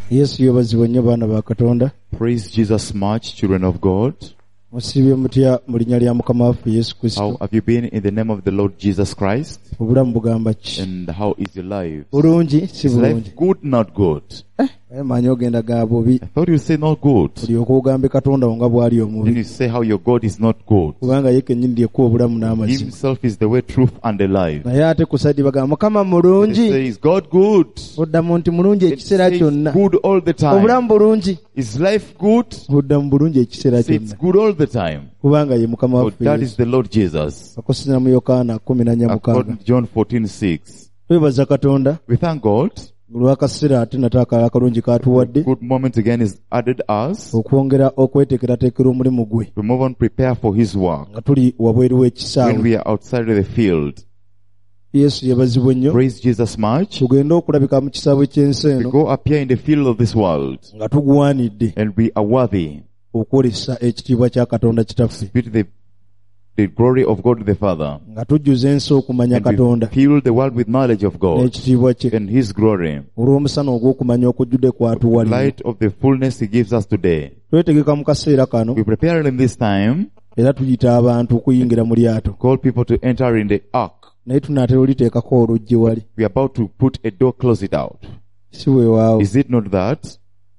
Yesu yebazibwe nnyo baana ba Katonda. Praise Jesus much, children of God. Musibye mutya mu linnya lya Mukama waffe Yesu Kristo. How have you been in the name of the Lord Jesus Christ? Obulamu bugamba ki? And how is your life? Bulungi si Is bulungi. life good, not good? Manyi ogenda ga bubi. I thought you say not good. Buli okugambe Katonda nga bw'ali Then omubi. you say how your God is not good. Kubanga ye kennyini lyekkuwa obulamu He n'amazima. himself is the way, truth, and the life. Naye ate ku sayidi bagamba Mukama He mulungi. says, God good. Oddamu nti mulungi It ekiseera says kyonna. good all the time. Obulamu bulungi. Is life good? Oddamu bulungi ekiseera Say it's kyonna. good all the time. Kubanga ye Mukama But waffe that Yesu. is the Lord Jesus. Akusinziira mu Yokaana 14:6. According to John 14:6. Twebaza Katonda We thank God. olw'akaseera ate nate akalungi k'atuwadde Good moment again is added us. okwongera okweteekerateekera omulimu gwe We move on, prepare for His work. nga tuli wabweru When w'ekisaawe. we are outside of the field. Yesu yebazibwe nnyo. Praise Jesus much. Tugende okulabika mu kisaawe ky'ensi We eno go appear in the field of this world. nga tugwanidde And we are worthy. okwolesa ekitiibwa kya Katonda Kitaffe. With the glory of God the Father. Nga tujjuza ensi okumanya And we Katonda fill the world with knowledge of God n'ekitiibwa kye and His glory. olw'omusana ogw'okumanya okujjudde The kwatuwalira. light of the fullness He gives us today. Twetegeka mu kaseera kano We prepare in this time. era tuyita abantu okuyingira mu lyato. Call people to enter in the ark. Naye tunaatera oliteekako oluggi wali. We are about to put a door, close it out. Si weewaawo. Is it not that?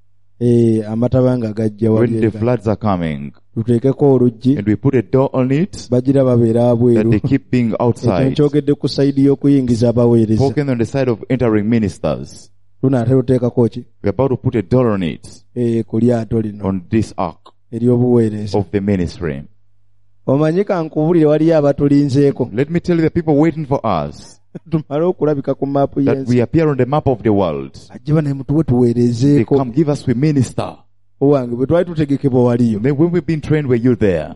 Amataba nga gajja When the wali. floods are coming Tuteekeko oluggi and we put a door on it, bagira babeera that abweru. they keep being Ekyo outside. nkyogedde ku sayidi y'okuyingiza abaweereza. Spoken on the side of entering ministers. Tunaatera oteekako ki? We're about to put a door on it, Ku lyato lino on this ark ery'obuweereza. of the ministry. Omanyi kankubulire waliyo abatulinzeeko. Let me tell you the people waiting for us, Tumale okulabika ku maapu that y'ensi. we appear on the map of the world. Ajjiba naye mutuwe They tuweerezeeko. come give us, we minister. Owange bwe twali tutegekebwa waliyo. Then when we've been trained, were you there?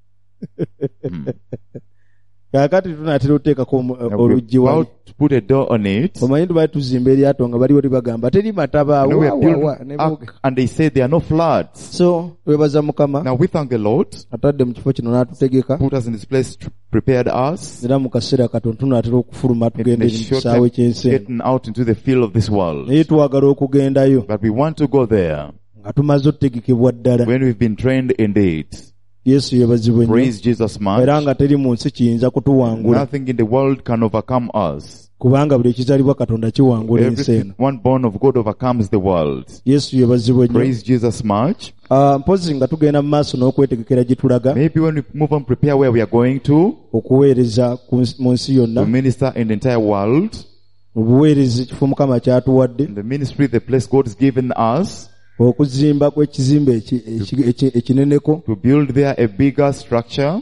Kaakati tunaatera oteekako And we're oluggi wali. about to put a door on it. Omanyi tubaali tuzimba eryato nga baliwo libagamba teri mataba And we are building waawa ne buge. ark, and they say there are no floods. So twebaza Mukama Now we thank the Lord, atadde mu kifo kino n'atutegeka put us in this place, prepared us, era mu kaseera katono tunaatera okufuluma in tugende the mu short kisaawe time, ky'ensi eno. getting out into the field of this world. Naye twagala okugendayo But we want to go there nga tumaze otutegekebwa ddala. when we've been trained indeed. Yesu yebazibwe nnyo. Praise Jesus Era much. nga teri mu nsi kiyinza kutuwangula Nothing in the world can overcome us. kubanga buli ekizaalibwa Katonda kiwangula ensi eno. One born of God overcomes the world. Yesu yebazibwe nnyo. Praise Jesus much. Mpozi nga tugenda mu maaso n'okwetegekera gye tulaga Maybe when we move on, prepare where we are going to okuweereza mu nsi yonna. minister in the entire world. Obuweereza kifo Mukama kyatuwadde. In the ministry, the place God has given us, Okuzimba kw'ekizimbe ekineneko. to build there a bigger structure,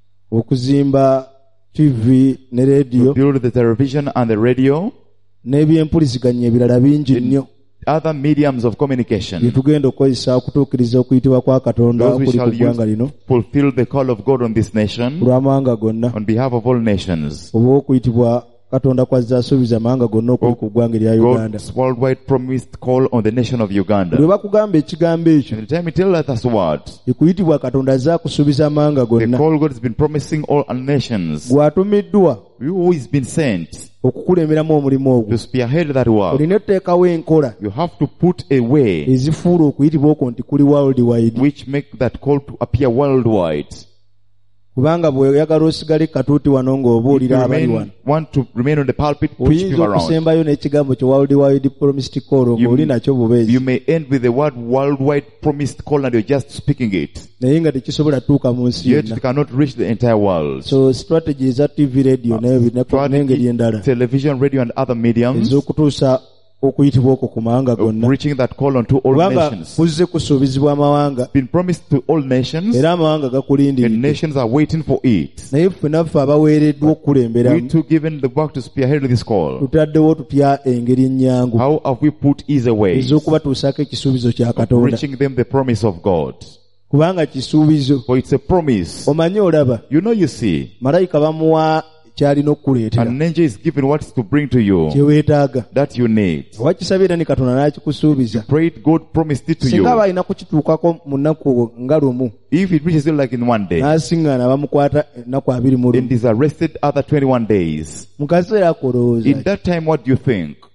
Okuzimba TV ne to radio build the television and the radio, n'ebyempuliziganya ebirala bingi nnyo other mediums of bye communication. tugenda okukozesa okutuukiriza okuyitibwa kwa Katonda Those we okuli ku shall ggwanga use lino to fulfill the call of God on this nation, lw'amawanga gonna. on behalf of all nations. Oba okuyitibwa Katonda kwazza asuubiza amawanga gonna okuli ku ggwanga erya Uganda. God's worldwide promised call on the nation of Bwe Uganda. bakugamba ekigambo ekyo And the time he tells us that's what ekuyitibwa Katonda azze akusuubiza amawanga the gonna. call God has been promising all nations. Gw'atumiddwa You always been sent okukulemeramu omulimu ogwo. to spearhead that work. Olina oteekawo enkola You have to put a way ezifuula okuyitibwa okwo nti kuli world wide. which make that call to appear worldwide. Kubanga bw'oyagala osigale katuuti wano If ng'obuulira you abali wano, want to remain on the pulpit, preach oyinza people around. okusembayo n'ekigambo kyo world wide promised call ng'oli nakyo You bubeezi. may end with the word worldwide promised call and you're just speaking it. Naye nga tekisobola tuuka mu nsi Yet yonna. it cannot reach the entire world. So strategy eza TV radio n'engeri endala Television, radio and other mediums ez'okutuusa okuyitibwa okwo ku mawanga of gonna. reaching that call unto all Kubanga nations. kuzze kusuubizibwa amawanga Been promised to all nations era amawanga and gakulindiridde. nations are waiting for it. Naye ffe naffe abaweereddwa We okukulemberamu too given the work to spearhead this call. tutaddewo tutya engeri ennyangu How have we put easy ways ez'okubatuusaako ekisuubizo kya Katonda. reaching them the promise of God? Kubanga kisuubizo For it's a promise. omanyi olaba You see, malayika bamuwa kyalina okukuleetera an angel is given what's to bring to you kyeweetaaga. that you need. Wakisabye era ne Katonda n'akikusuubiza. Prayed, God promised it to Singa aba you. alina kukituukako mu nnaku nga lumu If it reaches you like in one day, n'asiŋŋaana bamukwata ennaku 20 mu and lumu. is arrested other 21 days. Mu kaseera ako olowooza In that time, what do you think?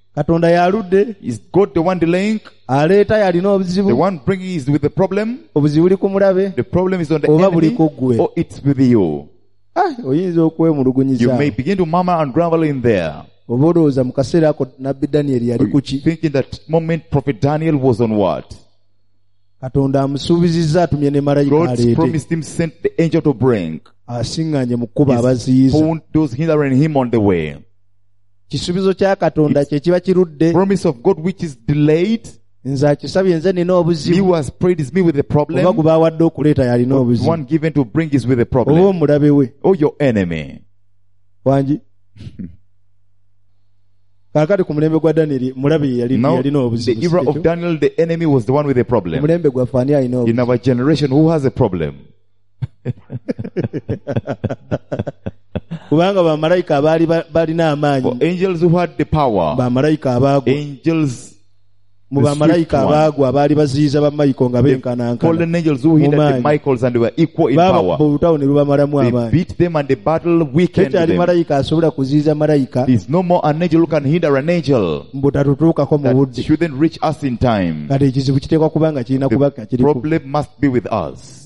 Katonda yaludde, Is God the one delaying? aleeta yalina The obuzibu, one bringing is with the problem? obuzibu buli ku mulabe, The problem is on the oba buli enemy? ku ggwe. Or it's with you? Oyinza You okwemulugunyiza may begin to murmur and grovel in there, oba olowooza mu kaseera ako nabbi Danyeri yali ku ki? thinking that moment Prophet Daniel was on what? Katonda amusuubizizza atumye ne malayika God aleete, promised him, sent the angel to bring. asiŋŋanye mu kkubo abaziyiza. Found those hindering him on the way. Kisuubizo kya Katonda kye kiba kirudde, Promise of God which is delayed. nze akisabye nze nina He obuzibu, who has prayed is me with the oba problem. gwe baawadde okuleeta yalina The obuzibu, one given to bring is with the oba problem. omulabe we. Or your enemy. Wangi kaakati ku mulembe gwa Danyeri mulabe Now, yalina the obuzibu. era of Daniel, the enemy was the one with the problem. Omulembe gwaffe ani alina obuzibu? In our generation, who has a problem? Kubanga bamalayika abaali balina amaanyi, For angels who had the power, bamalayika abaagwa, angels, mu the bamalayika swift one, abaagwa abaali baziyiza bamalayika nga benkanankana, fallen angels who hindered the Mumaanyi. Michaels and they were equal in baabakubba power. olutawo ne lubamalamu They amaanyi. beat them and the battle weakened Tekyali them. malayika asobola kuziyiza malayika There's no more an angel who can hinder an angel. mbu tatutuukako mu That budde. shouldn't reach us in time. Kati ekizibu kiteekwa kuba nga kirina kuba nga The kiri ku problem must be with us.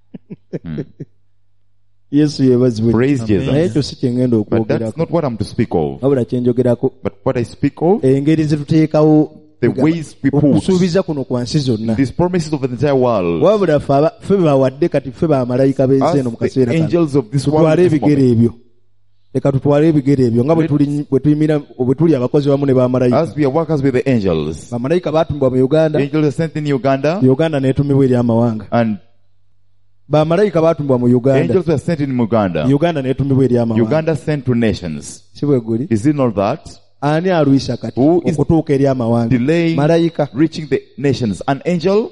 Yesu yeebazibwe. Praise Naye Jesus. ekyo si kye ngenda But that's okwogerako, not what I'm to speak of. wabula kye njogerako But what I speak of, engeri ze tuteekawo the ways we put okusuubiza kuno ku nsi zonna. these promises of the entire world, Wabula ffe bawadde kati ffe bamalayika b'ensi eno mu as the kaseera kano. angels of this world, Tutwale at this ebigere moment, ebyo. Leka tutwale ebigere ebyo nga bwe tuli abakozi wamu ne bamalayika. as we are workers with the angels, Bamalayika baatumibwa mu Uganda, angels are sent in Uganda, Uganda n'etumibwa eri amawanga. and Bamalayika baatumibwa mu Uganda, angels were sent in Uganda. Uganda n'etumibwa eri amawanga. Uganda sent to nations. Si bwe guli? Is it not that? Ani alwisa kati Who is okutuuka eri amawanga? Delaying Malayika. reaching the nations. An angel?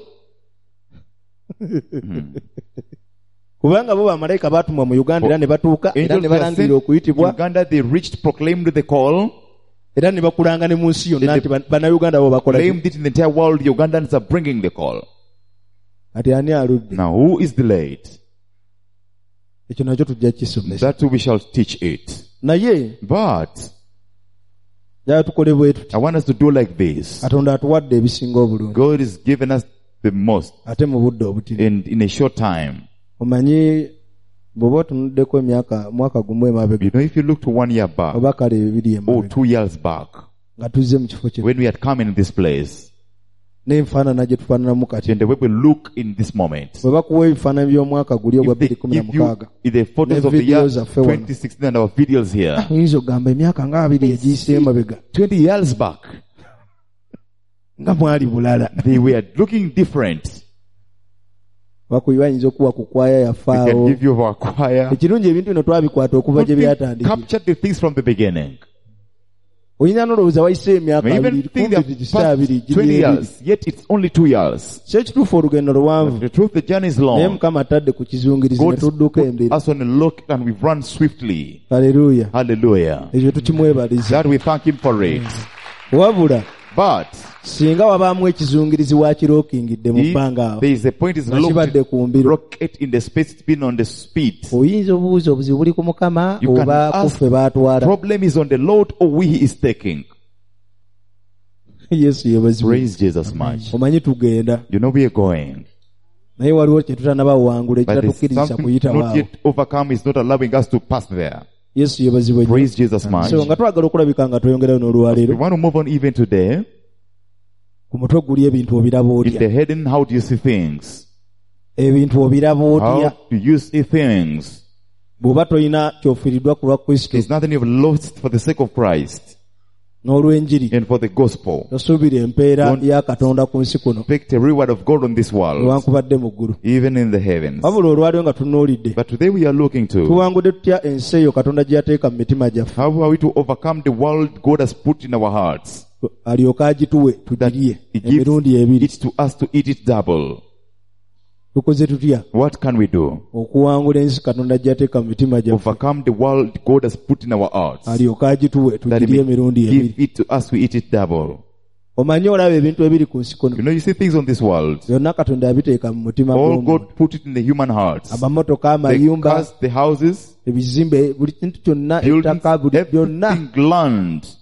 Kubanga bo bamalayika baatumibwa mu Uganda era ne batuuka era Angels ne were balangirira sent in okuyitibwa Uganda, they reached, proclaimed the call, era ne bakulanga ne mu nsi yonna Did nti bannayuganda bo bakola ki? claimed it in the entire world. The Ugandans are bringing the call. Kati ani aludde? Now, who is delayed? Ekyo nakyo tujja kukisomesa. That too we shall teach it. Naye But jala tukole bwe tuti. I want us to do like this. Katonda atuwadde ebisinga obulungi God has given us the most ate mu budde obutini. in a short time. Omanyi bw'oba otunuddeko mwaka gumu emabega You know, if you look to 1 year back, oba kale ebibiri or emabega 2 years back, nga tuzze mu kifo kino when we had come in this place, n'enfaanana gye tufaananamu kati and the way we look in this moment, bwe bakuwa ebifaananyi by'omwaka guli ogwa if they 2016 give you the photos of the year videos zaffe wano. 2016 and our videos here, oyinza okugamba emyaka nga 2 egiyise emabega 20 years back, nga mwali bulala. they were looking different. Bayinza okuwa ku kwaya We can yafaawo. give you our choir. Ekirungi ebintu bino twabikwata okuva gye byatandikira. Capture the things from the beginning. Oyinza n'olowooza wayise emyaka We 2 even think kumbi that tikisa past 2 20 giri years, yet it's only 2 years. so ekituufu olugendo luwanvu The truth, the journey is naye long. Mukama atadde ku kizungirizi ne God tudduka put embiri. us on a look and we've run swiftly. Haleluya. Hallelujah. Ekyo tukimwebaliza. That we thank Him for it. Wabula But singa wabaamu ekizungirizi wakirookingidde mu bbanga if awo there is a point is nga kibadde ku mbiro, rocket in the space, it's been on the speed. oyinza obuuza obuzibu buli ku Mukama You can oba ask, kuffe baatwala. problem is on the Lord or we He is taking. Yesu yeebazibwe. Praise Jesus much. Omanyi tugenda You know we are going. naye waliwo kye tutanabawangula But there's ekitatukkiriza something kuyita not waawo. yet overcome is not allowing us to pass there. Yesu yeebazibwe nnyo. Praise Jesus much. So nga twagala okulabika nga tweyongerayo We n'olwaleero want to move on even today. ku mutwe guli ebintu obiraba In otya? the heading, how do you see things? Ebintu obiraba otya? How do you see things? bw'oba toyina kyofiiriddwa ku lwa Kristo There's nothing you've lost for the sake of Christ n'olw'enjiri, and for the gospel. tosuubira empeera Don't- ya Katonda ku nsi kuno Expect the reward of God on this world, newankubadde mu ggulu. even in the heavens. Wabula olwaliwo nga tunuulidde, But today we are looking to tuwangudde tutya ensi eyo Katonda gye yateeka mu mitima gyaffe, how are we to overcome the world God has put in our hearts, alyoke agituwe that tugirye He gives emirundi ebiri. it to us to eat it double. Tukoze tutya What can we do? okuwangula ensi Katonda gye yateeka mu mitima gyaffe, Overcome the world God has put in our hearts, alyoke agituwe that He tugirye may emirundi give ebiri. it to us, we eat it double. Omanyi olaba ebintu ebiri ku nsi kuno You know, you see things on this world. byonna Katonda yabiteeka mu mutima All gw'omuntu. God put it in the human hearts. Amamotoka, The amayumba, cars, the houses, ebizimbe, buli kintu kyonna, buildings, ettaka, buli byonna everything, land.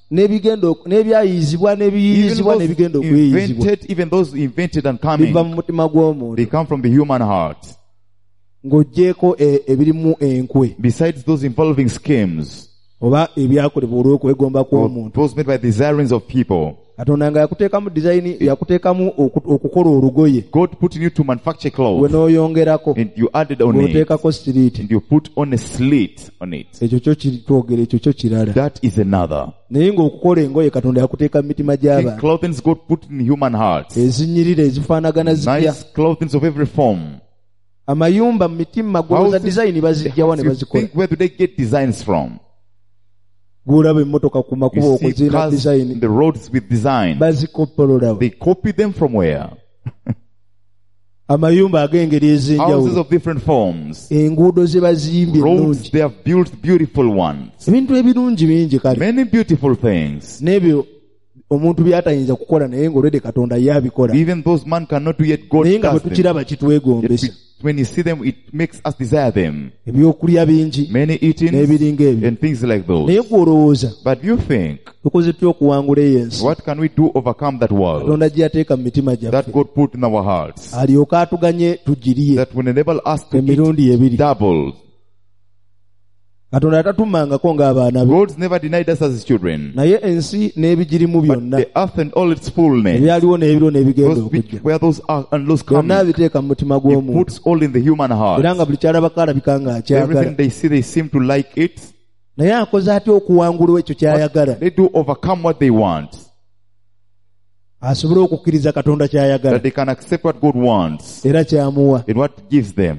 n'ebyayizibwa n'ebiyizibwa Even n'ebigenda those okweyizibwa invented, even those invented and biva coming, mu mutima gw'omuntu they come from the human heart. ng'oggyeko ebirimu enkwe Besides those involving schemes, oba ebyakolebwa olw'okwegomba or kw'omuntu. those made by desirings of people, Katonda nga yakuteekamu design, yakuteekamu okukola olugoye God put in you to manufacture we clothes, n'oyongerako and you added on it, ng'oteekako siriiti, and you put on a slit on it. ekyo kyo twogera, ekyo kyo kirala. That is another. Naye ng'okukola engoye Katonda yakuteeka mu mitima In gy'abantu clothing God put in human hearts. ezinyirira ezifaanagana zitya. Nice clothing of every form. Amayumba mu mitima gw'olowooza Houses, design bazijjawa ne you bazikola. think, where do they get designs from? Gw'olaba emmotoka ku makubo You okwo see zirina cars design in the roads with design. bazikoppolola. They copy them from where? Amayumba ag'engeri Houses ez'enjawulo, of different forms. enguudo ze bazimbye Roads, ennungi, they have built beautiful ones. ebintu ebirungi bingi kale Many beautiful things. n'ebyo omuntu by'atayinza kukola naye ng'olwedde Katonda ye abikola, Even those man cannot do yet God naye nga bwe does them. tukiraba Yet kitwegombesa. when you see them, it makes us desire them. Ebyokulya bingi Many eatings n'ebiringa ebyo, and things like those. naye gw'olowooza But you think, tukoze tutya okuwangula eyo ensi what can we do to overcome that world Katonda gye yateeka mu mitima that gyaffe, God put in our hearts? alyoke atuganye tugirye That will enable us to eat emirundi ebiri. double. Katonda tatummangako ng'abaana be, God's never denied us as children. naye ensi n'ebigirimu But byonna, the earth and all its fullness, ebyaliwo n'ebiro n'ebigenda those which, okujja, where those are and those byonna coming, abiteeka mu mutima He gw'omuntu, puts all in the human heart. era nga buli kyalabako alabika nga Everything akyagala, they see, they seem to like it. naye akoze atya okuwangulwa ekyo ky'ayagala, They do overcome what they want, asobole okukkiriza Katonda ky'ayagala that they can accept what God wants era kyamuwa. and what gives them.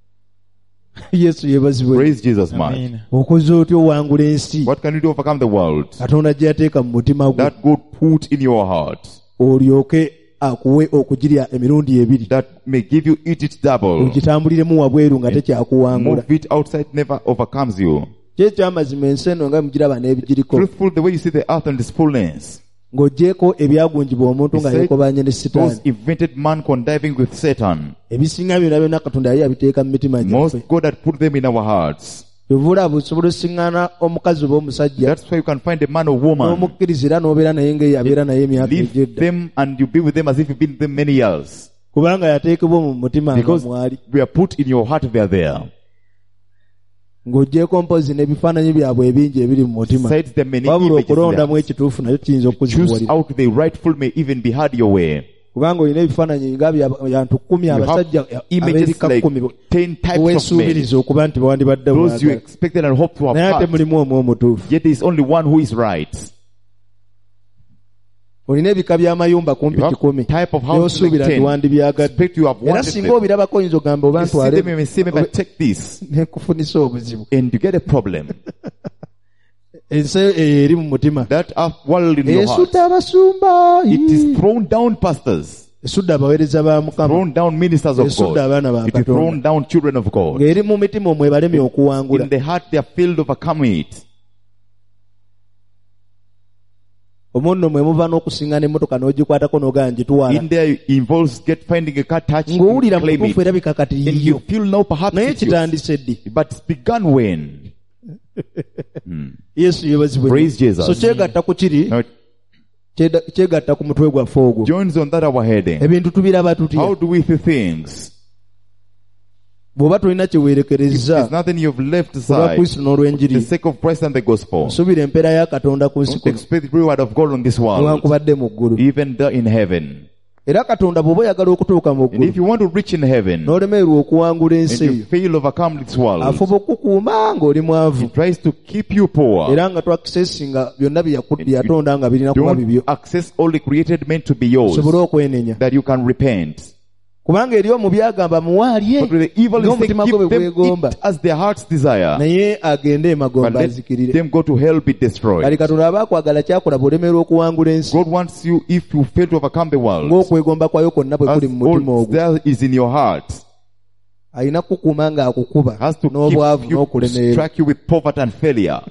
Yesu yeebazibwe. Praise Jesus, man. Okoze otya owangula ensi What can you do to overcome the world Katonda gye yateeka mu mutima gwe, that God put in your heart, olyoke akuwe okugirya emirundi ebiri, that may give you eat it double? ogitambuliremu wabweru nga tekyakuwangula. Move it outside never overcomes you. Kye kyamazima ensi eno nga mugiraba n'ebigiriko, Truthful, the way you see the earth and its fullness. ng'oggyeko ebyagunjibwa omuntu nga He said, yeekobanye ne Sitaani. Those invented man conniving with Satan. Ebisinga byonna byonna Katonda yali abiteeka mu mitima Most gyaffe. God had put them in our hearts. Kyovula busobola osiŋŋaana omukazi oba omusajja That's why you can find a man or woman. n'omukkiriza era n'obeera naye ng'eyabeera naye emyaka Leave egy'edda, them and you be with them as if you've been with them many years. kubanga yateekebwa mu mutima nga Because mwali, we are put in your heart, they are there. ng'oggyeko mpozi n'ebifaananyi byabwe ebingi ebiri mu mutima. Besides the many Wabula images okulondamu there. ekituufu nakyo kiyinza Choose okuzibuwalira, out the rightful may even be had your way. kubanga olina ebifaananyi nga byantu 10 You abasajja have images abeerika like 10 10 types of men. weesuubiriza okuba nti bawandibadde Those you mwagala, expected and hoped to have naye ate had. mulimu omu omutuufu. Yet there is only one who is right. Olina ebika by'amayumba You kumpi have 10 type of house like by'osuubira nti 10. wandibyagadde, Expect you have era wanted singa them. obirabako oyinza ogamba oba You see ntwale them and say, maybe take this. nekufunisa obuzibu. And you get a problem. Ensi eyo eri mu mutima, That world in your heart. esudde abasumba, It is thrown down pastors. esudde abaweereza ba Mukama, Thrown down ministers of esudde God. abaana ba It is thrown Katonda, down children of God. ng'eri mu mitima omwe ebalemye okuwangula. In the heart they are filled overcoming it. Omuntu mwe muva n'okusiŋŋaana emmotoka n'ogikwatako n'ogamba ngitwala, In there involves finding a car touch and ng'owulira mu claim butuufu it. erabika kati And you yiyo, feel now perhaps naye it's yours. kitandise ddi. But it's begun when? Yesu yeebazibwe. Praise Jesus. So kyegatta ku kiri, Now it kyegatta ku mutwe gwaffe ogwo. joins on that our heading. Ebintu tubiraba How tutya? do we see things? Bw'oba tolina kye weerekereza There's nothing you've left olwa aside. Kristo For n'olw'enjiri, the sake of Christ and the gospel. nsubira empeera ya Katonda ku nsi Don't kuno expect the reward of God on this world. newankubadde mu ggulu. Even there in heaven. Era Katonda bw'oba oyagala okutuuka mu And ggulu if you want to reach in heaven, n'olemererwa okuwangula and ensi you eyo, fail to overcome this world, afuba okukuuma ng'oli He mwavu, tries to keep you poor. era nga twakisesinga byonna bye yatonda nga birina kuba Don't bibyo, access all the created meant to be yours, osobole okwenenya. that you can repent. Kubanga eri omubi agamba muwaalye But with the evil is saying, ng'omutima gwe give bwe them bwegomba, it as their hearts desire, naye agende but emagomba let azikirire. them go to hell, be Kale destroyed. Katonda aba akwagala kyakola bw'olemererwa okuwangula ensi, God wants you, if you fail to overcome the world, ng'okwegomba kwayo kwonna bwe as kuli mu mutima all ogwo, there is in your heart, alina kukuuma ng'akukuba has to n'obwavu keep you, n'okulemererwa. strike you with poverty and failure.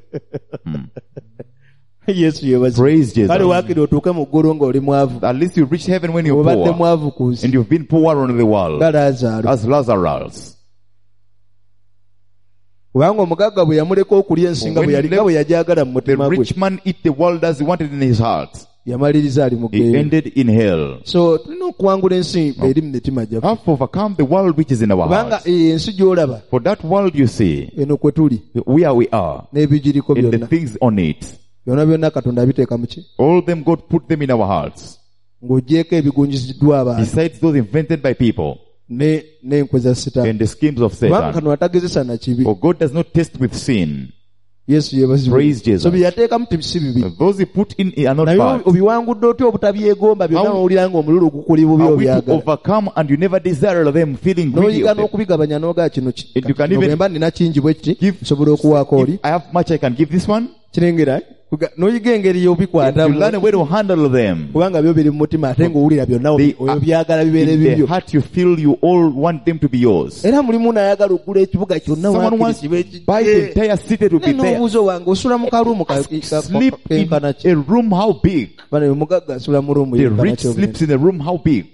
Yesu yeebazibwe. Praise Jesus. Kale waakiri otuuke mu ggulu ng'oli mwavu, At least you reach heaven when you're obadde poor, mwavu ku nsi and you've been poor on the world, nga Laazaalo. as Lazarus. kubanga omugagga bwe yamuleka okulya ensinga bwe yalinga bwe yajagala mu The mutima gwe rich man eat the world as he wanted in his heart. yamaliriza ali mu He ggeyeena. ended in hell. So tulina okuwangula ensi eri mu mitima gyaffe Have to overcome the world which is in our kubanga hearts. ensi gy'olaba For that world you see, eno kwe tuli where we are, n'ebigiriko and the byonna things on it, byonna katonda abiteeka mu ki all them God put them in our hearts. ng'ogyeko ebigunjiziddwa abantu Besides those invented by people n'enkwe za sitaani and the schemes of kubanga Satan. katonda atagezesa na kibi. For God does not test with sin. Yesu Praise yeebazibwe. Jesus. So bye yateekamu si bibi Those he put in are not naye bad. obiwangudde otya obutabyegomba byonna How- n'owulira ng'omululu gukuli bubi Are we to obyagala overcome and you never desire them, feeling greedy n'oyiga of them? n'okubigabanya n'ogaa kino And you can even bwemba nina kingi bwe kiti give- nsobola okuwaako oli If I have much, I can give this one. kirengera n'oyiga engeri And you y'obikwatamu learn a way to handle them. kubanga byo biri mu mutima ate ng'owulira byonna They oyo are- byagala bibeere In the bibyo heart you feel you all want them to be yours. era mulimu n'ayagala okugula ekibuga kyonna Someone waakiri wants kibe to buy the entire city to be naye there. n'obuuzo wange osula mu karuumu Sleep in kenkana ki a room how big? bano omugagga asula mu ruumu The yenkana rich ki sleeps in a room how big?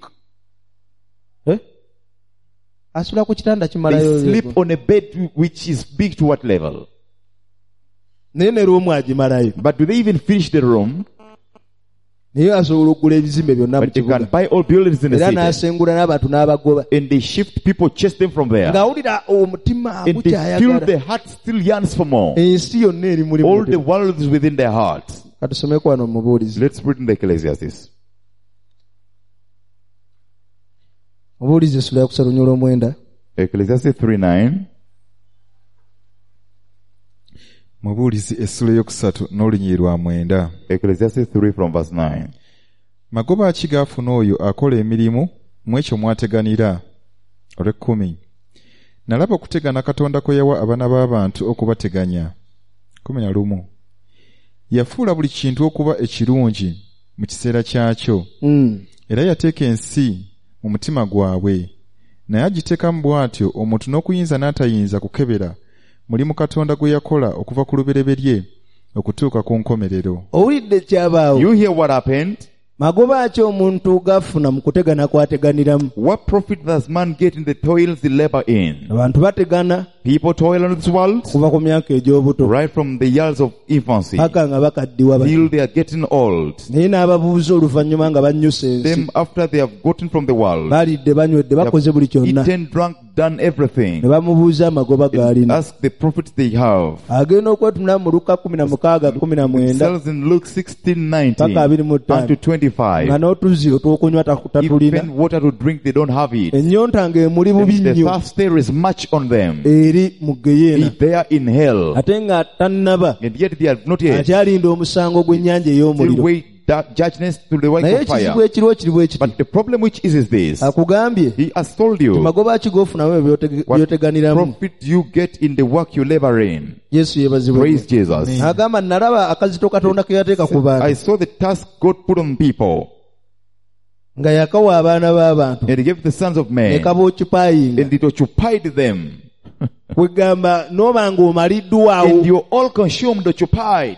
asula ku kitanda They kimalayo sleep on a bed which is big to what level? naye ne ruumu agimalayo But do they even finish the room? naye asobola okugula ebizimbe byonna mu But you can kibuga buy all buildings in the era city. n'asengula n'abantu n'abagoba And they shift people, chase them from there. ng'awulira omutima And they feel gukyayagala the heart still yearns for more. ensi yonna eri muli All the mutima world is within their heart. katusomeko wano mu bubuulizi Let's read in the Ecclesiastes. obuulizi essula ya kusatu lunyula omwenda Ecclesiastes 3:9. Mubuulizi essula eyokusatu n'olunyiriri lwa mwenda. Ecclesiastes 3 from verse 9. Magoba ki gaafuna oyo akola emirimu mu ekyo mwateganira? Olw'ekkumi. Nalaba okutegana Katonda kwe yawa abaana b'abantu okubateganya. 11. Yafuula buli kintu okuba ekirungi mu kiseera kyakyo, era yateeka ensi mu mutima gwabwe, naye agiteekamu bw'atyo omuntu n'okuyinza n'atayinza kukebera mulimu Katonda gwe yakola okuva ku lubereberye okutuuka ku nkomerero. owulidde kyabaawo You hear what happened? magoba ki omuntu gafuna mu kutegana kwateganiramu What profit does man get in the toils they labor in? abantu bategana People toil on this world kuva ku myaka egy'obuto right from the years of infancy paka nga bakaddiwa bati till they are getting old. naye n'ababuuza oluvannyuma nga bannyusa ensi Them after they have gotten from the world, balidde banywedde bakoze buli kyonna eaten, drunk, done ne everything. bamubuuza amagoba g'alina Ask the profits they have. agenda okwetunula mu Luka 16:19 Sells in Luke 16:19 paka 25 unto 25. nga n'otuzzi otw'okunywa tatulina Even water to drink they don't have it. ennyonta ng'emuli bubi And the nnyo thirst there is much on them. eri mu geyeena They are in hell. ate nga tannaba And yet they are not yet. akyalinda omusango gw'ennyanja Still ey'omuliro wait judgments to the naye white of ekizibu fire. ekiriwo kiri bwe kiti But the problem which is this. akugambye He has told you magoba ki g'ofunamu what byoteganiramu profit you get in the work you labor in. yesu yeebazibwe Praise Jesus. agamba nalaba akazito katonda ke yateeka ku I bantu saw the task God put on people. nga yakawa abaana b'abantu And he gave the sons of ne men. kabookipayinga And it occupied them. kwegamba n'oba ng'omaliddwawo And you're all consumed, occupied.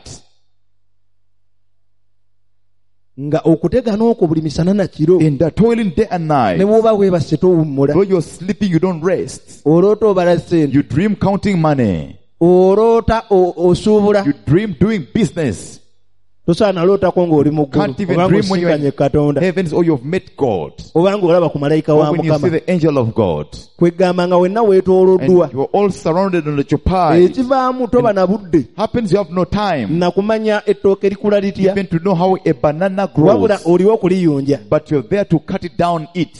nga okutegana okwo buli misana na kiro In the toiling day and ne night. bw'oba weebase towummula Though you're sleeping, you don't rest. oloota obala ssente You dream counting money. oloota osuubula You dream doing business. tosaana lootako ng'oli mu ggulu Can't even oba dream when you're ng'osinkanye in katonda heavens or you've met God. oba ng'olaba ku malayika Or wa when you see mukama the angel of God. kwegamba nga wenna And weetooloddwa you're all surrounded and occupied. ekivaamu toba na budde Happens you have no time na kumanya ettooke likula litya even to know how a banana wabula grows. oliwo okuliyunja But you're there to cut it down, eat.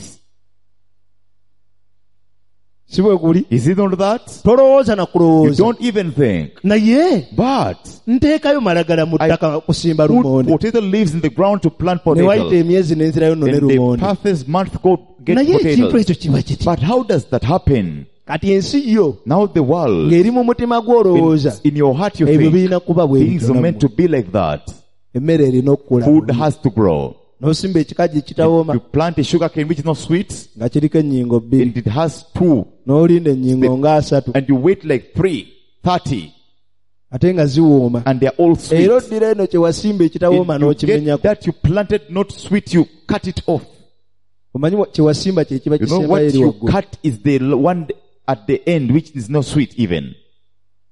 si bwe guli Is it not that? tolowooza na You kulowooza don't even think. naye But nteekayo malagala mu ttaka kusimba put lumonde potato leaves in the ground to plant ne wayita potatoes. emyezi n'enzirayo nno ne And the lumonde toughest month go get naye ekintu potatoes. ekyo kiba kiti But how does that happen? kati ensi yo Now the world, ng'eri mu mutima gw'olowooza in your heart you ebyo think birina kuba bwe things are meant to bityo be like that. emmere erina okukula Food has to grow. n'osimba ekikaji ekitawooma You plant a sugar cane which is not sweet, nga kiriko ennyingo bbiri and it has 2, n'olinda ennyingo nga 3 and you wait like 3, 30, ate nga ziwooma and they are all sweet. era oddira eno kye wasimba ekitawooma And you get n'okimenyako that you planted not sweet, you cut it off. omanyi kye wasimba kye kiba You know kisembayo what eri you waggulu cut is the one at the end which is not sweet even.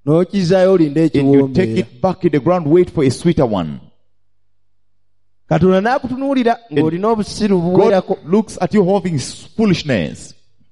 n'okizaayo olinda and you take ekiwoomeera. it back in the ground, wait for a sweeter one. Katonda n'akutunuulira ng'olina obusiru God buwerako. looks at you having foolishness.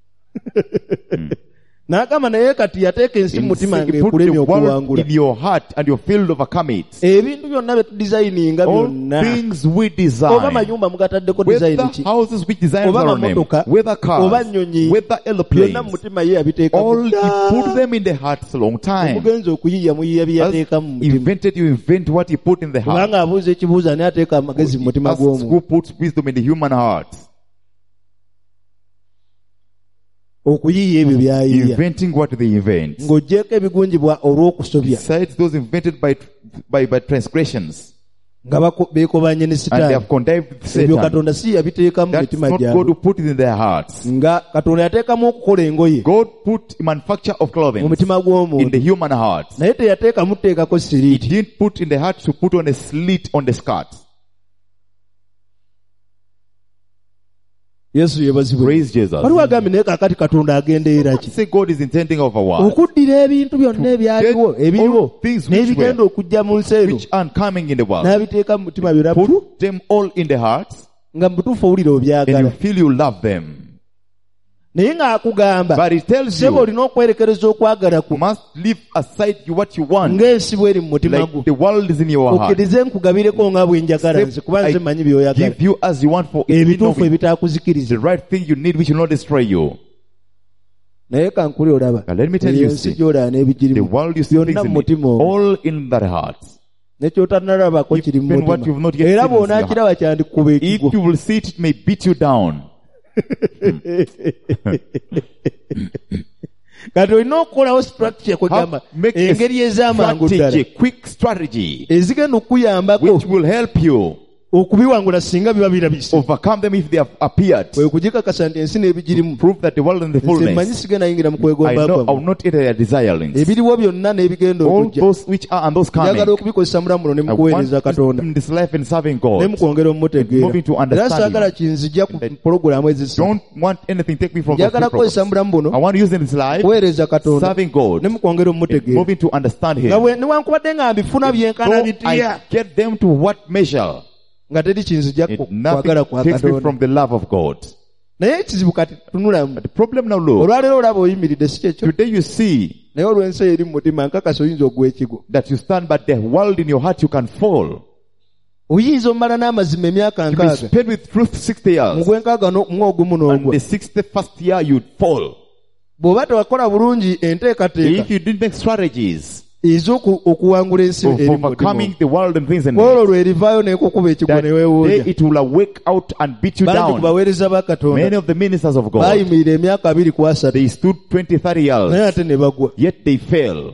N'agamba naye kati yateeka ensi mu And mutima he put ng'ekulemye the world okuwangula. in your heart and you failed to overcome it. Ebintu byonna bye tudizayininga All byonna. things we Oba design, mayumba mugataddeko design whether ki? houses which designs Oba are on them, mamotoka, whether oba cars, nnyonyi, whether byonna mu airplanes, mutima ye yabiteeka all he mudda. put them in the heart a long time. Omugenzi okuyiiya muyiiya bye As yateeka mu mutima. invented, you invent what he put in the heart. Kubanga abuuza ekibuuzo ani ateeka amagezi mu mutima Asks who gw'omuntu. puts wisdom in the human heart. Okuyiiya ebyo by'ayiiya. Inventing what they invent. Ng'oggyeko ebigunjibwa olw'okusobya. Besides those invented by transgressions. Nga beekobanye ne And they sitaani. have connived with Ebyo Satan. Katonda si yabiteeka mu That's mitima not God gyabwe. who put it in their hearts. Nga Katonda yateekamu okukola engoye God put manufacture of mu clothing mutima in the gw'omuntu. human heart. Naye teyateekamu kuteekako He siriiti. didn't put in the heart to put on a slit on the skirt. Yesu yeebazibwe. Praise Jesus. Waliwo agambye naye kaakati Katonda agenderera ki? Say God is intending over what? Okuddira ebintu byonna ebyaliwo, Take ebiriwo, all things which n'ebigenda okujja mu nsi eno, Which are coming in the world. n'abiteeka mu mutima birapu, Put them all in the heart nga mu butuufu owulira and you obyagala. feel you love them. Naye ng'akugamba, But it tells sebo you, olina okwerekereza okwagala you ku must leave aside what you want. ng'ensi bw'eri mu mutima gwo. Like the world is in your heart. Okkirize nkugabireko nga bwe njagala nze, kuba nze I manyi by'oyagala. give you as you want for it. You know Ebituufu the ebitaakuzikiriza. right thing you need which will not destroy you. Naye kankuli olaba. Now let me tell Eyo you, ensi see, gy'olaba the n'ebigirimu. world you see Byonna things mu in it, mutima omwo. all in that heart. Ne ky'otannalabako kiri mu Even what you've mutima. not yet Era seen is your bw'onaakiraba kyandikukuba If ekigo. you will see it, it may beat you down. Kati olina okukolawo structure kwegamba Make engeri ez'amangu ddala strategy, quick strategy, ezigenda okukuyambako which will help you okubiwangula singa biba birabise. overcome them if they have appeared. Kwe kugikakasa nti ensi n'ebigirimu. Prove that the world and the Nze mmanyi fullness. sigenda yingira mu I kwegomba know I will kwammwe. not enter their desirings. Ebiriwo byonna n'ebigenda All okujja. those which are and those Njagala coming. okubikozesa mulamu muno ne I want mukuweereza Katonda. in this life and serving Ne God. mukwongera omumutegeera. Moving to Era understanding. saagala kinzijja ku pulogulaamu ezisatu. Don't want anything take me from those Njagala programs. kukozesa mulamu buno I want to use in this life kuweereza Katonda serving God. ne mukwongera omumutegeera. Moving to understand Nga Him. bwe newankubadde nga mbifuna byenkana So bitya I get them to what measure? nga teri kinzijja It kwagala nothing kwa takes me Katonda. from the love of God. Naye ekizibu kati tunulamu. The problem now, look, Olwaleero olaba oyimiridde si kyekyo. today you see Naye olw'ensi eri mu mutima nkakasa oyinza ogwa ekigo. that you stand, but the world in your heart you can fall. Oyinza omala n'amazima emyaka To be 60. spent with truth 60 Mu years. gwenkaaga mw'ogumu And n'ogwa. the 61st year you'd fall. Bw'oba tewakola bulungi enteekateeka If you didn't make strategies okuwangula ensi of eri mu mutima. overcoming the world and things in Olwo it, lwerivaayo n'ekukuba ekigo that ne day weewuunya. it will awake out and beat you Bangi ku down. baweereza ba Katonda Many of the ministers of God, baayimirira emyaka 2 ku 3 they stood 20, 30 naye years, ate ne bagwa. yet they fell.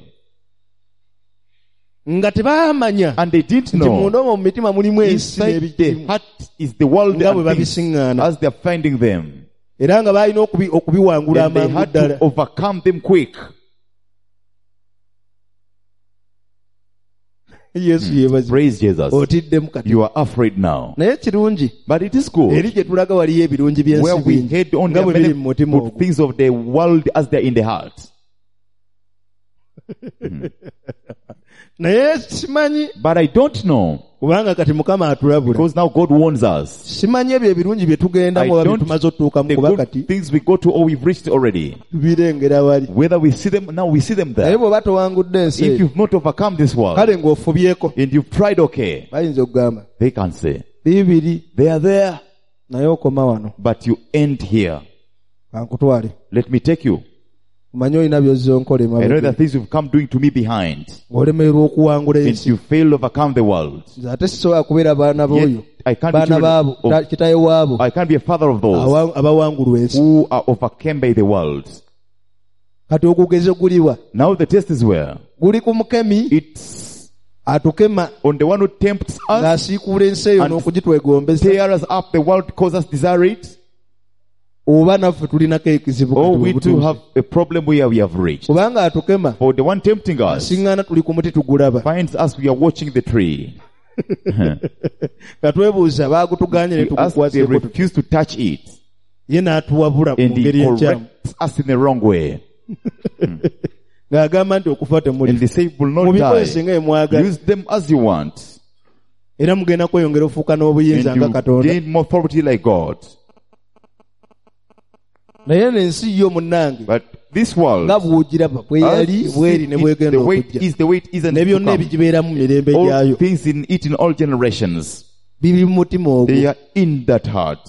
Nga tebaamanya And they didn't nti know munda omwo mu mitima mulimu ensi inside the n'ebigirimu heart is the world nga bwe and things babisiŋŋaana. as they are finding them. Era nga baalina okubiwangula And they amangu had to ddala. overcome them quick. Yesu yeebazibwe. Praise Jesus. Otiddemu kati. You are afraid now. Naye kirungi. But it is good. Eri gye tulaga waliyo ebirungi by'ensi Where we bingi. head on Nga the bwe biri many mu mutima good ogwo. things of the world as they are in the heart. Naye simanyi But I don't know, kubanga kati Mukama atulabula. because now God warns us. Simanyi ebyo ebirungi bye tugendamu oba bye tumaze otuukamu the kuba good kati things we go to or we've reached already. tubirengera wali. Whether we see them now, we see them Naye there. bw'oba towangudde ensi If eyo, you've not overcome this world kale ng'ofubyeko and you've tried, okay, bayinza okugamba they can say biibiri they are there, naye okoma wano but you end here. kankutwale. Let me take you. Omanyi olina by'ozze onkola I know the emabega. things you've come doing to me behind. Olemererwa okuwangula And ensi. you fail to overcome the world. Nze ate sisobola kubeera baana b'oyo. Yet, I can't be Baana children baabo, of- kitaye waabo I can't be a father of those abawangulwa ensi. who are overcome by the world. Kati ogugeze guliwa. Now the test is where Guli ku mukemi it's atukema on the one who tempts us, ng'asiikuula ensi eyo And n'okugitwegombesa. tear us up, the world cause us desire it, Oba naffe tulinako ekizibu or kati we we too butuufu. have a problem where we have reached. Kubanga atukema For the one tempting us asiŋŋaana tuli ku muti tugulaba. finds us, we are watching the tree. Katwebuuza baagutuganye ne We ask, they tugukwaseko tuti. refuse to touch it, Ye n'atuwabula mu and he ngeri enkyamu. corrects us in the wrong way. ng'agamba nti okufa And temuli they say, will not mubikozese die. nga emwagala Use them as you want. era mugenda kweyongera ofuuka n'obuyinza And nga you Katonda. gain more authority like God. Naye n'ensi yo munnange But this world, nga bw'ogiraba bwe yali bw'eri ne bw'egenda the way it okujja is, the way it isn't ne to byonna come. ebigibeeramu mu mirembe All gyayo things in it in all generations, biri mu mutima ogwo. they are in that heart.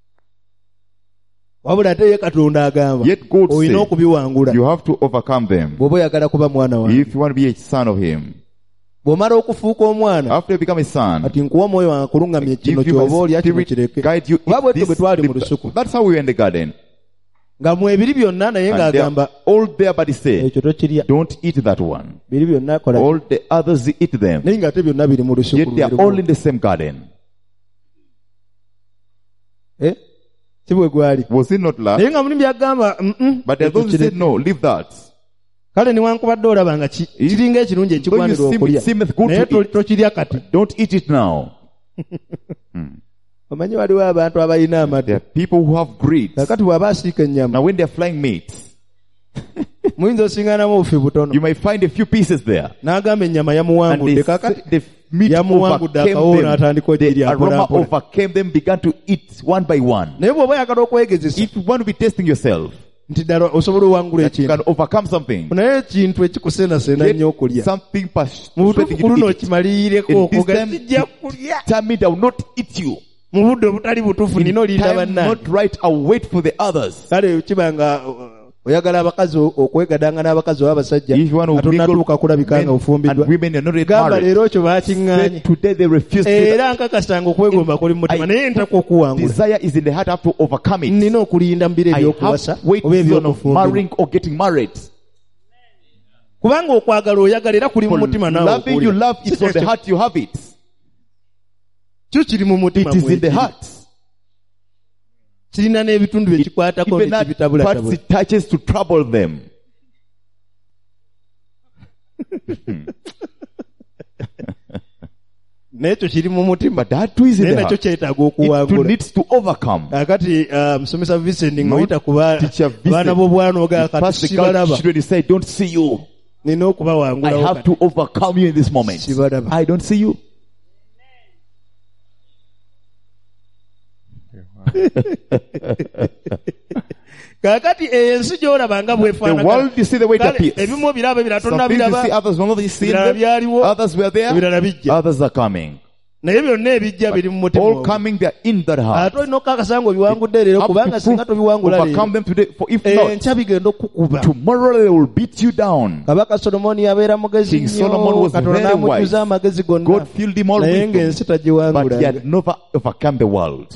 Wabula ate ye Katonda agamba Yet God olina said, okubiwangula you have to overcome them bw'oba oyagala kuba mwana wange. if you want to be a son of Him. Bw'omala okufuuka omwana After you become a son, kati nkuwa omwoyo wange kulungamya kino give you ky'oba my olya kino spirit, kireke. guide you. Kuba bwe Eat tutyo bwe this, twali mu lusuku that's how we were in the garden. nga mu ebiri byonna naye And they ng'agamba are all there, but He said, ekyo tokirya. don't eat that one. Biri byonna kola All the others eat them. naye ng'ate byonna biri mu lusuku Yet they are all in the same garden. si bwe gwali. Was it not love? Naye nga mulimu byagamba But there are those who said, no, leave that. kale newankubadde olaba nga kiringa ekirungi ekigwanira Though you okulya seemeth good naye to eat. tokirya kati. Don't eat it now. Omanyi waliwo abantu abalina There amadde are people who have greed. kakati bw'aba asiika ennyama Now when they are flying meat, muyinza osinganamu obufi butono you might find a few pieces there. n'agamba ennyama And yamuwangudde kakati the meat yamuwangudde overcame akawo them. n'atandika The ogirya aroma mpolampola. overcame them, began to eat one by one. naye bw'oba oyagala okwegezesa If you want to be testing yourself, nti ddala osobola owangula that you ekintu can overcome something, naye ekintu ekikusenaseena get nnyo okulya something mu persuading butuufu you luno to eat. okimaliriireko In this oga time, sijja kulya determined I will not eat you. mu budde obutali butuufu nina In olinda time bannange. not right, I'll wait for the others. kale kiba nga oyagala abakazi okwegadanga n'abakazi oba abasajja If you want to katonda mingle atuuka kulabika nga men and ofumbiddwa women, you're not yet gamba married. leero ekyo baakiŋŋaanye Say, today they refuse to do that. era nkakasanga okwegomba kuli mu mutima I- naye ntaka okuwangula Desire is in the heart. I have to overcome it. nina okulinda mu biro I have ebyokuwasa to wait oba till ebyokufumbirwa marrying or getting married. kubanga okwagala oyagala era kuli mu For mutima naawe loving you okuwulira. love, it's on the heart you have it. kyo kiri mu mutima It is in the mwekiri. heart. kirina n'ebitundu bye kikwatako Even that parts nekibitabulatabula it touches to trouble them. n'ekyo kiri mu mutima But that too is in naye the nakyo heart. kyetaaga It too okuwangula needs to overcome. akati musomesa Vincent No, ng'oyita ku Teacher baana b'obwana ogaa kati First the girl sibalaba children, he said, don't see you. nina I okubawangulawo have kati to overcome you in this moment. sibalaba. I don't see you. kaakati ensi gy'olaba nga The bwefaanagana world, you see the way it Kale, appears. ebimu biraba ebirala Some things you tonnabiraba see, others will not see ebirala them. byaliwo Others were there. ebirala bijja Others are coming. naye byonna ebijja biri mu mutima All ogwo. coming, they are in that heart. ate olina okukakasanga obiwangudde leero Have kubanga to singa prove, tobiwangula overcome leero them today. For if not, enkya bigenda okukuba tomorrow they will beat you down. kabaka solomoni yabeera mugezi King Solomon nnyo was katonda very n'amujjuza wise. amagezi gonna God filled him all naye wisdom, ng'ensi but he tagiwangulanga had never overcome the world.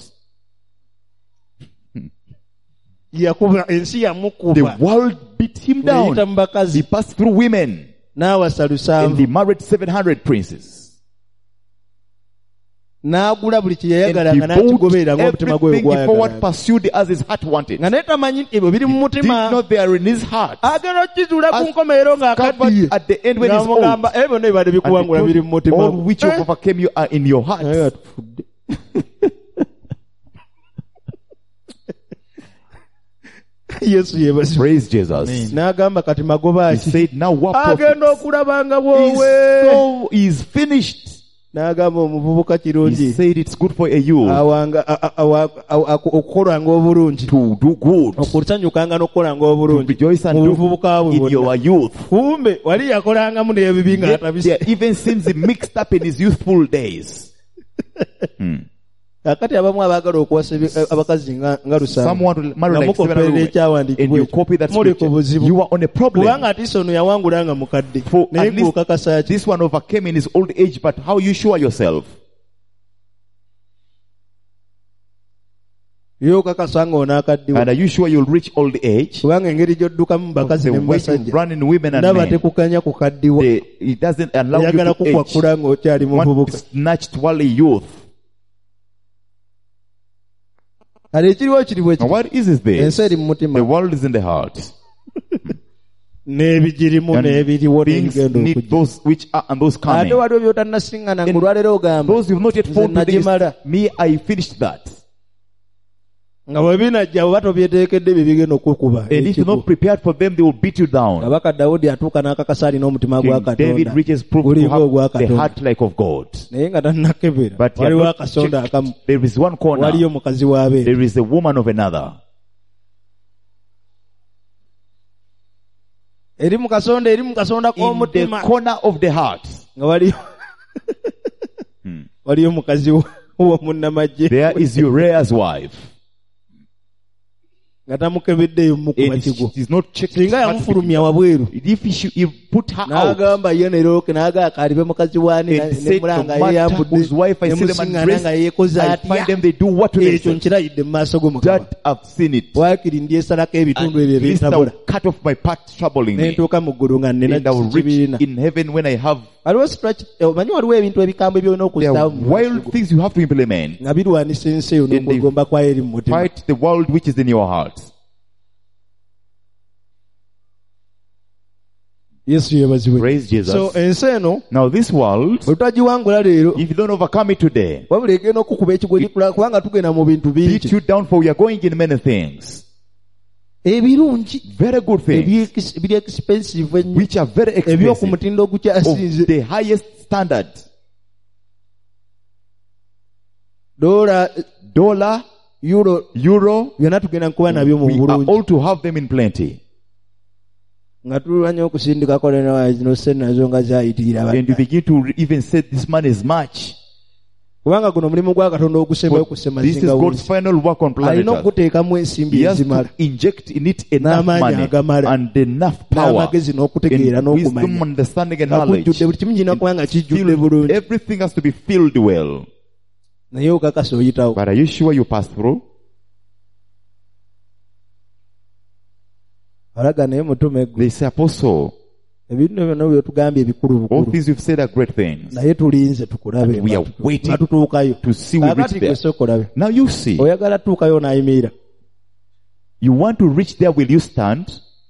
yakuba ensi The yamukuba world beat him down. neyita mu He bakazi passed through women n'awasa and lusanvu he married 700 princes. n'agula buli kye And he yayagalanga bought n'akigoberera ng'omutima gwe everything he forward gwayagala pursued as his heart wanted. nga naye tamanyi ebyo biri mu Did mutima not they are in his heart. agenda okituula ku As nkomerero ng'akaddiye Covered at the end when he's old. ng'amugamba ebyo byonna bibadde And he bikuwangula told, biri mu mutima all gwo." which overcame you are in your heart. Naye atufudde. yesu yeebazibwe Praise Jesus. n'agamba kati magoba He ki said, now what agenda profit? okulaba nga bwowe Is finished. n'agamba omuvubuka He kirungi said it's good for a youth okukolanga obulungi to do good, okusanyukanga n'okukolanga to obulungi rejoice and mu do buvubuka bwe in bwonna. your youth. kumbe wali yakolangamu n'ebibi nga Yet there atabise are even sins mixed up in his youthful days. kakati abamu abaagala okuwasa abakazi nga lusanvu Someone to marry nga like 700 mukoperera women, and ekyawandiikibwa you ekyo. copy that muli ku scripture. buzibu You are on a problem. kubanga ate iso ono yawangula nga mukadde For naye at least ng'okakasa ki this one overcame in his old age, but how you sure yourself? y'okakasa nga onaakaddiwa And are you sure you'll reach old age? kubanga engeri gy'oddukamu mu bakazi The ne mu way you basajja run in women and ndaba men, tekukanya kukaddiwa it doesn't allow you oyagala to age. kukwakula ng'okyali Want muvubuka snatched while a youth. kale ekiriwo kiri bwe Now kiri what is this? ensi eri mu The mutima world is in the heart. n'ebigirimu And n'ebiriwo things n'ebigenda need okujja those which are and those ate coming. waliwo by'otannasiŋŋana And ng'olwaleero ogamba Those who have not yet Nze found to nagimala. this, me, I finished that. nga bwe binajja oba tobyeteekedde bye bigenda okukuba. And if you're not prepared for them, they will beat you down. Kabaka Dawudi atuuka n'akakasa alina omutima gwa King David Katonda. reaches proof to Guliko ogwa have the Katonda. heart like of God. Naye nga tannakebera. But you are Waliwo not akasonda checked. akamu. There is one corner. Waliyo mukazi w'abeera. There is a woman of another. Eri mu kasonda In the k'omutima. corner of the heart, Nga waliyo mukazi wa munnamagye. there is Uriah's wife. Nga tamukebeddeyo mukuba And kigo. it is not checked. Singa yamufulumya wabweru. If he put her out N'agamba ye ne Looke n'agamba alibe mukazi wani and ne said, no mulanga matter yeyambudde. whose wife I Ne see them musiŋŋaana undressed, nga yeekoze I atya. find them, they do what to Ekyo themselves. nkirayidde mu maaso g'Omukama. That I've seen it. Waakiri ndyesalako ebitundu And ebyo at least ebintabula. I'll cut off my part troubling Ne me. ntuuka mu ggulu nga nnina And I'll kibiina. reach in heaven when I have. Waliwo omanyi waliwo ebintu ebikambwe byolina There are okuzzaawo mu wild maaso things you have to implement. nga birwanisa ensi eyo And they n'okwegomba kwayo eri mu mutima. Fight the world which is in your heart. Yesu yeebazibwe. Praise Jesus. So ensi eno Now this world, bwe tutagiwangula leero if you don't overcome it today, wabula egenda okukuba ekigo gitula kubanga tugenda mu bintu beat bingi you down, for we are going in many things. ebirungi Very good things, ebiri expensive ennyo which are very eby'oku expensive, mutindo of ogukyasinze the highest standard. $, Euro, byonna tugenda kuba nabyo mu we are bulungi all to have them in plenty. nga tulwanya okusindikako no sente nazo nga zayitirira And you begin to even say this man is much. kubanga guno mulimu gwa Katonda ogusembayo This is kusemazinga God's final work on planet alina Earth. okuteekamu ensimbi He has ezimala to inject in it enough N'amaanyi money agamala. and enough power n'amagezi n'okutegeera and wisdom, n'okumanya understanding and nga knowledge. kujjudde buli kimu kirina kuba nga kijjudde Filled- bulungi Everything has to be filled well. naye okakasa oyitawo But are you sure you pass through? alaga naye mutume gwe They say, Apostle, ebintu byonna byetugambye ebikulu all bukulu things you've said are great things. naye tulinze tukulabe And we are waiting nga tutuukayo to see we reach kakati there. kwese okulabe Now you see, oyagala tuukayo n'ayimirira you want to reach there, will you stand?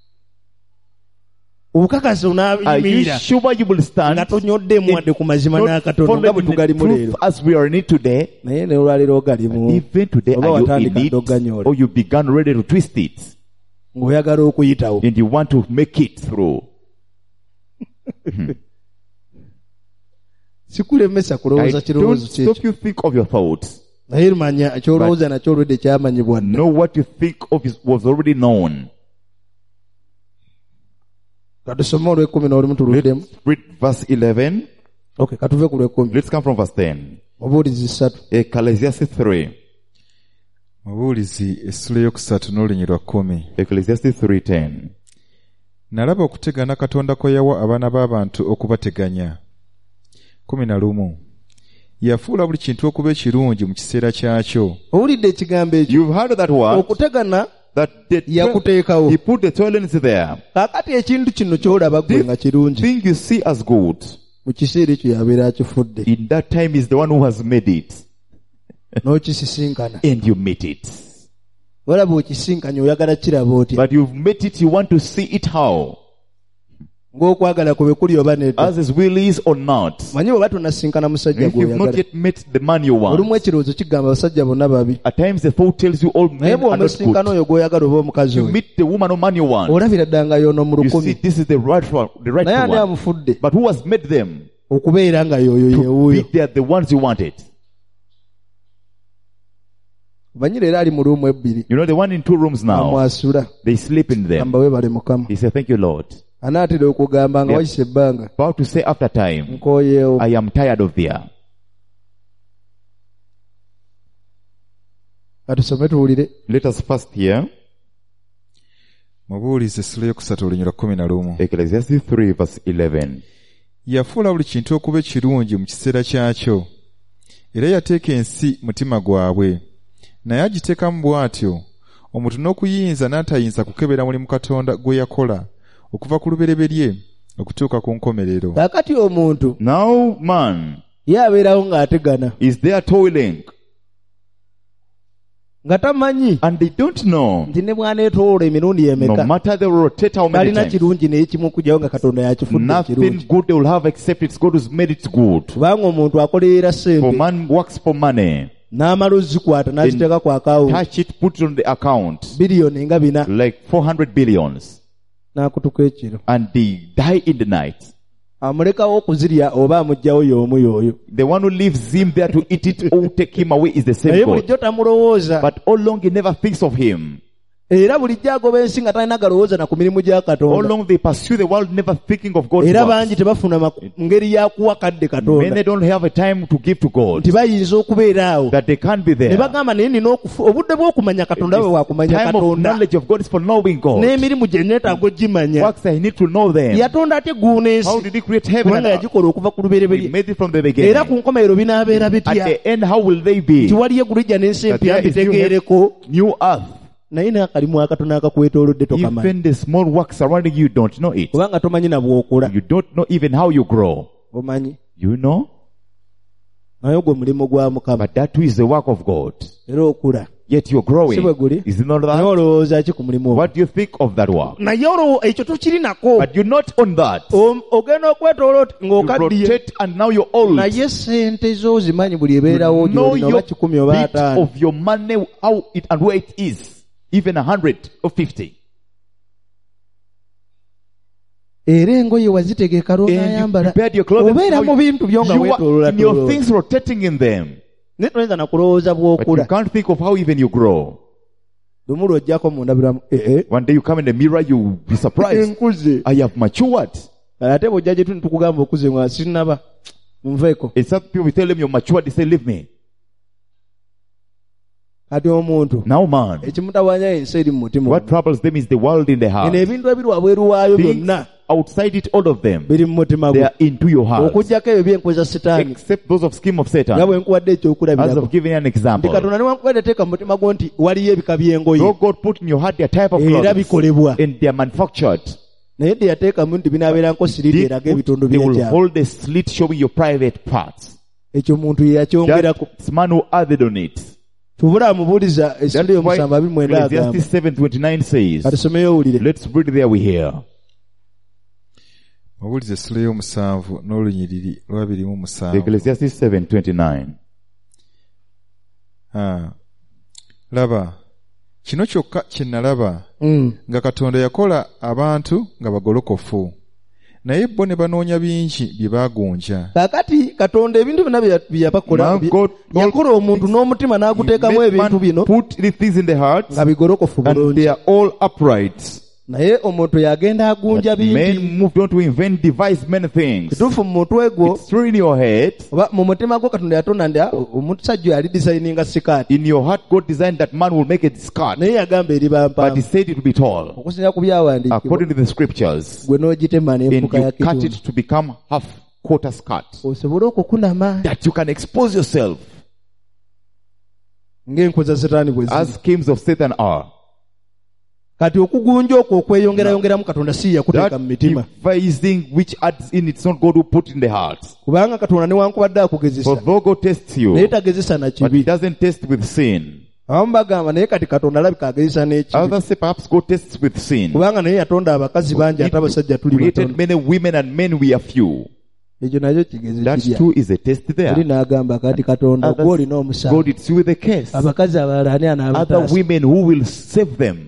obukakasi Are you n'ayimirira sure you will stand? nga tonyoddemu wadde ku mazima Not n'akatonda nga bwe following the tugalimu leero truth as we are in it today. naye ne olwaleero ogalimu Even today, oba are you in watandika it? ndoganyoola Or you began ready to twist it? ng'oyagala okuyitawo And you want to make it through. sikulemesa I kulowooza don't kirowoozo kyekyo stop you think of your thoughts. naye manya kyolowooza nakyo olwedde kyamanyibwa dda Know what you think of was already known. katusome olw'ekkumi n'olumu tuluddemu Let's read verse 11. okay katuve ku lw'ekkumi Let's come from verse 10. obuulizi 3 Ecclesiastes 3. Mubuulizi essula eyokusatu n'olunyi lwa 10. Ecclesiastes 3:10. Nalaba okutegana Katonda kwe yawa abaana b'abantu okubateganya. 11. Yafuula buli kintu okuba ekirungi mu kiseera kyakyo. owulidde ekigambo ekyo You've heard that word. okutegana That yakuteekawo he put the toilets there. kaakati ekintu kino kyolaba gwe nga kirungi Thing you see as good, mu kiseera ekyo yabeera akifudde in that time is the one who has made it. n'okisisinkana And you meet it. olaba okisinkanye oyagala kiraba otya But you've met it, you want to see it how? ng'okwagala kwe kuli oba nedda As his will is or not. manyi oba tonasinkana musajja If you've not gweoyagala yet met the man you olumu want, ekirowoozo kigamba abasajja bonna babi at times the thought tells you all naye men are not bw'omusinkana good. oyo gw'oyagala oba omukazi You oyo meet the woman or man you want. olabira ddala nga yono mu You see, lukumi this is the right one, the right naye ani one. amufudde But who has made them? okubeera nga yoyo To be yeewuuyo they are the ones you wanted. manyi leero ali mu ruumu ebbiri You know, the one in 2 rooms now, amwasula they sleep in them. gamba weebale mukama He said, thank you, Lord. anaatera okugamba nga Yeah. wayise ebbanga About to say after time, nkooyeewo I am tired of there. katusome tuwulire Let us first hear Mubuulizi essula eyokusatu olunyi lwa 11. Ecclesiastes 3 verse 11. Yafuula buli kintu okuba ekirungi mu kiseera kyakyo, era yateeka ensi mutima gwabwe, naye agiteekamu bw'atyo omuntu n'okuyinza n'atayinza kukebera mulimu Katonda gwe yakola okuva ku lubereberye okutuuka ku nkomerero. kaakati omuntu Now man ye abeerawo ng'ategana is there toiling, nga tamanyi and they don't know. nti ne bw'aneetoola emirundi No emeka matter they rotate how many talina times, kirungi n'ekimu okugyawo nga katonda yakifudde nothing ekirungi good they will have except it's God who's made it good. kubanga omuntu akolerera For ssente man works for money. n'amala ozikwata n'aziteeka ku akawunti touch it, put it on the account, biliyoni nga 4 like 400 billions, n'akutuka ekiro and they die in the night. amulekawo okuzirya oba amugjawo y'omu y'oyo The one who leaves him there to eat it or take him away is the naye same God. bulijjo tamulowooza But all along he never thinks of him. era bulijjo agoba ensi nga talina galowooza na ku mirimu gya All katonda along they pursue the world never thinking of God's era works. bangi tebafuna ngeri yakuwa kadde Many katonda don't have a time to give to God, nti bayinza okubeera awo that they can't be ne there. bagamba naye nina obudde bw'okumanya katonda bwe wakumanya Time of katonda knowledge of God is for knowing God. n'emirimu gye neetaaga ogimanya Works I need to know them. yatonda ate guuna How ensi did he create heaven kubanga and earth? yagikola okuva ku He lubereberye made it from the era beginning. ku nkomerero binaabeera At bitya the end, how will they be? nti waliyo eggulu n'ensi That empya there is new mbitegeereko New earth. naye n'akalimu akatono akakwetoolodde tokamanyi Even the small works surrounding you don't know it. kubanga tomanyi na bw'okula You don't know even how you grow. omanyi You know? naye gwe mulimu gwa mukama But that too is the work of God. era okula Yet you're si bwe growing. guli Is it not naye that? olowooza ki ku mulimu ogwo What do you think of that work? naye ekyo tokiri nako But you're not on that. ogenda okwetoola oti You ng'okaddiye rotate and now you're old. naye sente zo zimanyi buli ebeerawo Know gyolina oba your 10 oba bit 5 of your money, how it and where it is. Even 100 or 50. era engoye wazitegeeka And you lw'onaayambala prepared your clothing. obeera How mu bintu byo nga you are in your weetooloola things rotating in them. naye toyinza na kulowooza But you bw'okula can't think of how even you grow. lumu lw'ojjako mu ndabiramu One day you come in the mirror, you'll be surprised. enkuze I have matured. ate bw'ojja gye tuli tukugamba okuze nga sinnaba munveeko And some people tell them you're matured, they say, leave me. kati omuntu Now man, ekimutawanya ensi eri mu mutima what troubles them is the world in the eno heart. ebintu ebiri wabweru waayo Things byonna outside it, all of them, biri mu mutima they gwo are into your heart. okuggyako ebyo byenkoza sitaani Except those of scheme of nga Satan. bwe nkuwadde As ekyokulabirako I've given you an nti example. katonda newankubadde teeka mu mutima gwo nti waliyo ebika by'engoye Though God put in your heart their type of era clothes bikolebwa and they are manufactured. naye dde yateekamu nti binaabeeranko siriiti They, eraga ebitundu they will byakyama hold a slit showing your private parts. ekyo muntu ye yakyongerako That's man who added on it. tubula amubuuliza essuula That's why y'omusanvu 27 agamba Ecclesiastes 7:29 says, katusomeyo owulire let's read there we hear. mubuulize essula y'omusanvu n'olunyiriri lwa 27. Ecclesiastes 7:29. Laba kino kyokka kye nalaba nga Katonda yakola abantu nga bagolokofu naye bo ne banoonya bingi bye baagonja. kaakati katonda ebintu byonna bye yabakola Now God yakola omuntu n'omutima n'aguteekamu made ebintu man bino put the things in the heart nga bigolokofu and bulungi they are all upright. naye omuntu yagenda agunja bingi Men moved on to invent, devise many things. kituufu mu mutwe gwo It's true in your head. oba mu mutima gwo katonda yatonda ndi omusajja yali designinga sikaati In your heart, God designed that man will make a skirt. naye yagamba eri But he bampaamu said it will be tall. okusinziira ku byawandiikibwa According to the scriptures. gwe n'ogitema And n'enfuka you ya cut kitundu it to become half quarter skirt. osobole okukunama That you can expose yourself ng'enkoza setaani bwe ziri as schemes of Satan are. kati okugunja okwo okweyongerayongeramu katonda si yakuteeka That mu mitima devising which adds in, it's not God who put in the heart. kubanga katonda newankubadde For akugezesa though God tests naye you, tagezesa na but he kibi doesn't test with sin. abamu bagamba naye kati katonda alabika agezesa n'ekibi Others say perhaps God tests with sin. kubanga naye yatonda abakazi bangi ate abasajja tuli Created batono many women and men we are few. ekyo nakyo kigezi That kirya too is a test oli there. n'agamba kati katonda Others, gwe olina omusango God it's you with a case. abakazi abalala ani Other anaabataasa women who will save them.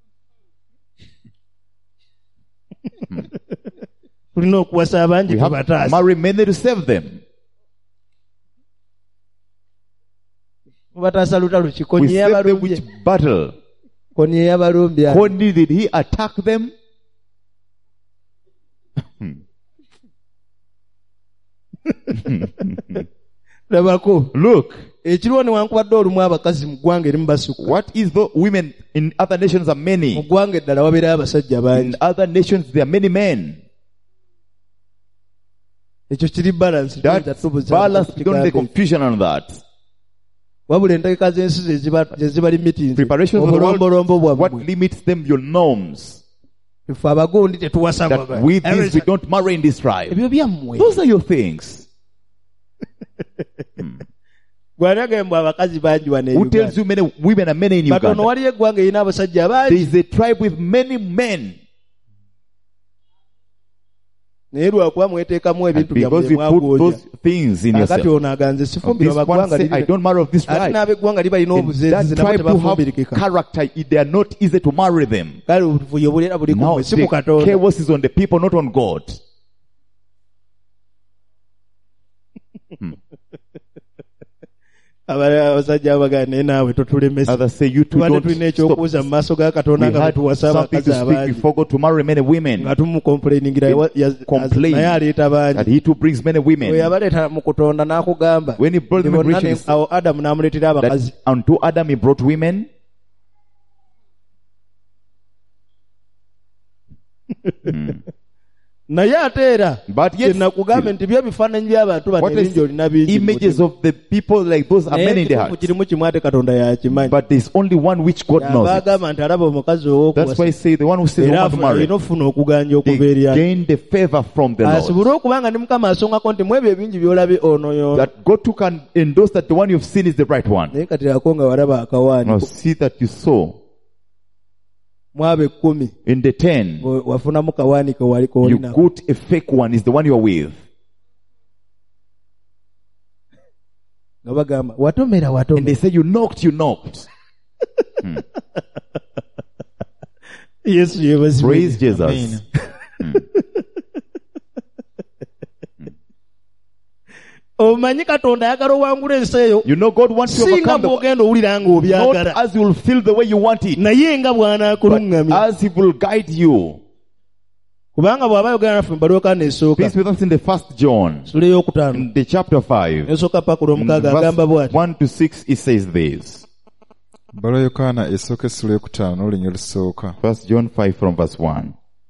tulina okuwasa abangi We have to tubataasa marry many to save them. mubataasa lutalo ki We konye save them yabalumbye which battle. konye yabalumbye How did he attack them? labako Look, ekiriwo newankubadde olumu abakazi mu ggwanga erimu basukka what is the women in other nations are mu many. ggwanga eddala wabeerayo abasajja In bangi other nations there are many men. ekyo kiri balance That's balance. We don't make confusion on that. wabula entegeka z'ensi ze zibali meetings Preparations of the obulombolombo world, what bwammwe limits them? Your norms. ife abagondi tetuwasa That with this we don't marry in this tribe. ebyo byammwe Those are your things. gwani agambwa abakazi bangi wano Who tells you many women are many in katono Uganda? waliyo eggwanga erina abasajja There bangi is a tribe with many men. naye lwakuba mweteekamu And ebintu because byammwe you put mwagwoja those things in akati yourself. ono aganze This sifumbirwa one baggwanga say, I don't marry of this ate tribe. n'abeggwanga libalina And obuzeezi that nabo tribe to have tebafumbirikika character, they are not easy to marry them. kale obuvuyo bulera buli Now kumwe si ku the Katonda. chaos is on the people, not on God. Abasajja abagaa naye naawe totulemesa Others say you two tubadde tulina don't stop. ekyokubuuza mu maaso ga Katonda We nga had betuwasa something abakazi to speak abangi before God to marry many women. nga tumukomplainingira Complain naye aleeta bangi that he too brings many we women. yabaleeta mu kutonda n'akugamba When he brought them in bonna creation, awo Adamu n'amuleetera abakazi that unto Adam he brought women. naye ate era But yet kyenakugambe nti by'ebifaananyi by'abantu bano what ebingi is olina bingi mu images mutima. of the people like those are naye many in the ekituufu heart. kirimu kimu ate Katonda yakimanyi But there's only one which God knows it. abagamba nti alaba omukazi That's why I say the one who says era want to marry, alina okufuna okuganja okuva they eri ate gain the favor from the Lord. asobole okubanga ne mukama asongako nti mu ebyo ebingi by'olabye ono y'ono That God too can endorse that the one you've seen is the right one. naye kati ako nga walaba akawaani Now see that you saw mu abo 10 in the 10, wafunamu kawaani ke wali you koolina got a fake one is the one you're with. nga bagamba watomera And watomera they say you knocked. yesu yeebazibwe Praise Jesus. Amen. omanyi Katonda ayagala owangula ensi eyo You know God wants to singa overcome the bw'ogenda owulira nga not obyagala as you will feel the way you want it, naye nga but bw'anaakuluŋŋamya as He will guide you. kubanga bw'aba yogera naffe mu balooka nesooka Peace with us in the 1st John, sula ey'okutaano in the chapter 5, nesooka paka olw'omukaaga agamba verse bw'ati 1 to 6, it says this. Balo Yokaana esooka essula ey'okutaano olunya olusooka. 1 John 5 from verse 1.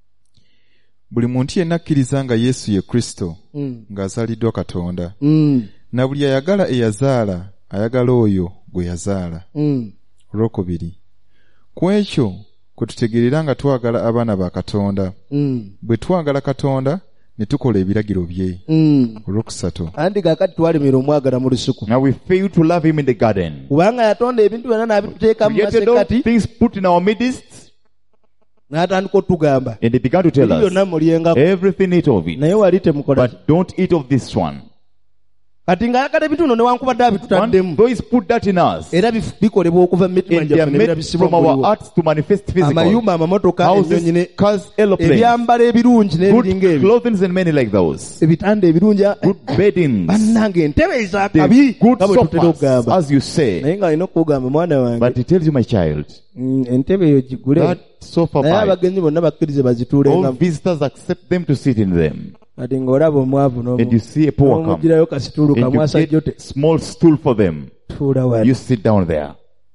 Buli muntu yenna akkiriza nga Yesu ye Kristo ng'azaaliddwa Katonda. Na buli ayagala eyazaala ayagala oyo gwe yazaala. Olwokubiri. Ku ekyo kwe tutegeerera nga twagala abaana ba Katonda. Bwe twagala Katonda ne tukola ebiragiro bye. Olwokusatu. anti kaakati twalemera omwagala mu lusuku Now we fail to love Him in the garden. kubanga yatonda ebintu byonna n'abituteeka mu Created all masekkati things put in our midst, n'atandika otugamba and they began to tell biri byonna us, mulyengako everything eat of it, naye wali temukola but don't eat of this one. kati ng'ayagala ebintu bino newankubadde abitutaddemu Though He's put that in us, era bikolebwa okuva mu mitima and they are gyaffe ne made birabisibwa from mu our buliwo hearts to manifest physical. amayumba amamotoka ennyonyi Houses, cars, aeroplanes, ebyambalo ebirungi n'ebiringa good ebyo clothing and many like those. ebitanda ebirungi Good beddings, bannange entebe the ezakabi good nga bwe tutera sofas, okugamba as you say. naye ng'alina okugamba mwana wange But He tells you, my child, entebe eyo gigule that sofa naye buy. abagenyi bonna bakkirize bazituulenga All visitors accept them to sit in them. kati ng'olaba omwavu And you see a poor come, n'omugirayo kasituulu and you kamwasajjo get small stool for them. tuula wali You sit down there.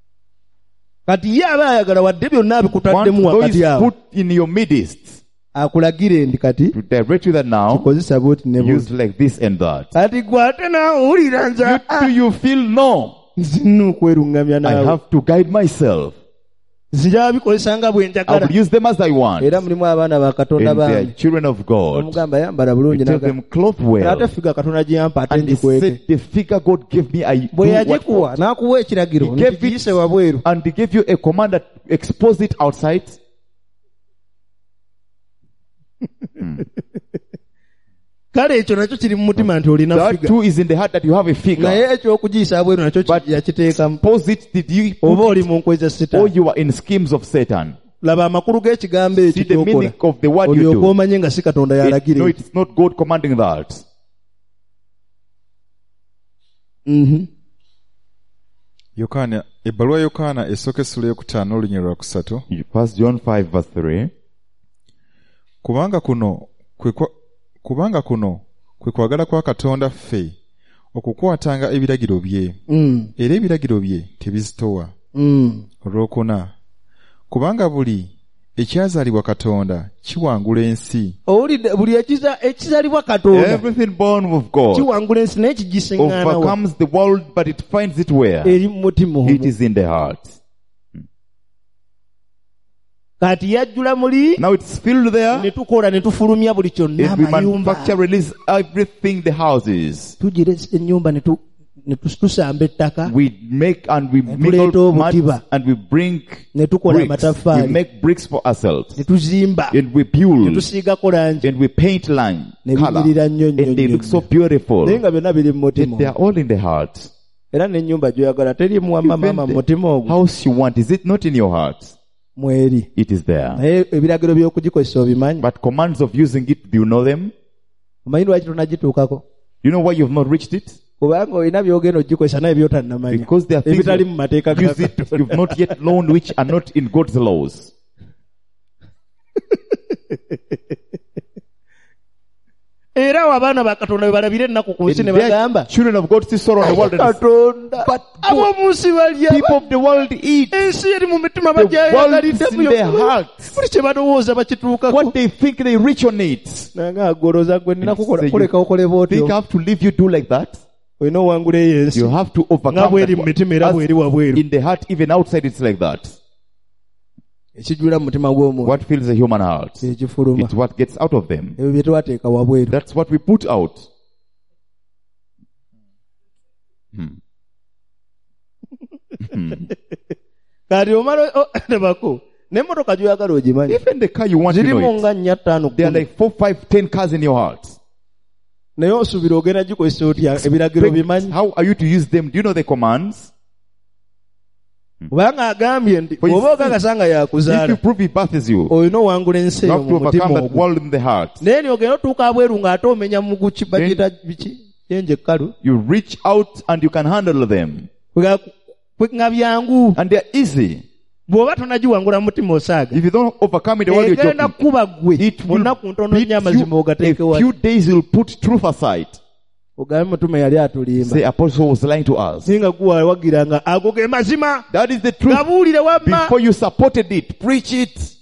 kati ye aba ayagala wadde byonna Once abikutaddemu those wakati awo put in your midst, akulagire ndi kati to direct you that now, kozesa bwoti ne use buti like this and that. kati gwe ate naawulira nza Do you feel no? nzina okweruŋŋamya I naawe have to guide myself. nzija bikozesa nga bwe I njagala will use them as I want. era mulimu abaana ba katonda And they are bange children of God. omugamba yambala bulungi You tell them clothe well. ate figa katonda gye yampa ate And he ngikweke said, the figure God gave me, I do bwe what yagikuwa n'akuwa ekiragiro He gave nti it- giyise wabweru and he gave you a command that expose it outside. kale ekyo nakyo kiri mu mutima nti olina That figa too is in the heart that you have a figure. naye ekyokugiyisa wabweru nakyo yakiteekamu Expose it, did you oba put oli it, mu nkwe za or sitaani you are in schemes of Satan? laba amakulu g'ekigambo ekyo See the kyokola meaning of the word you olyoke do. omanye nga si katonda No, yalagire it's not God commanding that. Yokaana ebbaluwa Yokaana esooka essula ey'okutaano olunya lwakusatu. 1 John 5 verse 3. Kubanga kuno kwe kwagala kwa Katonda ffe okukwatanga ebiragiro bye, era ebiragiro bye tebizitowa. Olwokuna, kubanga buli ekyazaalibwa Katonda kiwangula ensi. owulidde buli ekizaalibwa katonda Everything born of God kiwangula ensi naye kigisiŋŋaana wa overcomes the world, but it finds it where? eri mu mutima It omwo is in the heart. kati yajjula muli Now it's filled there. ne tukola ne tufulumya buli kyonna If we amayumba manufacture, release everything, the houses. tugira ennyumba ne tusamba ettaka We make and we tuleeta mingle mud obutiba. and we bring ne tukola bricks. We amataffaali make bricks for ourselves. ne tuzimba And we ne build. tusiigako langi And we paint line, ne color. binyirira nnyo nnyo And they look so nnyo beautiful. naye nga byonna biri mu And they mutima are all in the heart. era n'ennyumba gy'oyagala teri muwamma Even maama mu the mutima ogwo house you want, is it not in your heart? mweri It is there. naye ebiragiro by'okugikozesa obimanyi But commands of using it, do you know them? omanyi lwaki tonagituukako You know why you've not reached it? kubanga olina byogenda ogikozesa naye byotannamanya Because there are things ebitali mu that mateeka use it, you've not yet learned which are not in God's laws. era abaana ba katonda bwe balabira ennaku ku nsi And ne their bagamba children of God see sorrow on the world. And katonda But ab'omu nsi balya people of the world eat. ensi eri mu mitima The world is bagyayagalidde in their hearts. buli kye balowooza bakituukako What they think they reach on it. nange agoloza gwe nina Say you kuleka okole think I bwotyo have to leave you do like that? olina owangula eyo ensi You have to nga overcome bweri mu mitima era that. bweri wabweru In the heart, even outside, it's like that. ekijjula mu mutima gw'omuntu What fills the human heart? ekifuluma It's what gets out of them. ebyo bye twateeka wabweru That's what we put out. kati omala ndabako n'emmotoka gyoyagala ogimanyi Even the car you want to zirimu know it. nga 4 5 There are 10 like 4, 5, 10 cars in your heart. naye osuubira ogenda gikozesa otya ebiragiro bimanyi How are you to use them? Do you know the commands? kubanga agambye nti For you oba see, ogagasanga If you yakuzaala prove he births you, olina owangula ensi you eyo have to mu mutima overcome that ogwo world in the heart. naye niogenda otuuka abweru ng'ate omenya muguki bagiyita biki yenje ekkalu You reach out and you can handle them. nga byangu And they're easy. bw'oba tonagiwangula mu mutima osaaga If you don't overcome it, the world you're egenda joking. kuba ggwe It mu will nnaku ntono beat nnyo amazima you. ogateeke A wali few days you'll put truth aside. ogambe mutume yali atulimba Say apostle was lying to us. singa guwawagira nga ago ge mazima That is the truth. gabuulire wamma Before you supported it, preach it.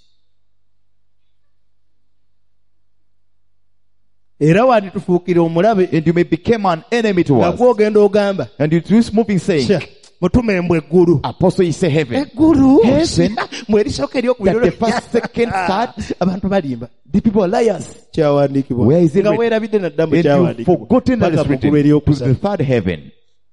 era wandi tufuukire omulabe And you may become an enemy to nga us. gwe ogenda ogamba And you do moving saying, "Sha, mutume mbwe eggulu apostle, you say heaven. eggulu Heaven? mbwe erisooka That the eryokubiri first, second, third, abantu balimba the people are liars. kyawandiikibwa Where is it nga written? weerabidde naddala mu And you've kyawandiikibwa forgotten that paka is mu written kuba to eryokusatu the third heaven.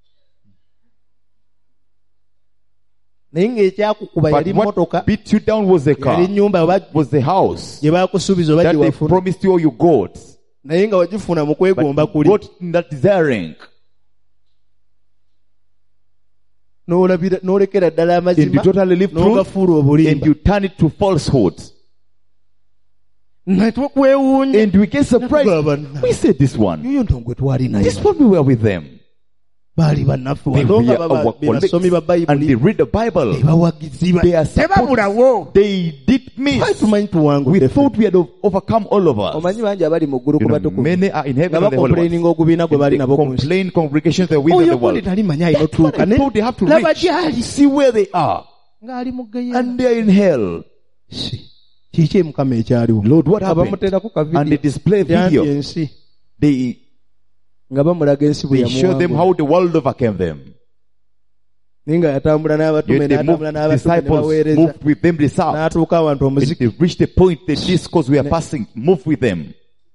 naye ng'ekyakukuba But yali motoka what beat you down was the car, yali nnyumba oba was the house gye baakusuubiza oba that gye they wafuna promised you or you got. naye nga wagifuna mu But kwegomba you kuli got in that desiring. n'olekera ddala And you amazima totally leave truth n'ogafuula and obulimba you turn it to falsehood. netwekwewuunya And we get surprised. Gabana. We said this one. yoyo ntongwe twali naye This one we were with them. baali bannaffe They wano were nga our be colleagues basomi ba and they bayibuli read the Bible. ebawagiziba They are supporters. tebabulawo They did twali miss. tumanyi We tuwangudde thought we had overcome all of us. omanyi bangi abali mu ggulu You ku know, batukuvu many are in nga heaven and the holy ones. bakomplaininga ogubiina gwe bali They nabo ku nsi complain congregations that within oyo the gundi world. talimanya ayina That's what otuuka I thought they have to laba reach. gyali See where they are. ng'ali mu geya And they are in hell. kiki mukama ekyaliwo Lord, what happened? abamuteerako ka And they display video video. ensi They nga bamulaga ensi bwe show them yamuwangula how the world overcame them. naye nga yatambula n'abatume Yet they n'atambula moved, n'abatume ne disciples baweereza moved with them this out. n'atuuka awantu And omuziki they reached the point, the discourse we are passing, move with them.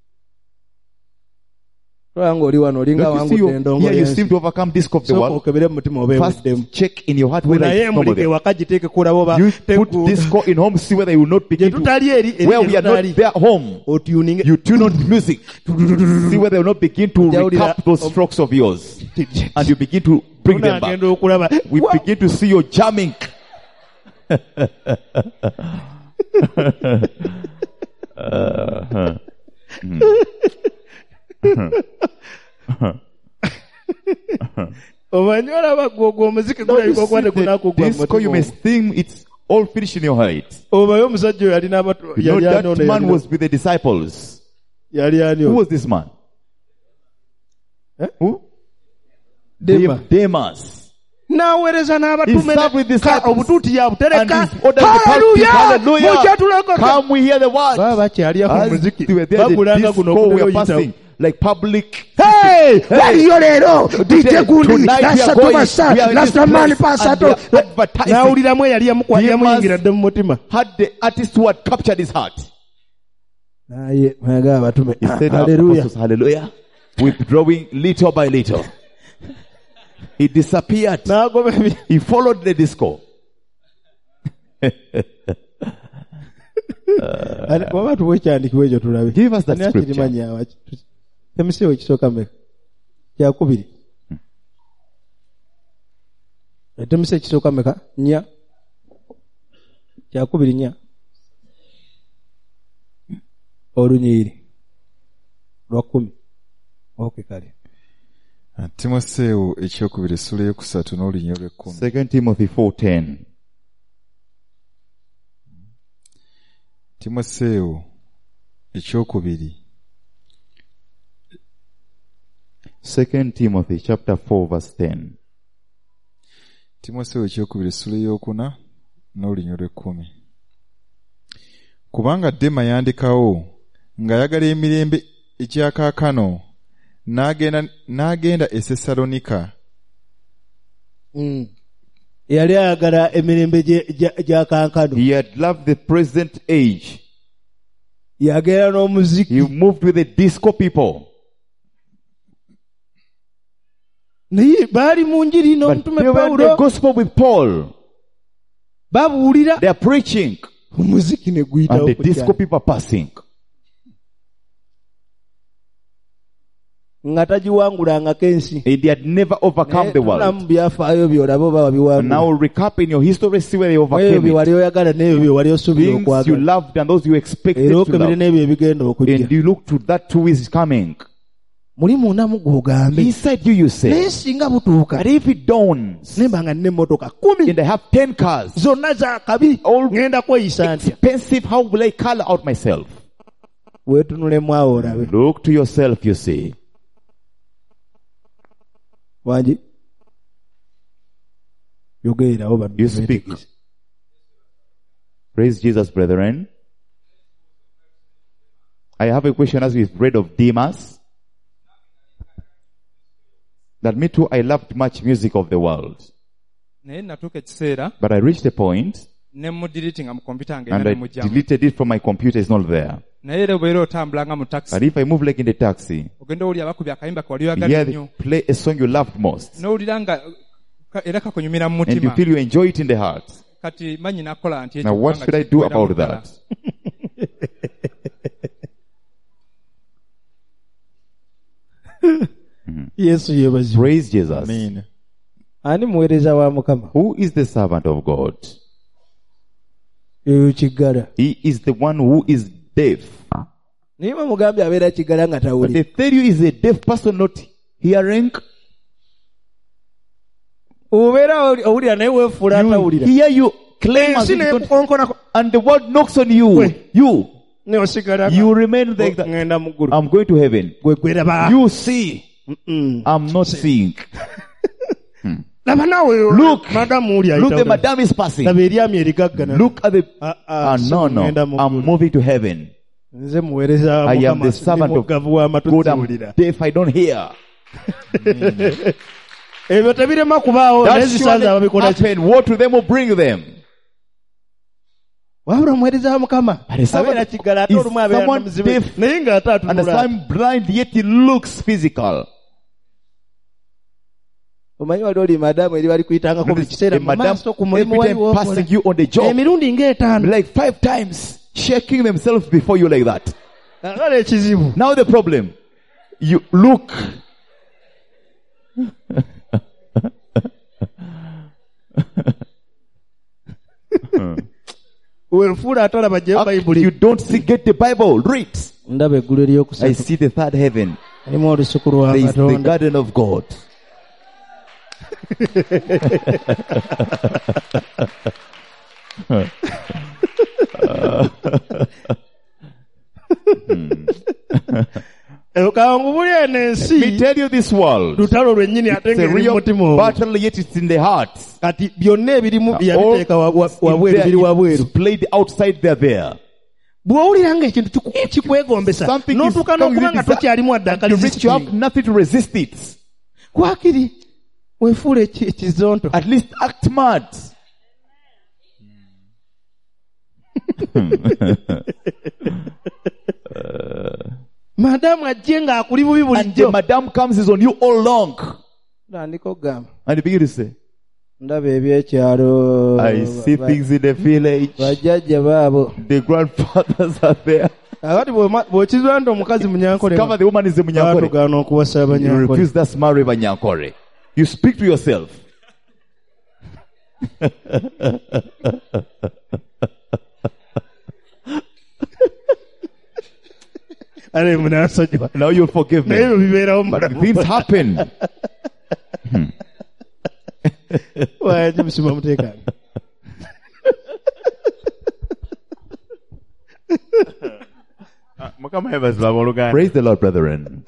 olaba ng'oli wano olinga Don't you see wangudde you, endongo here you y'ensi seem to overcome disc of the sooka world. okebere mu mutima First, obeeweddemu check in your heart whether naye it's normal mulike there. ewaka giteeke kulaba oba You put teguuda. disco in home, see whether you will not gye begin to, tutali eri where we are not tutali there home. otuning You tune on music. See whether you will not begin to Jawulira- recap those strokes of yours. And you begin to bring them back. agenda okulaba We begin to see your jamming. omanyi olaba gwogwo omuziki gulabika okuba The tegunaakugwa mu disco, you may mutima think it's all finished in your head. obaye omusajja oyo yalina You know yali ani ono that man yalina- was with the disciples. yali ani Who ono? was this man? Eh? Who? Dema. Demas. n'aweereza He n'abatume served with disciples. obutuuti And yabutereka he's ordered the haleluya hallelujah. mukyatulako Come we hear the word. baba bakyaliako As omuziki they were there, the bagulanga guno disco we are okuddayo passing, like public. Hey, waliyo leero DJ Gundi Tonight we are lasatu going, basa we are in this lasamani place, pasato and we are advertising. n'awuliramu eyali yamuyingira dde mu mutima Had the artist who had captured his heart. naye mwaga abatume He said, haleluya apostles, hallelujah. Withdrawing little by little. He disappeared. n'agoba ebintu. He followed the disco. Waba tuwe ekyandikibwa ekyo tulabe. Give us that Ani scripture. akirimanya awaki? Temiseewo ekisooka mmeka? Kyakubiri. Temise ekisooka mmeka? Nnya. Kyakubiri nnya. Olunyiiri. Lwa 10. Okay kale. Timoseewo ekyokubiri essula eyokusatu n'olunyiriri lw'ekkumi. 2 Timothy 4:10. Timoseewo ekyokubiri 2 Timothy chapter 4 verse 10. Timoseewo ekyokubiri essula eyokuna n'olunyiriri lw'ekkumi. Kubanga Dema yandikawo ng'ayagala emirembe egyakaakano n'agenda e Sesalonika. Yali ayagala emirembe gya kankano. He had loved the present age. Yagera n'omuziki. He moved with the disco people. Naye baali mu njiri But n'omutume they were in the Pawulo. gospel with Paul. Babuulira. They are preaching. Omuziki ne guyitawo And the ku disco kyalo. people are passing. Nga tagiwangulangako ensi. And they had never overcome the world. Mu byafaayo by'olaba oba And wabiwangula. now recap in your history, see where they Ebyo overcame bye it. wali oyagala n'ebyo bye wali osuubira Things you okwagala. loved and those you expected Era to okebere love. n'ebyo ebigenda okujja. And you look to that too is coming. Muli mundamu gw'ogambe. Inside you Naye say, singa butuuka. but if it dawns, Nemba nga nne emmotoka 10. and I have 10 cars, Zonna za kabi. all Ngenda kweyisa ntya. expensive, how will I color out myself? Weetunulemu awo olabe. Look to yourself, you see. Wangi. Yogererawo bano. You speak. Praise Jesus, brethren. I have a question as we've read of Demas. That me too, I loved much music of the world. naye natuuka ekiseera But I reached a point ne mudiritinga mu kompyuta nga and era I ne mujjamu deleted it from my computer. It's not there. naye era obeera otambulanga mu But taxi if I move like in the taxi, ogenda owulira bakubya akayimba ke wali you oyagala hear nnyo play a song you loved most. n'owulira nga era kakunyumira mu And you mutima feel you enjoy it in the heart. kati manyi nakola nti Now what should I do about that? Yesu yeebazibwe. Praise Jesus. Amen. Ani muweereza wa Mukama? Who is the servant of God? Eyo kiggala. He is the one who is deaf. Naye bamugambye abeera kiggala nga But tawulira. they tell you is a deaf person not hearing. Obeera owulira naye weefuula You atawulira. hear you claim as Ensi if you don't, neekukonkonako. and the word knocks on you. Wait. You Neosigala you remain like that. ngenda mu ggulu. I'm going to heaven. Gwe gweraba. You see, Mm-mm. I'm not seeing. Laba naawe Look. madamu uli Look, the ayita. madam is passing. Laba eryami erigaggana. Look at the. So No, ngenda mu I'm ggulu. moving to heaven. Nze muweereza wa I am Mukama, the ndi servant of muggavu w'amatu God. I'm siwulira. deaf. I don't hear. Ebyo tebirema kubaawo naye That zisanze surely ababikola ki? happen. What to them will bring them. Wabula muweereza wa Mukama But is someone- abeera kiggala ate is olumu abeera someone muzibe deaf naye ng'ate And atunula. I'm blind, yet he looks physical. Omanyi wali oli madamu eri bali kuyitangako buli kiseera A mu madam maaso ku mulimu every waliwo time passing you on the job. emirundi ng'etaano. Like 5 times, shaking themselves before you like that. Agala ekizibu. Now the problem, you look. Weefuula atalaba gye You Bayibuli. don't see, get the Bible, read. Ndaba eggulu I eryokusatu. see the third heaven. Erimu olusuku lwa There is the Katonda. garden of God. Kangubuli eno Me ensi tell you this world. lutalo lwennyini ate It's a ng'eri mu real mutima omwo. battle, yet it's in the heart. Kati byonna ebirimu All byabiteeka wabweru in biri there, wabweru. it's played outside, they're there. Bw'owulira ng'ekintu kikwegombesa Something is n'otuuka coming n'okuba nga with tokyalimu You reach, you have addaakalizikiti. nothing to resist it. Kwakiri weefuula ekizonto. At least act mad. Madamu ajje ng'akuli bubi And the bulijjo. madam comes is on you all long. N'otandika okugamba And you begin to say, ndaba ebyekyalo I see things in the village. bajjajja baabo The grandfathers are there. akati bw'okizwa nti omukazi munyankole Cover the woman is the Munyankore. batugaana okuwasa You abanyankole refuse that marry Banyankore. You speak to yourself. ale munasonyiwa Now you'll forgive naye me. bwe bibeerawo mu But bulamu things happen. waje musima muteekaani Mukama yeebazibwa abooluganda. Praise the Lord, brethren.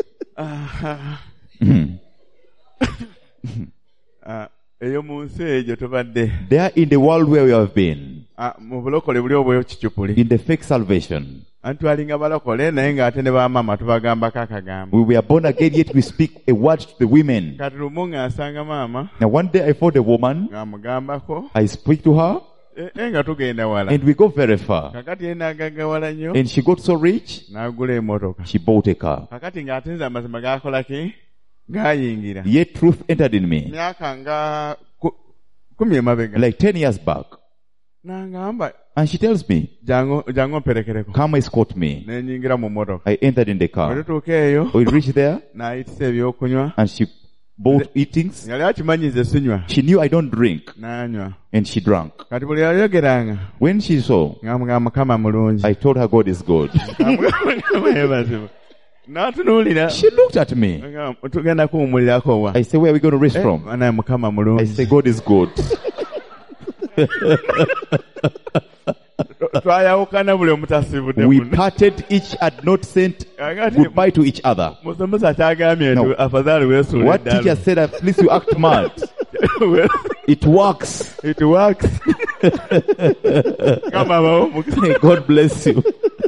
Eyo mu nsi egyo tubadde There in the world where we have been, mu bulokole buli obw'ekicupuli. in the fake salvation, Anti twalinga balokole naye ng'ate ne bamaama tubagambako akagambo. we were born again, yet we speak a word to the women. Kati lumu ng'asanga maama Now one day I found a woman, ng'amugambako I speak to her, nga tugenda wala. and we go very far. Kakati ye n'agaggawala nnyo And she got so rich, n'agula emmotoka. she bought a car. Kakati ng'ate nze amazima gaakola ki? Gaayingira. Yet truth entered in me, Myaka nga 10 emabega. like 10 years back. N'angamba And she tells me, jangu mperekereko. come escort me. Ne nyingira mu mmotoka. I entered in the Bwe car. tutuuka eyo We reached there, n'ayitisa ebyokunywa. and she bought eatings. Yali akimanyi nze sinywa. She knew I don't drink, N'anywa. and she drank. Kati buli yayogeranga When she saw, ng'amugamba Mukama mulungi. I told her God is good. Mukama yeebazibwa. N'atunuulira. She looked at me. Ng'amba, tugenda kuwummulirako wa. I said, where are we going to reach from? Naye Mukama I mulungi. said, God is good. Twayawukana buli omutasibudde We munne. parted, each had not sent Kakati goodbye to each other. musomesa kyagambye No. nti afadhali weesuule What teacher ddala. said, at least you act mad. It works. It works. Kama bawo mukisa. God bless you.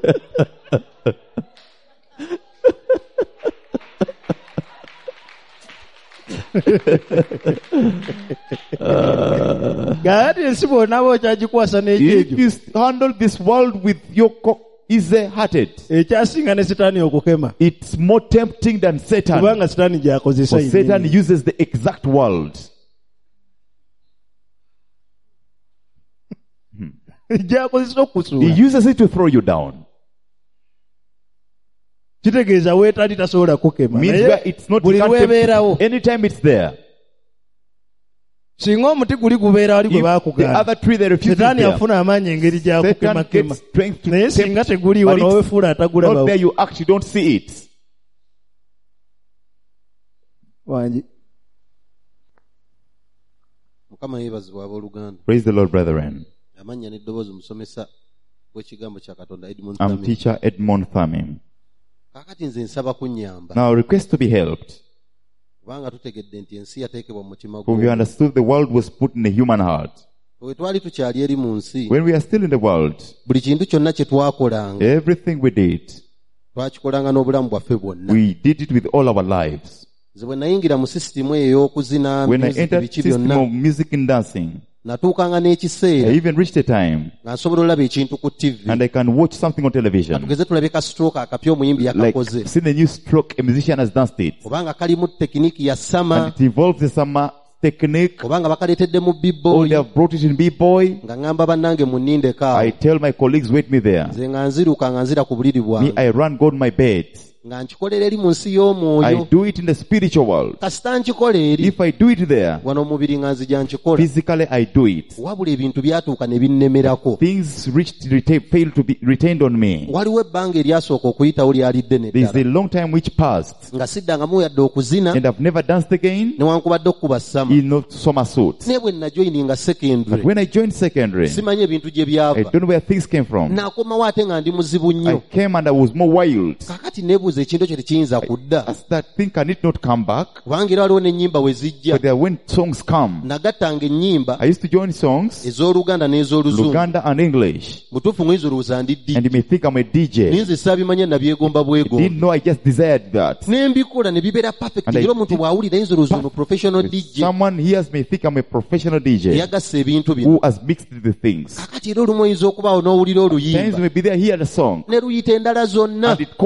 gaati ensi bw'onaaba okyagikwasa n'ekyo If ekyo you handle this world with your easy-hearted, ekyasinga ne sitaani okukema it's more tempting than Satan. kubanga sitaani gyakozesa For Satan nnyo. uses the exact world. gyakozesa He okukusuula uses it to throw you down. kitegeeza weetali tasobola kukema Means naye where it's not buli you can't tempt lwebeerawo it. Anytime it's there. singa omuti guli gubeera wali gwe If the baakugana other tree they refuse setaani there, afuna amaanyi engeri Satan gyakukemakema gets strength to naye singa tempt, teguliiwo but it's n'owefuula not atagulabawo there you act, you don't see it. wangi Mukama yeebazibwa abooluganda. Praise the Lord, brethren. Amannya n'eddoboozi musomesa w'ekigambo kya Katonda Edmund I'm Tamim. teacher Edmond Thamim. Kaakati nze nsaba kunnyamba. Now I request to be helped. Kubanga tutegedde nti ensi yateekebwa mu mutima For we gw'omuntu. understood the world was put in a human heart. Bwe twali tukyali eri mu nsi, When we are still in the world, buli kintu kyonna kye twakolanga, everything we did, twakikolanga n'obulamu bwaffe bwonna. we did it with all our lives. Nze bwe nayingira mu sisitimu eyo ey'okuzina When I music entered biki system byonna, of music and dancing, natuukanga I n'ekiseera even reached a time nga nsobola olaba ekintu ku TV. and I can watch something on television. Tugeze tulabe ka stroke akapya omuyimbi Like, yakakoze. seen a new stroke, a musician has danced it. Kubanga kalimu tekiniki ya And sama, it involves the summer technique. kubanga bakaleetedde mu Oh, B-boy. they have brought it in B-boy. Nga ngamba bannange munindeko awo. I tell my colleagues, wait me there. Nze nga nziruka nga nzira ku buliri Me, bwange. I run, go on my bed. Nga nkikolera eri mu nsi I y'omwoyo. do it in the spiritual world. Kasita nkikola eri, If I do it there, wano omubiri nga nzija nkikola. physically I do it. Wabula ebintu byatuuka ne binnemerako. Things fail to be retained on me. Waliwo ebbanga eryasooka okuyitawo lyalidde There is a neddala. long time which passed, Nga siddangamu yadde okuzina, and I've never danced again newankubadde okukuba sama. in no somersault. Naye bwe najoyininga But secondary, when I joined secondary, simanyi ebintu gye I byava. don't know where things came from. Naakomawo ate nga ndi muzibu I nnyo. came and I was more wild. Kaakati neebuuza ekintu ekyo tekiyinza kudda. I started thinking, can it not come back? Kubanga era waliwo n'ennyimba we zijja. But there when songs come, Nagattanga ennyimba I used to join songs, ez'Oluganda n'ez'Oluzungu. Luganda and English. Mutuufu mwinzuluuza ndi And you may think I'm a DJ. ninze saabimanya nabyegomba bwegomba. Didn't know I just desired that. Ne mbikola ne bibeera perfect. And I Era omuntu bw'awulira yinzuluuza ono professional DJ. Someone hears me think I'm a professional DJ Yagasse ebintu bino. who has mixed the things. Kakati era olumu oyinza okubaawo n'owulira Times oluyimba. may be there, hear the song, Ne luyita endala zonna. and it calls all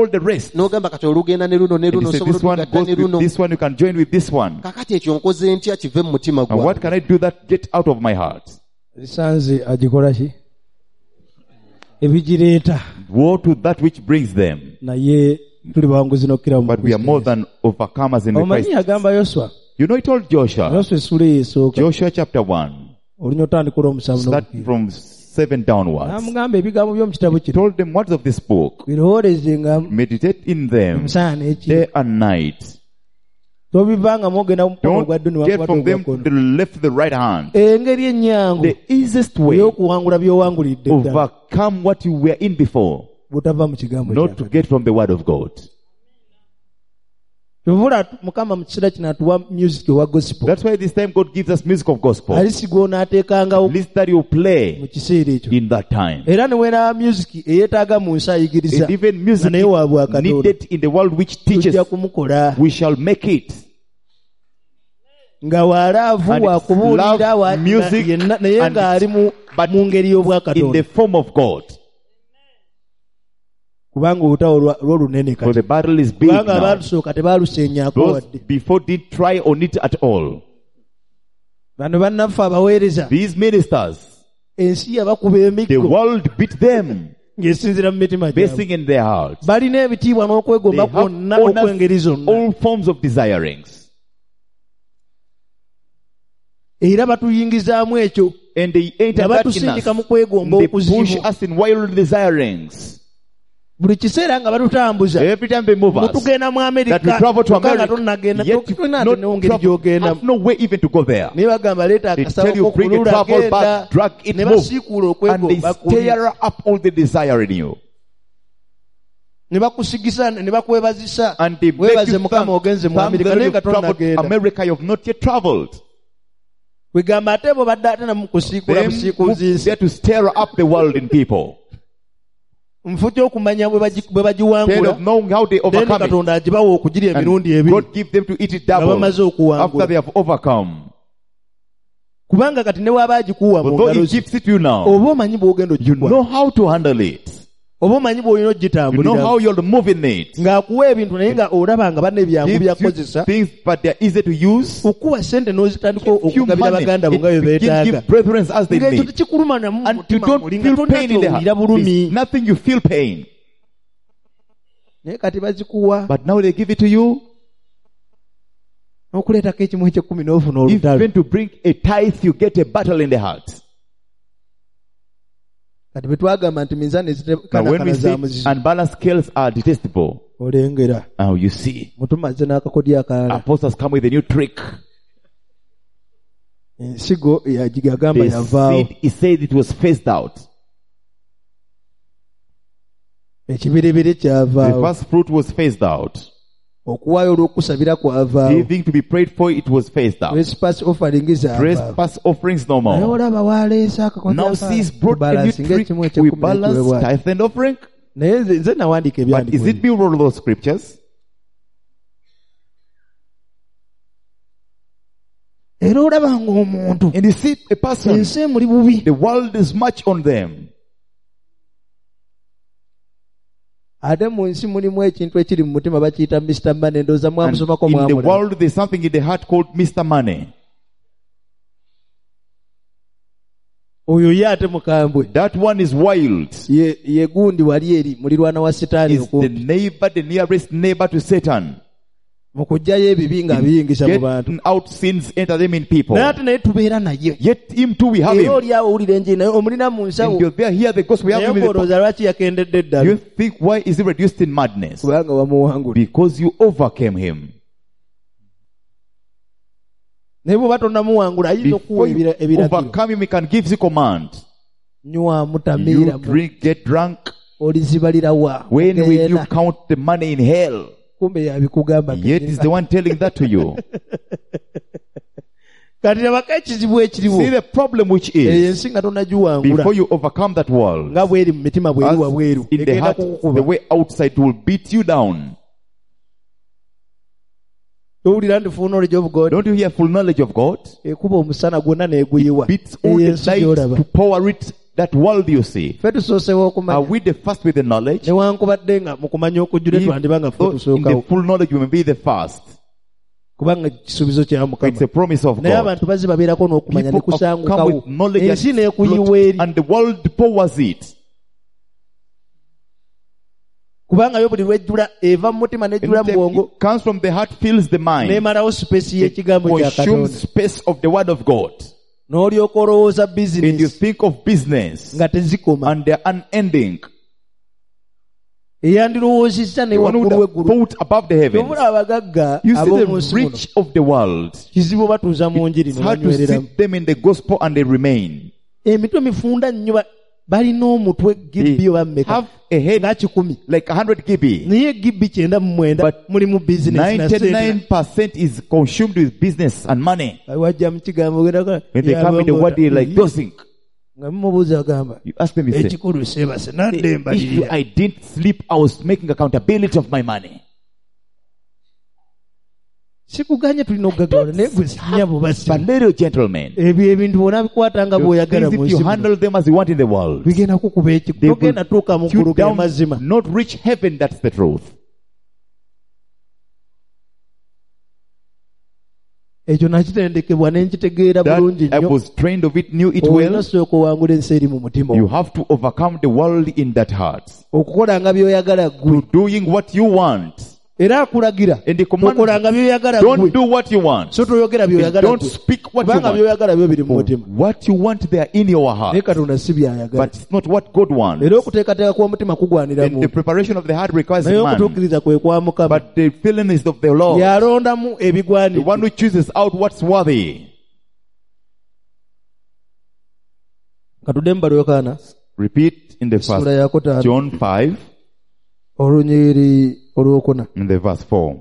the rest. n'ogamba kati olugenda ne luno ne And luno he said, osobola this one okugatta goes ne with luno. this one, you can join with this one. Kakati ekyo nkoze ntya kive mu mutima And what gwange? can I do that get out of my heart? lisansi agikola ki ebigireeta Woe to that which brings them. naye tuli bawanguzi n'okkira mu But we are more than overcomers in omanyi Christ. yagamba yoswa You know, he told Joshua, yoswa essula eyo esooka Joshua chapter 1, olunya otandikula omusanvu start n'okukkira from 7 downwards. namugamba ebigambo by'omu kitabo He kino told them words of this book. birowooleze nga Meditate in them emisana n'ekiro day and night. tobivanga mogenda mu mukono ogwa dduni Don't get wakwata from them to ogwakono the left to the right hand. engeri ennyangu The easiest way ey'okuwangula by'owangulidde ddala overcome what you were in before, butava mu kigambo not to get from the word of God. tuvula mukama mu kiseera kino atuwa music ewa gospel That's why this time God gives us music of gospel. alisi gw'onaateekangawo List that you mu play kiseera ekyo in that time. era ne weeraba music eyeetaaga mu nsi ayigiriza And even music nga naye wa bwakatonda needed in the world which teaches, tujja kumukola we shall make it. nga waalaavu And wakubuulira love music naye and- ng'ali mu ngeri In the y'obwakatonda form of God. kubanga olutawo lw'olunene For the kati battle is big kubanga now. abaalusooka tebaaluseenyaako Those wadde before didn't try on it at all. bano bannaffe abaweereza These ministers, ensi yabakuba the emiggo world beat them, ng'esinzira mu mitima gyabwe basing in their hearts. balina ebitiibwa They n'okwegomba have kwonna okw'engeri honors, zonna all forms of desirings. era batuyingizaamu ekyo And they enter nga that in batusindika mu us. kwegomba They push okuzimu us in wild desirings. buli kiseera nga batutambuza Every time they move us, mutugenda mu that we amerika travel to kyokka nga America, tonnagenda yet tolina not ate newongeri travel, gy'ogenda have no way even to go there. naye bagamba leeta They akasawo tell you, bring a k'okulula travel genda bag, drag it, ne move. basiikuula And they okwegomba kuli stir up all the desire in you. ne bakusigisa ne bakwebazisa And they make weebaze you mukama ogenze mu thank amerika that naye nga you've traveled to tonnagenda America, you have not yet traveled. wegamba ate bo badde ate namukusiikula Them busiikuzi move nsi there to stir up the world in people. nfu ky'okumanya bwe Instead bagiwangula of knowing how they then overcome it. katonda agibawa okugirya emirundi And ebiri God give them to eat it double bamaze okuwangula. after they have overcome. kubanga kati ne bw'aba agikuwa mu But though ngalo He ze gives it to you now, oba omanyi bw'ogenda you ogikuwa know how to handle it. oba omanyi bw'olina You know ogitambulira how you'll move in it. ng'akuwa ebintu naye nga olaba nga banne byangu Gives you byakozesa things, but they're easy to use. okuwa sente n'ozitandika Few okugabira money, baganda bo nga bwe it begins beetaaga give brethren as they ng'ekyo need. tekikuluma namu mu And you mutima don't muli nga feel tonna pain in the kyowulira heart. bulumi There's nothing you feel pain. naye kati bazikuwa But now they give it to you, n'okuleetako ekimu eky'ekkumi n'ofuna olutalo even to bring a tithe, you get a battle in the heart. kati bwe twagamba nti minzaani Now when we ezikanakana say za muzizo unbalanced scales are detestable, olengera now you see, mutumaze n'akakodyo akalala apostles come with a new trick. ensigo yagamba The yavaawo seed, he said it was phased out. ekibirebere The kyavaawo first fruit was phased out. okuwaayo olw'okusabira kwavaawo Giving to be prayed for, it was phased out. trespass offering zaavaawo Trespass offerings no naye more. olaba waleese akakodyo Now sees brought a new akabalansi trick. ng'ekimu We eky'ekkumi balance n'ekiweebwayo tithe and offering. naye nze nawandiika But is it ebyandiko me who wrote those scriptures? era olaba ng'omuntu And you see a person, ensi emuli bubi the world is much on them. ate mu nsi mulimu ekintu ekiri mu mutima bakiyita Mr. Money ndowooza And mwamusomako in the mwamulaba world, there's something in the heart called Mr. Money. oyo ye ate mukambwe That one is wild. ye gundi wali eri mulirwana wa sitaani Is the neighbor, the nearest neighbor to Satan. mu kujjayo ebibi ng'abiyingisa mu bantu Getting out sins, enter them in people. naye ate naye tubeera naye Yet him too we have era him. oli awo owulira enjiri naye omulina mu nsawo And you're there, hear the gospel, we have naye him in the ng'olowooza lwaki yakendedde You eddala think, why is he reduced in madness? kubanga wamuwangula Because you overcame him. naye bw'oba tonnamuwangula ayinza okuwa Before you ebiragiro overcome him, he can give you command. nywamu You tamiira drink, get drunk. olizibalira wa When will you Ogenda. count the money in hell? kumbe yabikugamba Yet is the one telling that to you. kati labako ekizibu ekiriwo See the problem which eyo is, ensi nga tonnagiwangula before you overcome that world, nga bweri mu mitima bweri as wabweru in the egenda heart, the kukukuba way outside will beat you down. towulira nti full knowledge of God Don't you hear full knowledge of God? ekuba omusana gwonna neeguyiwa Beats all eyo the ensi light gy'olaba to power it that world you see? ffe tusoosewo Are okumanya we the first with the knowledge? newankubadde nga mu kumanya okujjule twandiba nga ffe Though in the tusookawo full knowledge we may be the first. kubanga kisuubizo kya It's mukama a promise of naye God. abantu bazzi babeerako n'okumanya People have come nekusangukawo with knowledge ensi and, n'ekuyiwa eri and the world powers it. kubanga yo buli lwejjula eva mu mutima nejjula mu bwongo It comes from the heart, fills the mind. n'emalawo sipesi It y'ekigambo kya consumes katonda space of the word of God. n'olyoka olowooza And you bizinesi think of business nga tezikoma and they're unending. eyandirowoozizza ne The one who waggulu would w'eggulu thought above the heavens. yobula abagagga You see ab'omu the nsi muno rich of the world. kizibu batuuza mu njiri It's ne hard to banywereramu sit them in the gospel and they remain. emitwe mifunda nnyo balina omutwe gibbi They oba mmeka have a head nga 100 like 100 gibi. naye gibbi 99 But mulimu bizinesi na sente 99% is consumed with business and money. wajja mu kigambo ogenda When they come in the word, they're like dozing. nga mumubuuza agamba You ask them, you say, ekikulu sebase nadde if mbalirira I didn't sleep, I was making accountability of my money. sikuganye tulina okugagawala naye gwe sinyabo basi But little gentlemen, ebyo ebintu bona bikwatanga bw'oyagala mu if nsi you muno. handle them as you want in the world, bigenda kukuba ekiku they will togenda tuuka mu shoot ggulu ge down, mazima not reach heaven. That's the truth. ekyo nakitendekebwa ne nkitegeera That bulungi I nnyo was trained of it, knew it olina well. sooka owangula ensi eri mu mutima You have to overcome the world in that heart. okukolanga by'oyagala ggwe Doing what you want. era akulagira And the command, okolanga by'oyagala ggwe don't do what you want. so toyogera And by'oyagala don't ggwe speak what you kubanga want. by'oyagala byo biri mu mutima What you want, they are in your naye heart. katonda si by'ayagala But it's not what God wants. era okuteekateeka kw'omutima kugwanira And the muntu preparation of the heart requires naye a man. okutuukiriza kwe kwa mukama But the feeling is of the Lord. y'alondamu The ebigwanidde one who chooses out what's worthy. katudde mu Yokaana Repeat in the sula first yakutaano John 5 olunyiri olwokuna in the verse 4.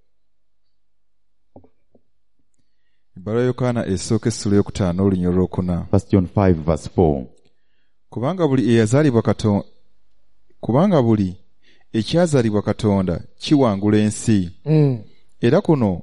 Ebbaluwa ya Yokaana esooka essula ey'okutaano olunyiri olwokuna. 1 John 5 verse 4. Kubanga buli ekyazaalibwa Katonda kiwangula ensi. Era kuno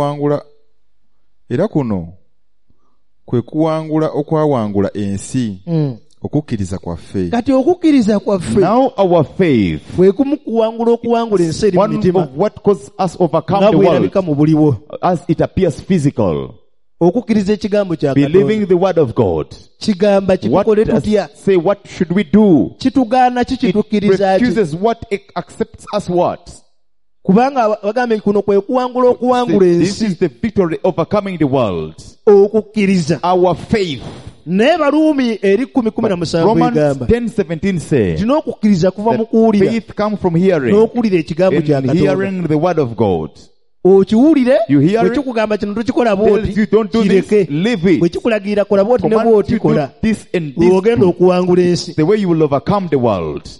kwe kuwangula okwawangula ensi okukkiriza kwaffe. kati okukkiriza kwaffe Now our faith, bwe kumu kuwangula okuwangula ensi eri mu one mitima of what causes us overcome nga the world bwerabika mu buliwo as it appears physical. okukkiriza ekigambo kya Believing Katonda the word of God. kigamba What kitukole does tutya it say? What should we do? kitugaana ki It kitukkiriza ki refuses what, it accepts us what. kubanga bagambe kuno kwe kuwangula okuwangula This ensi is the victory overcoming the world. okukkiriza Our faith. naye Baruumi eri 10:17 Romans egamba 10:17 says tina okukkiriza kuva mu that kuwulira faith comes from hearing, n'okuwulira ekigambo kya and Katonda hearing the word of God. okiwulire You hear bwe it? kikugamba kino tokikola Tells bwoti you don't do this, kireke leave bwe it. kikulagirira kola bwoti ne Command bwoti you do kola this and lw'ogenda this. okuwangula ensi The way you will overcome the world.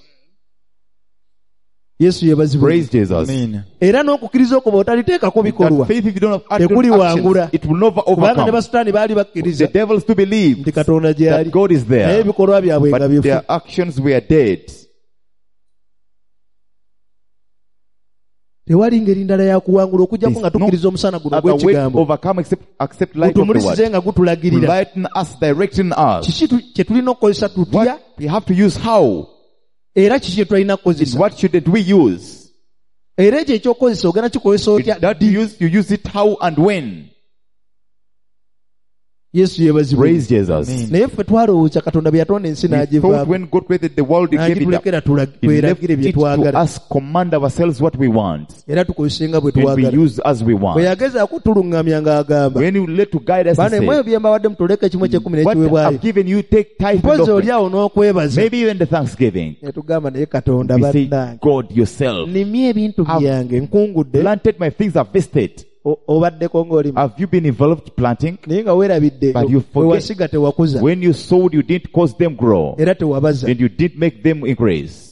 Yesu yebazibwe Praise Jesus. Amen. era n'okukkiriza okwo bw'otaliteekako bikolwa That faith, if you don't have actions, tekuliwangula it will never kubanga ne overcome. basitaani baali The bakkiriza devils to believe nti Katonda gy'ali that God is naye there, ebikolwa byabwe nga but bifu their actions were dead. tewali ngeri ndala ya kuwangula okujjako There's nga tukkiriza omusana guno Other way to gw'ekigambo overcome accept light of the gutumulisize word. nga gutulagirira Lighten us, directing us. kiki kye tulina okukozesa tutya What we have to use how? era kiki kye tulina And kukozesa what shouldn't we use? era ekyo ekyokukozesa ogenda kikozesa otya That you use it how and when. Yesu yebazibwe Praise Jesus. naye ffe twalowooza Katonda bye yatonda ensi We thought n'agivaako when God created the world, He gave it up. n'agitulekera He left tweragire bye it to twagala us, command ourselves what we want. era tukozese nga bwe And we twagala use as we bwe want. yagezaako tulungamya ng'agamba When you let to guide us, He bana emweyo said, bye mbawadde mutoleka kimu ekyekumi what n'ekiweebwayo I've given you, take tithe and mpozi oli offering. awo n'okwebaza Maybe even the thanksgiving. ne tugamba naye Katonda We say, bannange God yourself. nimye ebintu I've byange nkungudde Planted my things, harvested. obaddeko ng'oli Have you been involved planting? naye nga weerabidde But you we forget. wasiga tewakuza When you sowed, you didn't cause them grow. era tewabaza And you did make them increase.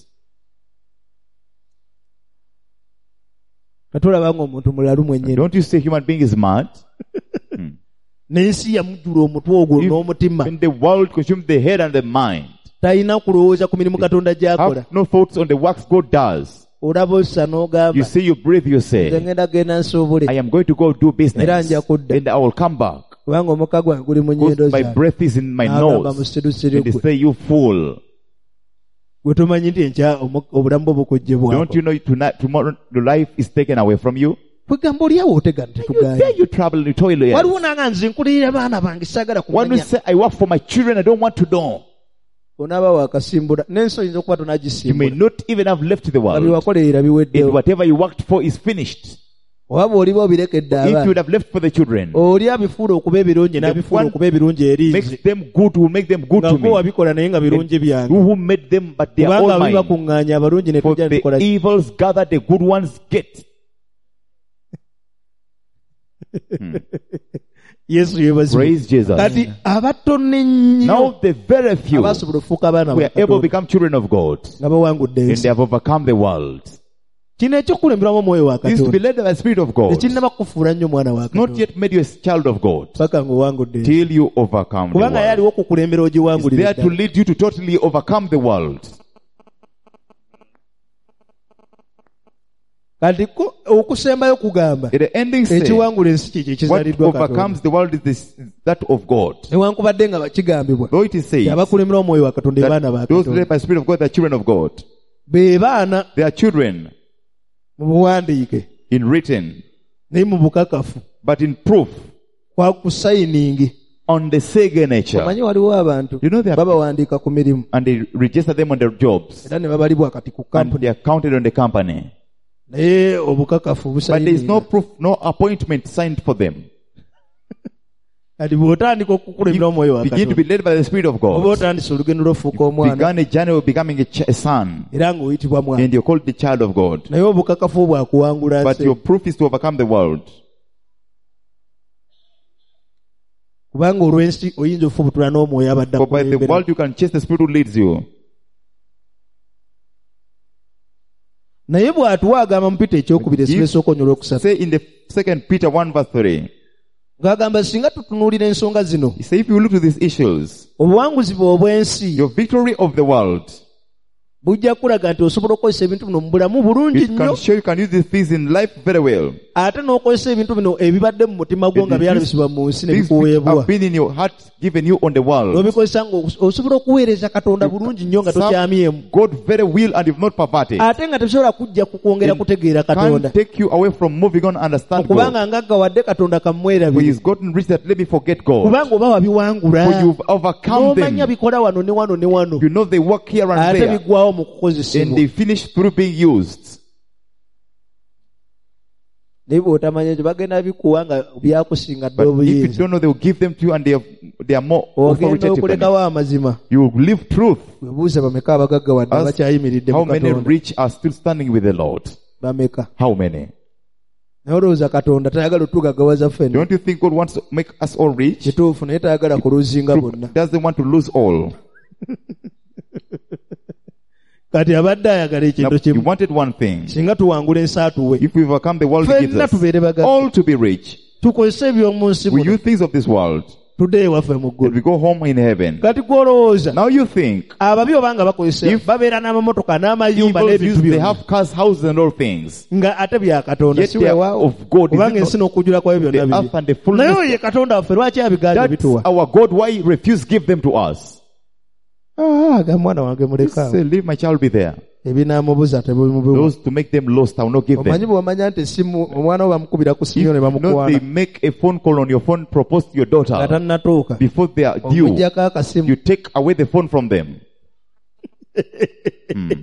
katolaba ng'omuntu mulalu mwennyini Don't you say human being is mad? n'ensi yamujjula omutwe ogwo If- n'omutima When the world consumes the head and the mind. talina kulowooza ku mirimu Katonda gy'akola Have no thoughts on the works God does. olaba ossa You n'ogamba say, you breathe, you nze say, ngenda genda nsoobole I am going to go do era business. nja kudda And I will come back. kubanga omukka gwange guli mu nnyindo Because my zange. breath is in my N'agamba nose. musirusiru And they gwe. say, you fool. Gwe tomanyi nti enkya obulamu bwo bukuggyibwako. Don't you know tonight, tomorrow your life is taken away from you? Kwegamba oli awo otegana You tetugaanye. there you travel in the toilet. Waliwo nanga nze nkulirira baana bange saagala When you kumanya. say, I work for my children, I don't want to know. Onaaba wakasimbula n'ensi oyinza okuba You may tonagisimbula. not even have left the Nga world. byewakolerera And biweddewo. whatever you worked for is finished. Oba bw'oliba obirekedde If you abaana. would have left for the children, Oli abifuula okuba ebirungi n'abifuula one okuba ebirungi eri makes nze. them good, will make them good Nga to gwe me. wabikola naye nga birungi byange. You who made them, but they are Kubanga all bali mine. bakuŋŋaanya abalungi ne For tujja the netukola. evils gather, the good ones get. Yesu yeebazibwe. Praise Jesus. Kati abatono ennyo Now the very few abasobola okufuuka abaana were ba able to Katonda become children of God. nga bawangudde And ensi. they have overcome the world. Kino ekyokulemberwamu omwoyo wa Is to be Katonda. led by the Spirit of God. Tekinnaba kufuula nnyo mwana wa Not Katonda. yet made you a child of God. Paka ng'owangudde ensi. Till you overcome the Kubanga world. yaliwo okukulembera It's ogiwangulira there to ddala. lead you to totally overcome the world. Kati okusembayo kugamba At the ending stage, ekiwangula ensi kyekyo what ekizaliddwa overcomes Katonda. the world is that of God. Newankubadde nga kigambibwa Though it is said abakulembera omwoyo wa Katonda that baana ba those led Katonda. by the Spirit of God are children of God. Be baana They are children mu buwandiike in written, naye mu bukakafu but in proof, kwa kusayiningi. on the signature. Omanyi waliwo abantu You know they are- babawandiika ku mirimu And they register them on their jobs. era ne babalibwa kati ku And kampuni they are counted on the company. naye obukakafu But there is no busayininga. proof, no appointment signed for them. Kati bw'otandika okukulembera omwoyo wa Begin to Katonda be led by the Spirit of oba God. otandise olugendo lw'ofuuka omwana Began a journey of becoming a son. era ng'oyitibwa mwana, And you're called the child of God. naye obukakafu bwakuwangula But nsi. your proof is to overcome the world. Kubanga olw'ensi oyinza ofubutula n'omwoyo abadde For by the akulembera. world you can chase the Spirit who leads you. Naye bw'atuwa agamba mu Peter ekyokubiri essula esooka olwokusatu Say in the 2 Peter 1 verse 3. ng'agamba singa tutunuulira ensonga zino He says if you look to these issues, obuwanguzi bwe obw'ensi your victory of the world, bujja kulaga nti osobola okukozesa ebintu bino mu bulamu bulungi it nnyo, can show you can use these things in life very well. ate n'okozesa ebintu bino ebibadde mu mutima gwo nga byalabisibwa mu nsi ne Things which bikuweebwa, have been in your heart given you on the world. n'obikozesa ng'osobola okuweereza Katonda bulungi nnyo nga Serve tokyamyemu, God very well and you've not perverted. ate nga tebisobola kujja kukwongera kutegeera Katonda, Can't take you away from moving on and understand God. okubanga ngaggawadde Katonda For kamwerabire, He's gotten rich that let me forget God. kubanga oba wabiwangula For you've overcome n'omanya them. bikola wano ne wano ne wano, You know they work here and ate there. biggwawo mu And kukozesebwa. they finish through being used. Naye bw'otamanya ekyo bagenda bikuwa nga byakusinga dde But if you obuyinza, don't know, they will give them to you and they are more ogenda authoritative than you. okulekawo amazima. You will live truth. Webuuze bameka abagaggawadde Ask abakyayimiridde how mu many Katonda? rich are still standing with the Lord? Bameka? How many? Naye olowooza Katonda tayagala otugaggawaza ffenna? Don't you think God wants to make us all rich? Kituufu, naye tayagala kuluzinga bonna. Doesn't want to lose all. Kati abadde ayagala Now, ekintu he kimu, wanted one thing. singa tuwangula ensi atuwe, If we overcome the world, he gives ffenna us tubeere bagagga, all to be rich. tukozese eby'omu nsi We muno, use things of this world tudde ewaffe mu and ggulu. we go home in heaven. Kati gw'olowooza Now you think ababi obanga bakozesa If babeera n'amamotoka n'amayumba evils n'ebintu use, they byonna, have cars, houses and all things. nga ate bya Katonda Yet si they are weewaawo, of God. Is kubanga it ensi not n'okujjula kwayo byonna the biri. earth and the Naye fullness? oyo ye Katonda waffe lwaki abigaana That's bituwa? our God. Why refuse give them to us? Ga mwana wange muleka Say, leave my child be there. ebinaamubuza tebimubiwa. Those to make them lost, I will not give Omanyi them. bw'omanya nti essimu omwana we bamukubira ku If simu ne not, they bamukwana make a phone call on your phone, propose to your nga daughter tannatuuka, before they are due. omuggyako akasimu. You take away the phone from them. Hmm.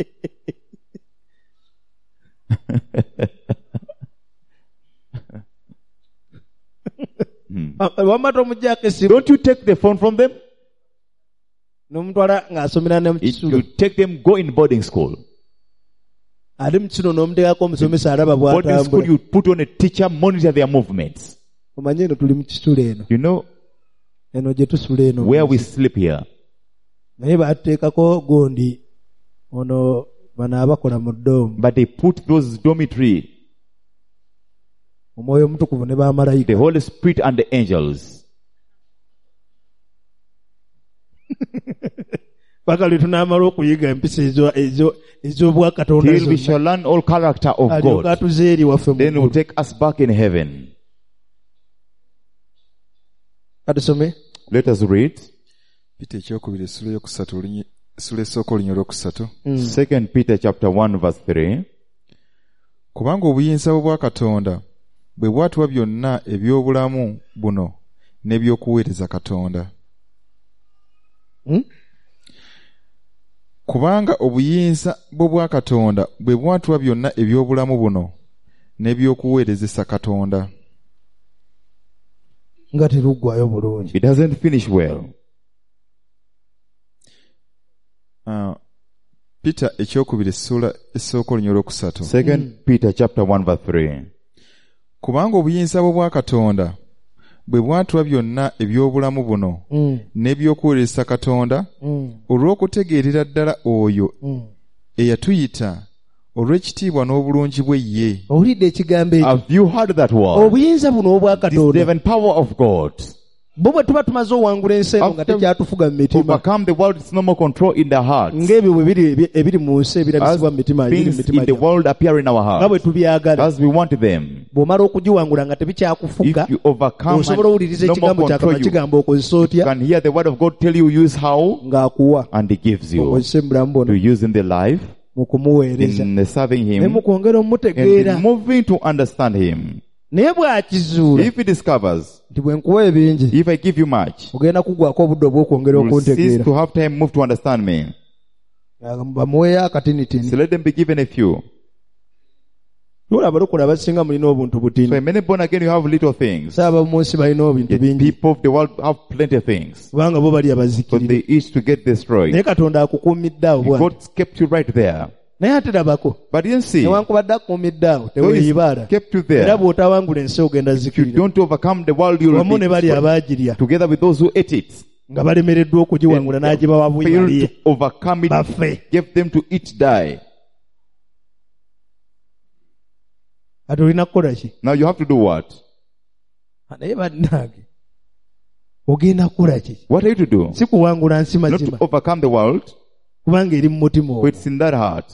Wamma tomuggyako essimu Don't you take the phone from them? n'omutwala ng'asomera ne mu You kisulo, take them, go in boarding school. ali mu kisulo n'omuteekako omusomesa alaba Boarding school, bw'atambula. you put on a teacher, monitor their movements. Omanyi eno tuli mu kisulo eno, You know eno gye tusula eno, where we sleep here. naye batuteekako gondi ono bano abakola mu ddoomu, But they put those dormitory, omwoyo omutukuvu ne bamalayika. the Holy Spirit and the angels. Paka lwe tunaamala okuyiga empisa ez'obwakatonda Till we zonna, shall learn all character of alyoka God. atuze eri waffe mu Then will ggulu. take us back in heaven. katusome. Let us read Peter ekyokubiri essula esooka olunya olwokusatu. 2 Peter chapter 1 verse 3. Kubanga obuyinza bwa Katonda bwe bwatuwa byonna eby'obulamu buno n'ebyokuweereza Katonda. Kubanga obuyinza bwa Katonda bwe bwatuwa byonna eby'obulamu buno n'ebyokuweerezesa Katonda. Nga teruggwayo bulungi. It doesn't finish well. Peter ekyokubiri essula esooka olunya olwokusatu. 2 Peter chapter 1 verse 3. Kubanga obuyinza bwa Katonda bwe bwatuwa byonna eby'obulamu buno n'ebyokuweereza Katonda olw'okutegeerera ddala oyo eyatuyita olw'ekitiibwa n'obulungi bwe ye. Owulidde ekigambo ekyo? Have you heard that word? Obuyinza buno obwa This Katonda divine power of God. bo bwe tuba tumaze owangula ensi eno nga After tekyatufuga mu mitima Overcome the world, it's no more control in their hearts. ng'ebyo bwe biri ebiri mu nsi As ebirabisibwa mu mitima ebiri mu things mitima in the gyaffe. world appear in our nga bwe hearts. tubyagala As we want them. bw'omala okugiwangula nga tebikyakufuga If you overcome osobola owuliriza and no ekigambo more kya control Katonda you, kigamba okozesa you otya can hear the word of God tell you use how, ng'akuwa and he gives you okozese mu bulamu to buno use in the life, mu kumuweereza in serving ne him, mu kwongera and omumutegeera. in moving to understand him. naye bw'akizuula If he discovers, nti bwe nkuwa ebingi if I give you much, ogenda kuggwako obudde obw'okwongera you will cease okuntegeera. to have time move to understand me. bamuweeyo akatinitini. So let them be given a few. Lwala abalokole abasinga mulina obuntu So butini. in many born again you have little things. Saaba mu nsi balina ebintu Yet bingi people of the world have plenty of things. kubanga bo bali But abazikirira. they each to get destroyed. Naye Katonda akukuumidde awo bw'ati. God kept you right there. naye ate labako But you didn't see. newankubadde akuumidde awo So he's teweeyibaala. kept you Era there. bw'otawangula ensi ogenda If you zikirira. don't overcome the world, you will Wamu ne be bali destroyed. abaagirya Together with those who ate it. nga balemereddwa okugiwangula n'agibawa Failed bwebalye. to overcome it. Bafe. Gave them to eat, die. Ate olina kukola ki? Now you have to do what? Naye bannange ogenda kukola ki? What are you to do? Si kuwangula nsi Not mazima to overcome the world, kubanga eri mu mutima but ogwo. it's in that heart.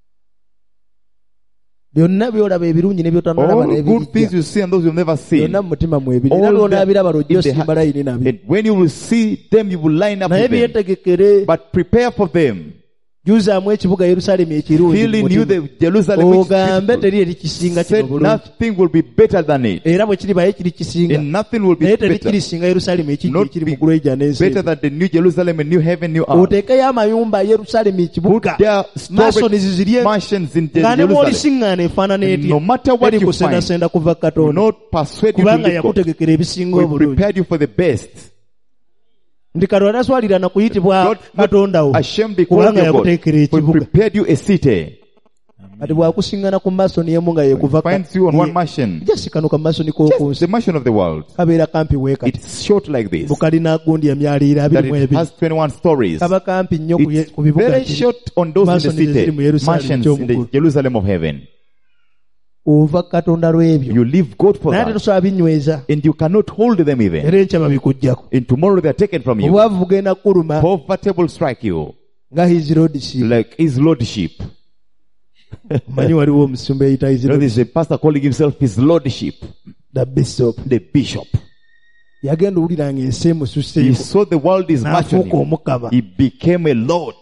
byonna byolaba ebirungi ne byotanalaba All good things n'ebijja you see and those you've never seen. byonna mu mutima mwebiri. Era All lw'onaabiraba them lw'ojja in the osimba layini nabyo. And when you will see them, you will line up naye with them. byetegekere But prepare for them. juzaamu ekibuga Yerusaalemi ekirungi Feeling mu you mutima. the Jerusalem which is ogambe beautiful. teri erikisinga kino Said bulungi. nothing will be better than it. Era bwe kiri baye kiri kisinga. And nothing will be naye teri better. kirisinga Yerusaalemi ekijja Not ekiri be mu ggulu ejja n'ensi better ezo. than the new Jerusalem and new heaven, new earth. oteekeyo amayumba Yerusaalemi ekibuga. Their Masoni storage zirye mansions in nga ne Jerusalem. mwolisiŋŋaana efaanana etya. No matter what teri you kusendasenda kuva will Katonda not persuade you to kubanga leave God. yakutegekera ebisinga We obulungi. prepared you for the best. Ndi Katonda taswalira na kuyitibwa God Katonda wo ashamed be called kubanga your God. yakuteekera We ekibuga. prepared you a city. Kati bw'akusiŋŋaana ku Masoni emu nga yekuva Finds you on one mansion. jasikanuka Masoni k'oku Just the nsi mansion of the world. kabeera kampi weekati. It's short like this. bukalina gundi emyaliira That 22. it has 21 stories. kaba kampi nnyo It's ku bibuga very kiri. short on those in the Mansions ziri mu city. Yerusaalemi Mansions in the ky'omukulu. Jerusalem of heaven. ova Katonda lw'ebyo You leave God for naye ate that. tosobola binyweza And you cannot hold them even. era enkya babikuggyako. And tomorrow they are taken from you. obwavu bugenda kuluma Poverty will strike you. nga his lordship. Like his lordship. manyi waliwo omusumba eyita his You know, lordship, there's a pastor calling himself his lordship. the bishop. The bishop. yagenda owulira ng'ensi He emususseeko saw the world is much on n'afuuka him. omukaba. He became a lord.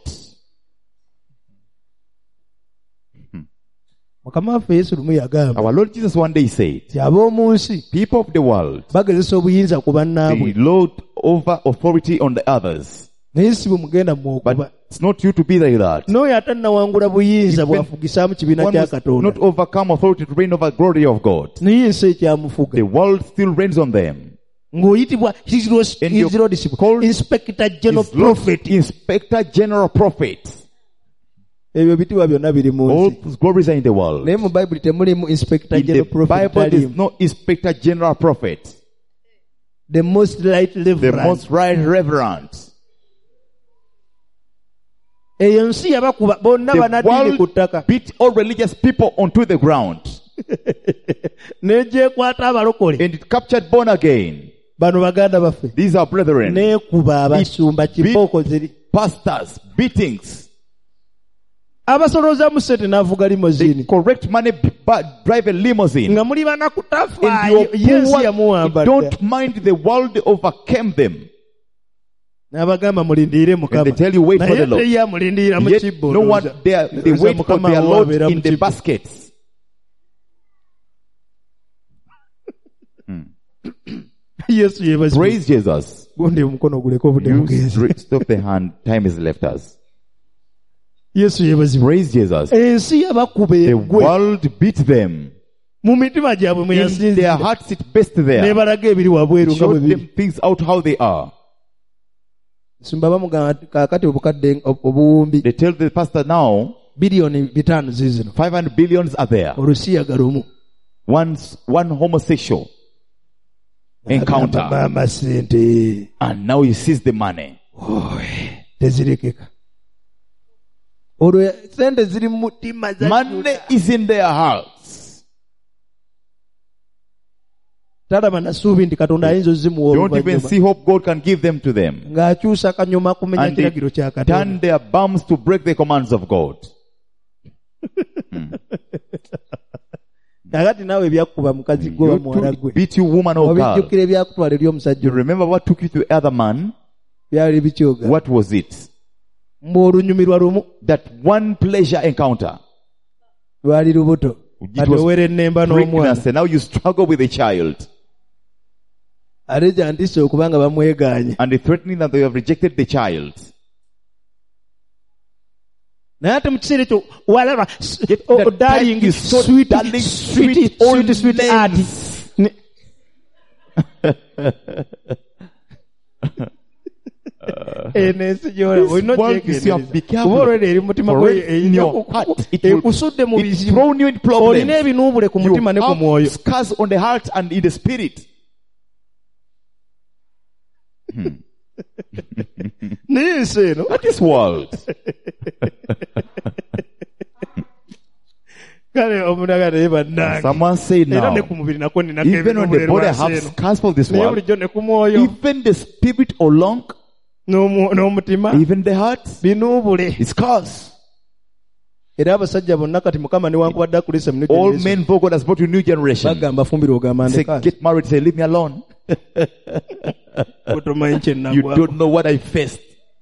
mukama waffe Yesu lumu yagamba Our Lord Jesus one day said, nti ab'omu nsi people of the world, bagezesa obuyinza ku they bannaabwe lord over authority on the others. naye si bwe mugenda mwokuba. But it's not you to be like that. n'oyo atannawangula buyinza Even bw'afugisaamu kibiina One kya who's Katonda not overcome authority to reign over glory of God. naye ensi ekyamufuga. The world still reigns on them. ng'oyitibwa his And you're lordship called inspector general His Lord, prophet. Inspector General Prophet. ebyo bitibwa byonna biri mu All nsi. whose glories are in the world. naye mu bayibuli temulimu inspector In the general prophet Bible, there's talimu. no Inspector General Prophet. the most right The reverend. most right reverend. eyo nsi yabakuba bonna The banaddiini ku world ttaka beat all religious people onto the ground. n'egyekwata abalokole. And it captured born again. bano baganda baffe These are brethren. n'ekuba abasumba kibooko ziri. Pastors, beatings. abasoloozamu ssente n'avuga They limozini correct money, drive a limousine. nga muli bana And kutafaayo your yesu poor yamuwamba dda. don't mind the world overcame them. n'abagamba mulindiire And mukama they tell you, wait for naye the Lord. teyi amulindirira mu Yet kibbo no one, they wait for Mukama their wo Lord abeera mu in the kibbo. baskets. yesu yeebazibwe. Praise Jesus. gundi omukono guleke obudde You bugenze. stop the hand. Time is left us. yesu yeebazibwe. Praise Jesus. ensi yabakuba The egwe world beat them. mu mitima gyabwe mwe In their yasinzira hearts it best there. nebalaga ebiri wabweru nga Show bwe biri. them things out how they are. simba bamugamba kaakati obukadde obuwumbi They tell the pastor now, biliyoni 5 zizino 500 billions are there. olusiyaga lumu One homosexual encounter. maama sente And now he sees the money. tezirekeka olwo sente ziri mu mutima Money is in their hearts. talaba nasuubi nti katonda ayinza ozimuwa Don't even oluvannyuma see hope God can give them to them. ng'akyusa kanyuma kumenya And they kiragiro kya turn katonda their bums to break the commands of God. kakati naawe ebyakkuba mukazi gwe You oba muwala to gwe beat you woman or girl. obijjukira ebyakutwala eri omusajja You oyo. remember what took you to the other man? byali bikyoga What was it? mbw'olunyumirwa lumu That one pleasure encounter. lwali lubuto It kati was owere ennemba n'omwana pregnancy. And now you struggle with a child. ate gyantise okubanga bamwegaanye And they're threatening that they have rejected the child. naye ate mu kiseera ekyo walaba Yet that darling time you saw sweet darling, sweet sweet old sweet art names. eno ensi gy'olaba olina world is your big okyegendereza kuba olwedde eri mu mutima For gwe in your heart, it will- ekusudde mu It's bizibu thrown you in olina problems. ebinuubule ku You mutima ne ku mwoyo have scars on the heart and in the spirit. naye ensi eno But this world, kale omuntu agamba naye bannange someone said era now, ne ku mubiri nakwo ninako even on the ebinuubule body I lwasi have eno scars for this naye world, bulijjo ne ku mwoyo even the spirit along, n'omutima even the heart, binuubule is scars. era abasajja bonna kati mukama newankubadde akulisa mu All men for God has brought to a new generation. bagamba fumbire ogamba Say, ndeka get married, say, leave me alone. otomanyi You kyenagwako don't know what I faced.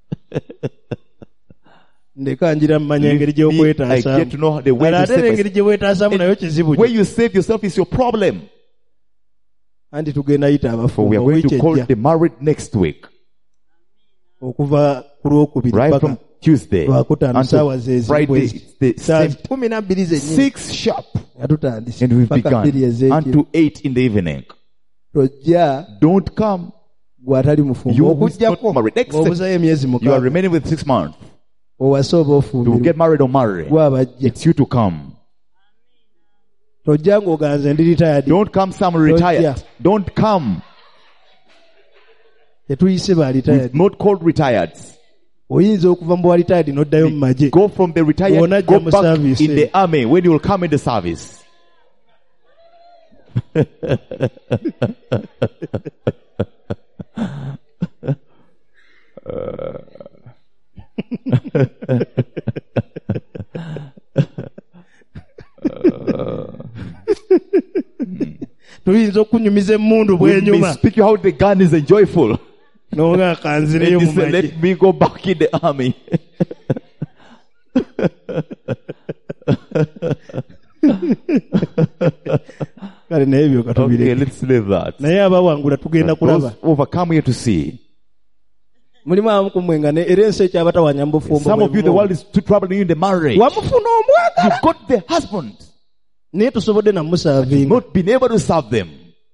ndeka ngira mmanya engeri I gy'okwetaasaamu get to know the way Kale to ate save engeri myself. gye weetaasaamu nayo kizibu Where you save yourself is your problem. anti tugenda yita For we abafumbo are going wiiki to call ejja the married next week. okuva ku lwokubiri Right paka from Tuesday lwakutaano saawa until Friday, the saa same 12 zennyini 6 sharp. nga tutandise And we've paka begun 2 ez'ekiro until 8 in the evening. tojja Don't come. gw'atali mufumbo You who's not okujjako married. Except obuzayo emyezi you are mukaaga remaining with 6 months. owase oba To ofumbirwa get married or marry. gwabajja It's you to come. tojja ng'oganze ndi retired Don't come some retired. Don't come. tetuyise ba retired Not called retired. oyinza okuva mu bwa retired n'oddayo mu magye Go from the retired, Wona go ajja mu back service, in the army when you will come in the service. tuyinza okunyumiza emmundu We may bwenyuma speak how the gun is joyful. n'oga kanzireyo And mu he said, magye let me go back in the army. kale naye ebyo Okay, katubireke let's leave that. naye abawangula tugenda kulaba Those overcome here to see. mulimu abamu ku mmwe nga era ensi ekyabatawanya mu bufumbo Some of you, the bwe world is too troubling you in the marriage. wamufuna omwagala You got the husband, naye tusobodde namusaavinga not been able to serve them.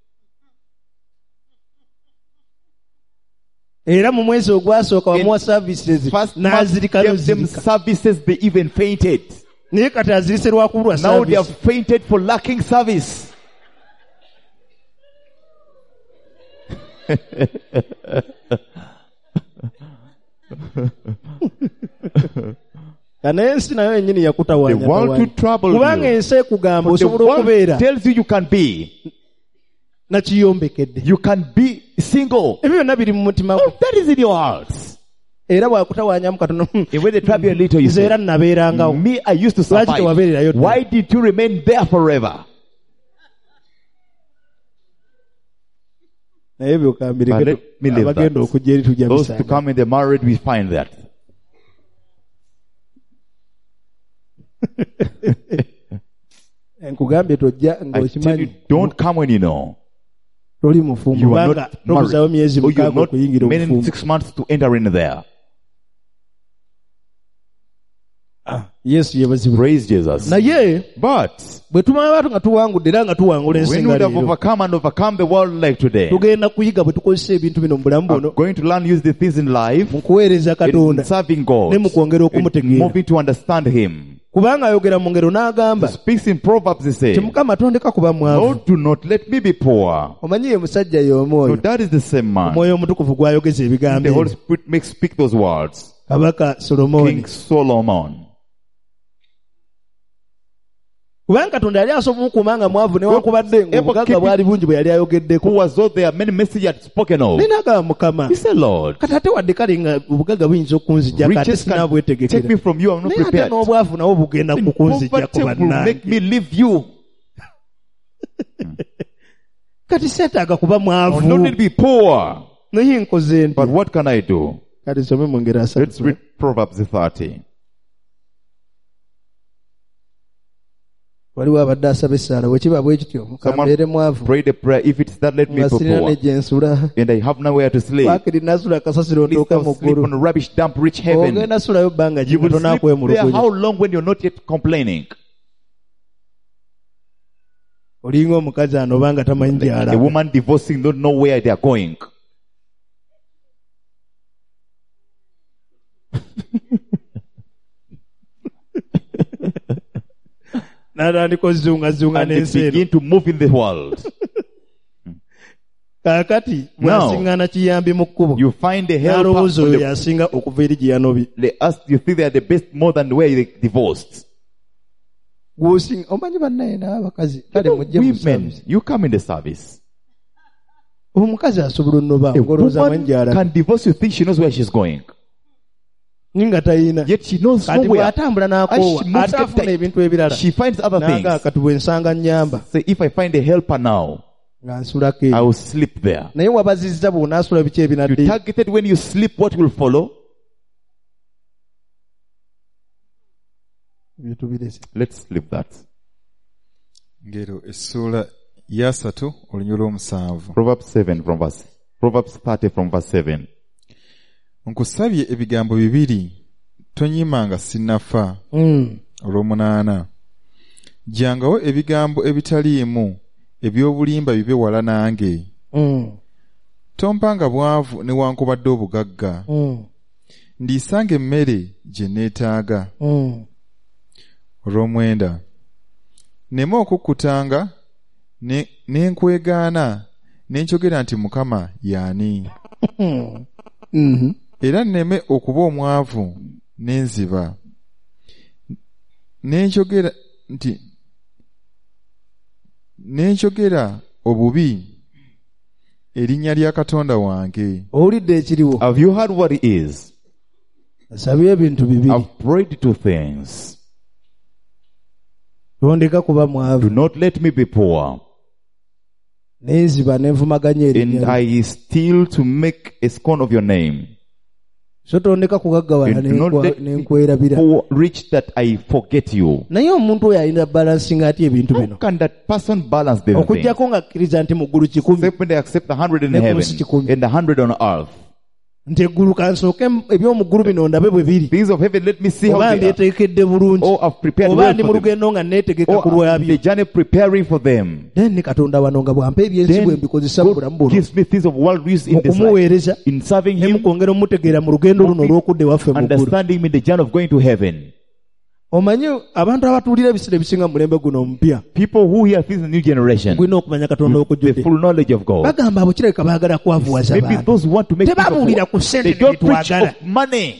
era mu mwezi ogwasooka wamuwa In services First month n'azirika gave them n'ozirika services, they even fainted. naye kati azirise lwakubulwa Now they have service fainted for lacking service. naye ensi nayo yennyini The yakutawanya world to tawanya. trouble kubanga you. ensi ekugamba The osobola world okubeera tells you you can be. nakiyombekedde You can be single. ebyo byonna biri mu mutima gwo Oh, that is in your hearts. era bwakutawanyamu katono And when they trap you a little, you nze say, era nabeerangawo me, I used to Lwaki survive. tewabeererayo ddala? Why did you remain there forever? naye byokambireke But let me leave abagenda that. okujja eri tujja Those to bisanga come in the married, we find that. nkugambye tojja I tell you, ng'okimanyi don't come when you know. toli mufumbo You are kubanga not tobuzawo myezi married. Or you are mukaaga not okuyingira remaining obufumbo 6 months to enter in there. yesu yebazibwa Praise Jesus. naye But bwe tumala baatu nga tuwangudde era nga tuwangula ensi when nga we have leero overcome and overcome the world like today, tugenda kuyiga bwe tukozesa ebintu bino mu bulamu I'm buno going to learn to use the things in life mu kuweereza in katonda serving God, ne mu kwongera in okumutegeera moving to understand Him. kubanga ayogera mu ngero He n'agamba speaks in Proverbs, he ti says, mukama tondeka kuba mwavu Lord, do not let me be poor. omanyi ye musajja y'omu So oyo that is the same man. omwoyo omutukuvu gwayogeza ebigambo The Holy ebyo Spirit makes speak those words. kabaka solomooni King Solomon. kubanga katonda yali asobola okumukuuma nga mwavu newankubadde ng'obugagga bwali bungi bwe yali ayogeddeko Who was though there are many messages he had spoken of. naye n'agamba mukama He said, Lord, kati ate wadde kale nga obugagga buyinza okunzijjako ate riches can take me sinaabwetegekera from you. I'm not naye ate prepared. n'obwavu nawo bugenda And kukunzijjako poverty will bannange make me leave you. kati seetaaga kuba I mwavu don't need to be poor. naye nkoze nti But what can I do? kati nsome mu ngero Let's asatu read Proverbs 30. waliwo abadde asaba essaala bwe kiba bwe kityo mukambeere mwavu Pray the prayer. If it's that, let me nga be sirina poor. ne gye nsula And I have nowhere to sleep. waakiri nasula kasasiro Please ntuuke mu don't sleep ggulu on a rubbish dump, reach heaven. ogenda sulayo bbanga You kimu will sleep there tonakwemulugunya how long when you're not yet complaining? olinga omukazi anoba nga tamanyi A gy'alaga woman divorcing don't know where they are going. n'atandika ozunga And they n'ensi eno begin to move in the world. kaakati Now, bw'asiŋŋaana kiyambi mu kkubo You find the help. n'alowooza oyo yasinga okuva eri gye yanobye You think they are the best more than where they divorced. gw'osinga omanyi bannaye n'abakazi kale mujje Women, musabize you come in the service. omukazi asobola onnoba A ng'olowooza woman amanyi gy'alaga can divorce you, think she knows where she's going. naye nga tayina Yet she knows kati somewhere. bw'atambula As n'akoowa she moves ate afuna every ebintu ebirala She finds other n'agaa things. kati bwe nsanga nnyamba Say, if I find a helper now, nga nsulako I eyo will sleep there. naye wabazizza bw'onaasula biki You ebinadde targeted when you sleep, what will follow? byetubirese Let's leave that. ngero essuula ya 3 olunyolo lw'omusanvu Proverbs 30 from verse 7. nkusabye ebigambo bibiri tonyimanga sinnafa olw'omunaana jjangawo ebigambo ebitaliimu eby'obulimba bibe wala nange tompanga bwavu newankubadde obugagga ndiisanga emmere gye neetaaga olw'omwenda nneme okukkutanga ne nkwegaana ne nkyogera nti mukama y'ani era nneme okuba omwavu ne nziba ne nkyogera obubi erinnya lya katonda wange owulidde ekiriwo Have you heard what it is? asabye ebintu bibiri I've prayed two things. tondeka kuba Do mwavu not let me be poor. n'enziba n'envumaganya And erinnya I steal to make a scorn of your name. so tondeka kugaggawala And do not let me n'enkwerabira reach that I forget you. naye omuntu oyo alina balansinga atya ebintu How bino can that person balance the things? okugjako nga akkiriza nti mu ggulu kikumi Except when they accept the 100 in Ne ku heaven nsi kikumi. and the 100 on earth. nti eggulu kansooke eby'omu ggulu bino ndabe bwe biri Things of heaven, let me see how oba they are. mbyeteekedde bulungi Oh, I've prepared oba well ndi mu for them. lugendo nga neetegeka ku Oh, I'm lwabyo the journey preparing for them. then ne katonda wano nga bwampa ebyensi bwe Then mbikozesa mu bulamu God buno gives me things of world use in mu this life. kumuweereza In serving ne mu Him, kwongera omutegeera mu lugendo luno olw'okudda ewaffe mu ggulu understanding Him in the journey of going to heaven. omanyi abantu abatuulira ebiseera ebisinga mu mulembe guno omupya People who hear things in the new generation, gulina okumanya katonda the okujjudde full knowledge of God. bagamba abo kirabika baagala kwavuwaza Maybe bantu those who want to make things of tebabuulira ku God, ssente they don't preach tetwagala of money.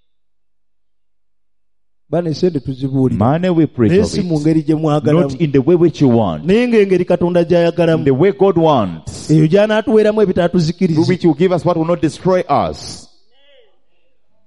bana esente tuzibuulira Money we preach naye of si mu it. ngeri gye mwagalamu Not in the way which you want. naye ng'engeri katonda gy'ayagalamu The way God wants. eyo gy'anaatuweeramu Through ebitaatuzikiriza which He will give us what will not destroy us.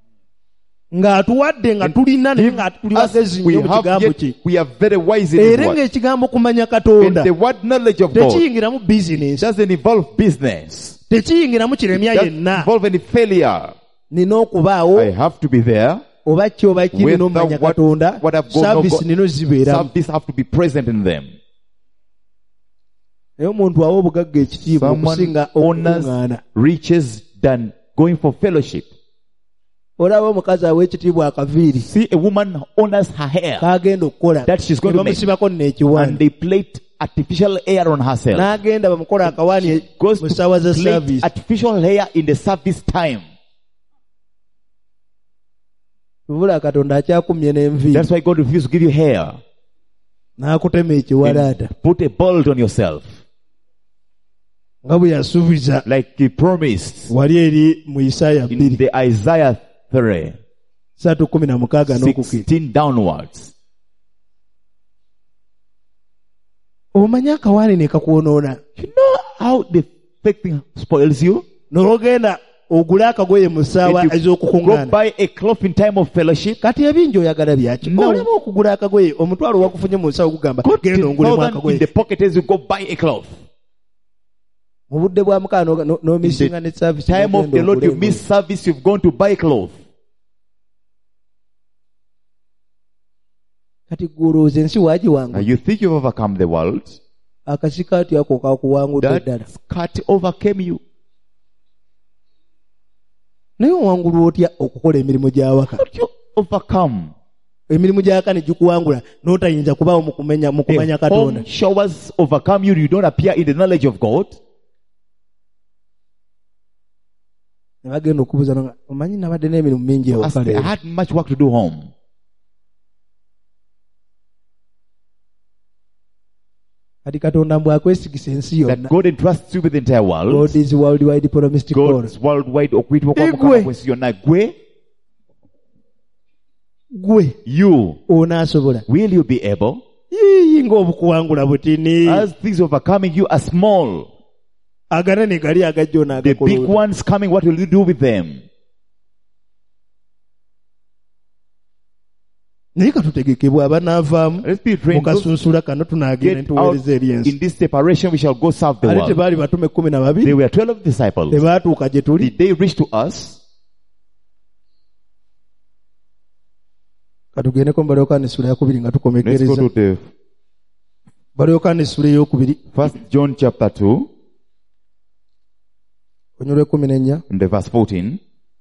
ng'atuwadde nga tulina naye nga tuli bagezi nnyo mu kigambo kye. we are very wise in His Era word. ng'ekigambo kumanya And Katonda the word knowledge of God tekiyingiramu bizinensi, doesn't involve business. tekiyingiramu kiremya Doesn't yenna. involve any failure. Nina okubaawo I have to be there. oba ki oba ki nina omanya Whether what- Katonda, what I've got, no saavisi God- nino zibeeramu. Service have to be present in them. Naye omuntu awa obugagga ekitiibwa okusinga Someone honors okukuŋŋaana. riches than going for fellowship. Olaba omukazi awa ekitiibwa akaviiri See, a woman honors her hair kagenda okukola that she's going to make, bamusibako and neekiwaani they plate artificial hair on herself. n'agenda bamukola akawaani Goes mu to ssaawa za plate service. artificial hair in the service time. Tubula Katonda akyakumye n'enviiri That's why God refused to give you hair. n'akutema ekiwalaata Put a bald on yourself, nga bwe yasuubiza like He promised wali eri mu Isaaya in 2 the Isaiah 3, 3:16 n'okukira. 16 downwards. Omanyi akawaani ne kakwonoona, You know how the fake thing spoils you? n'ogenda ogule akagoye mu ssaawa If you go ez'okukuŋŋaana. buy a cloth in time of fellowship, Kati ebingi oyagala byaki? No. Olema okugula akagoye omutwalo wakufunye mu nsawo ogugamba put genda ongulemu 10,000 in akagoye. the pocket as you go buy a cloth. Mu budde bwa mukaa n'omisinga ne saavisi Time of the Lord, you miss service, you've gone to buy a cloth. Kati gulowooza ensi waagiwanga. You think you've overcome the world? Akasikaati ako kakuwangudde ddala. That skirt overcame you. Naye owangulwa otya okukola emirimu gy'awaka? How do you overcome? Emirimu gy'awaka ne gikuwangula n'otayinza kubaawo mu kumanya A Katonda. home showers overcome you, you don't appear in the knowledge of God. Ne bagenda okubuuza nga omanyi nabadde n'emirimu mingi As ewaka they leero. had much work to do home. Kati Katonda mbwe akwesigisa ensi That yonna. God entrusts you with the entire world. God is worldwide promised God. God's worldwide okwitibwa kwa Igwe. Mukama kwensi yonna. Gwe, Gwe you, onaasobola. will you be able? Yiyi ng'obukuwangula butini. As things overcoming you are small, Aganene gali agajja the big onaagakola. ones coming, what will you do with them? Naye katutegekebwa abanaavaamu Let's be mu trained. Those kasunsula kano tunaagenda get out ntuweereza eri ensi. in this separation, we shall go serve the Ate world. tebaali batume 12 They were 12 disciples. tebaatuuka gye tuli. Did they reach to us? Katugendeko mu Balyokaana essula eyakubiri nga Let's go tukomekereza. to the Balyokaana essula ey'okubiri 1 John chapter 2 onyolwa 14. and the verse 14.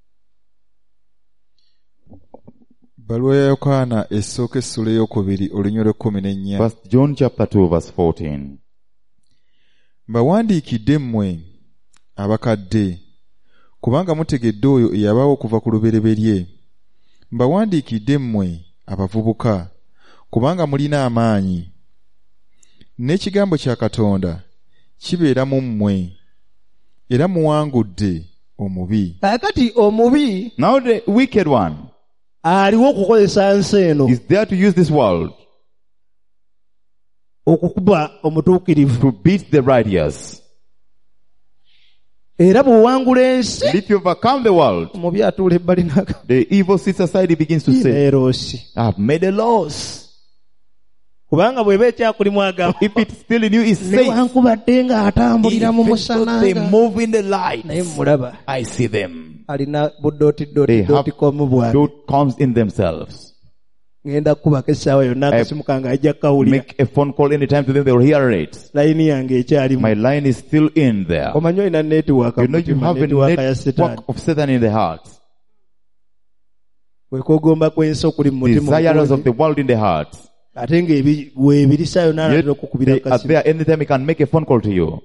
Bbaluwa ya Yokaana esooka essula ey'okubiri olunyolo 14. 1 John chapter 2 verse 14. Mbawandiikidde mmwe abakadde kubanga mutegedde oyo eyabaawo okuva ku lubereberye. Mbawandiikidde mmwe abavubuka kubanga mulina amaanyi. N'ekigambo kya Katonda kibeera mu mmwe era muwangudde omubi. Kati omubi Now the wicked one aliwo okukozesa nsi eno is there to use this world okukuba omutuukirivu. to beat the righteous. Era bw'owangula ensi And if you overcome the world, omubi atuula ebbali n'aka. the evil sits aside, he begins to say, Leeroosi. I've made a loss. Kubanga bw'eba ekyakulimu agamba If it's still in you, it says, newankubadde ng'atambulira mu even though musana they nga move in the light, naye mulaba I see them. alina They budooti have komu bwabwe. dot comes in themselves. Ngenda kukubako essaawa yonna akasimuka nga ajja kawulira Make a phone call anytime to them, they will hear it. layini yange ekyalimu. My line is still in there. Omanyi olina netiwaaka You know you have a netiwaaka ya Setaani. network of Satan in the heart. Kwekogomba kw'ensi okuli mu mutima Desires of ogw'oli. the world in the heart. Ate weebirisaayo Yet n'alatera okukubira they are akasimu. there anytime he can make a phone call to you.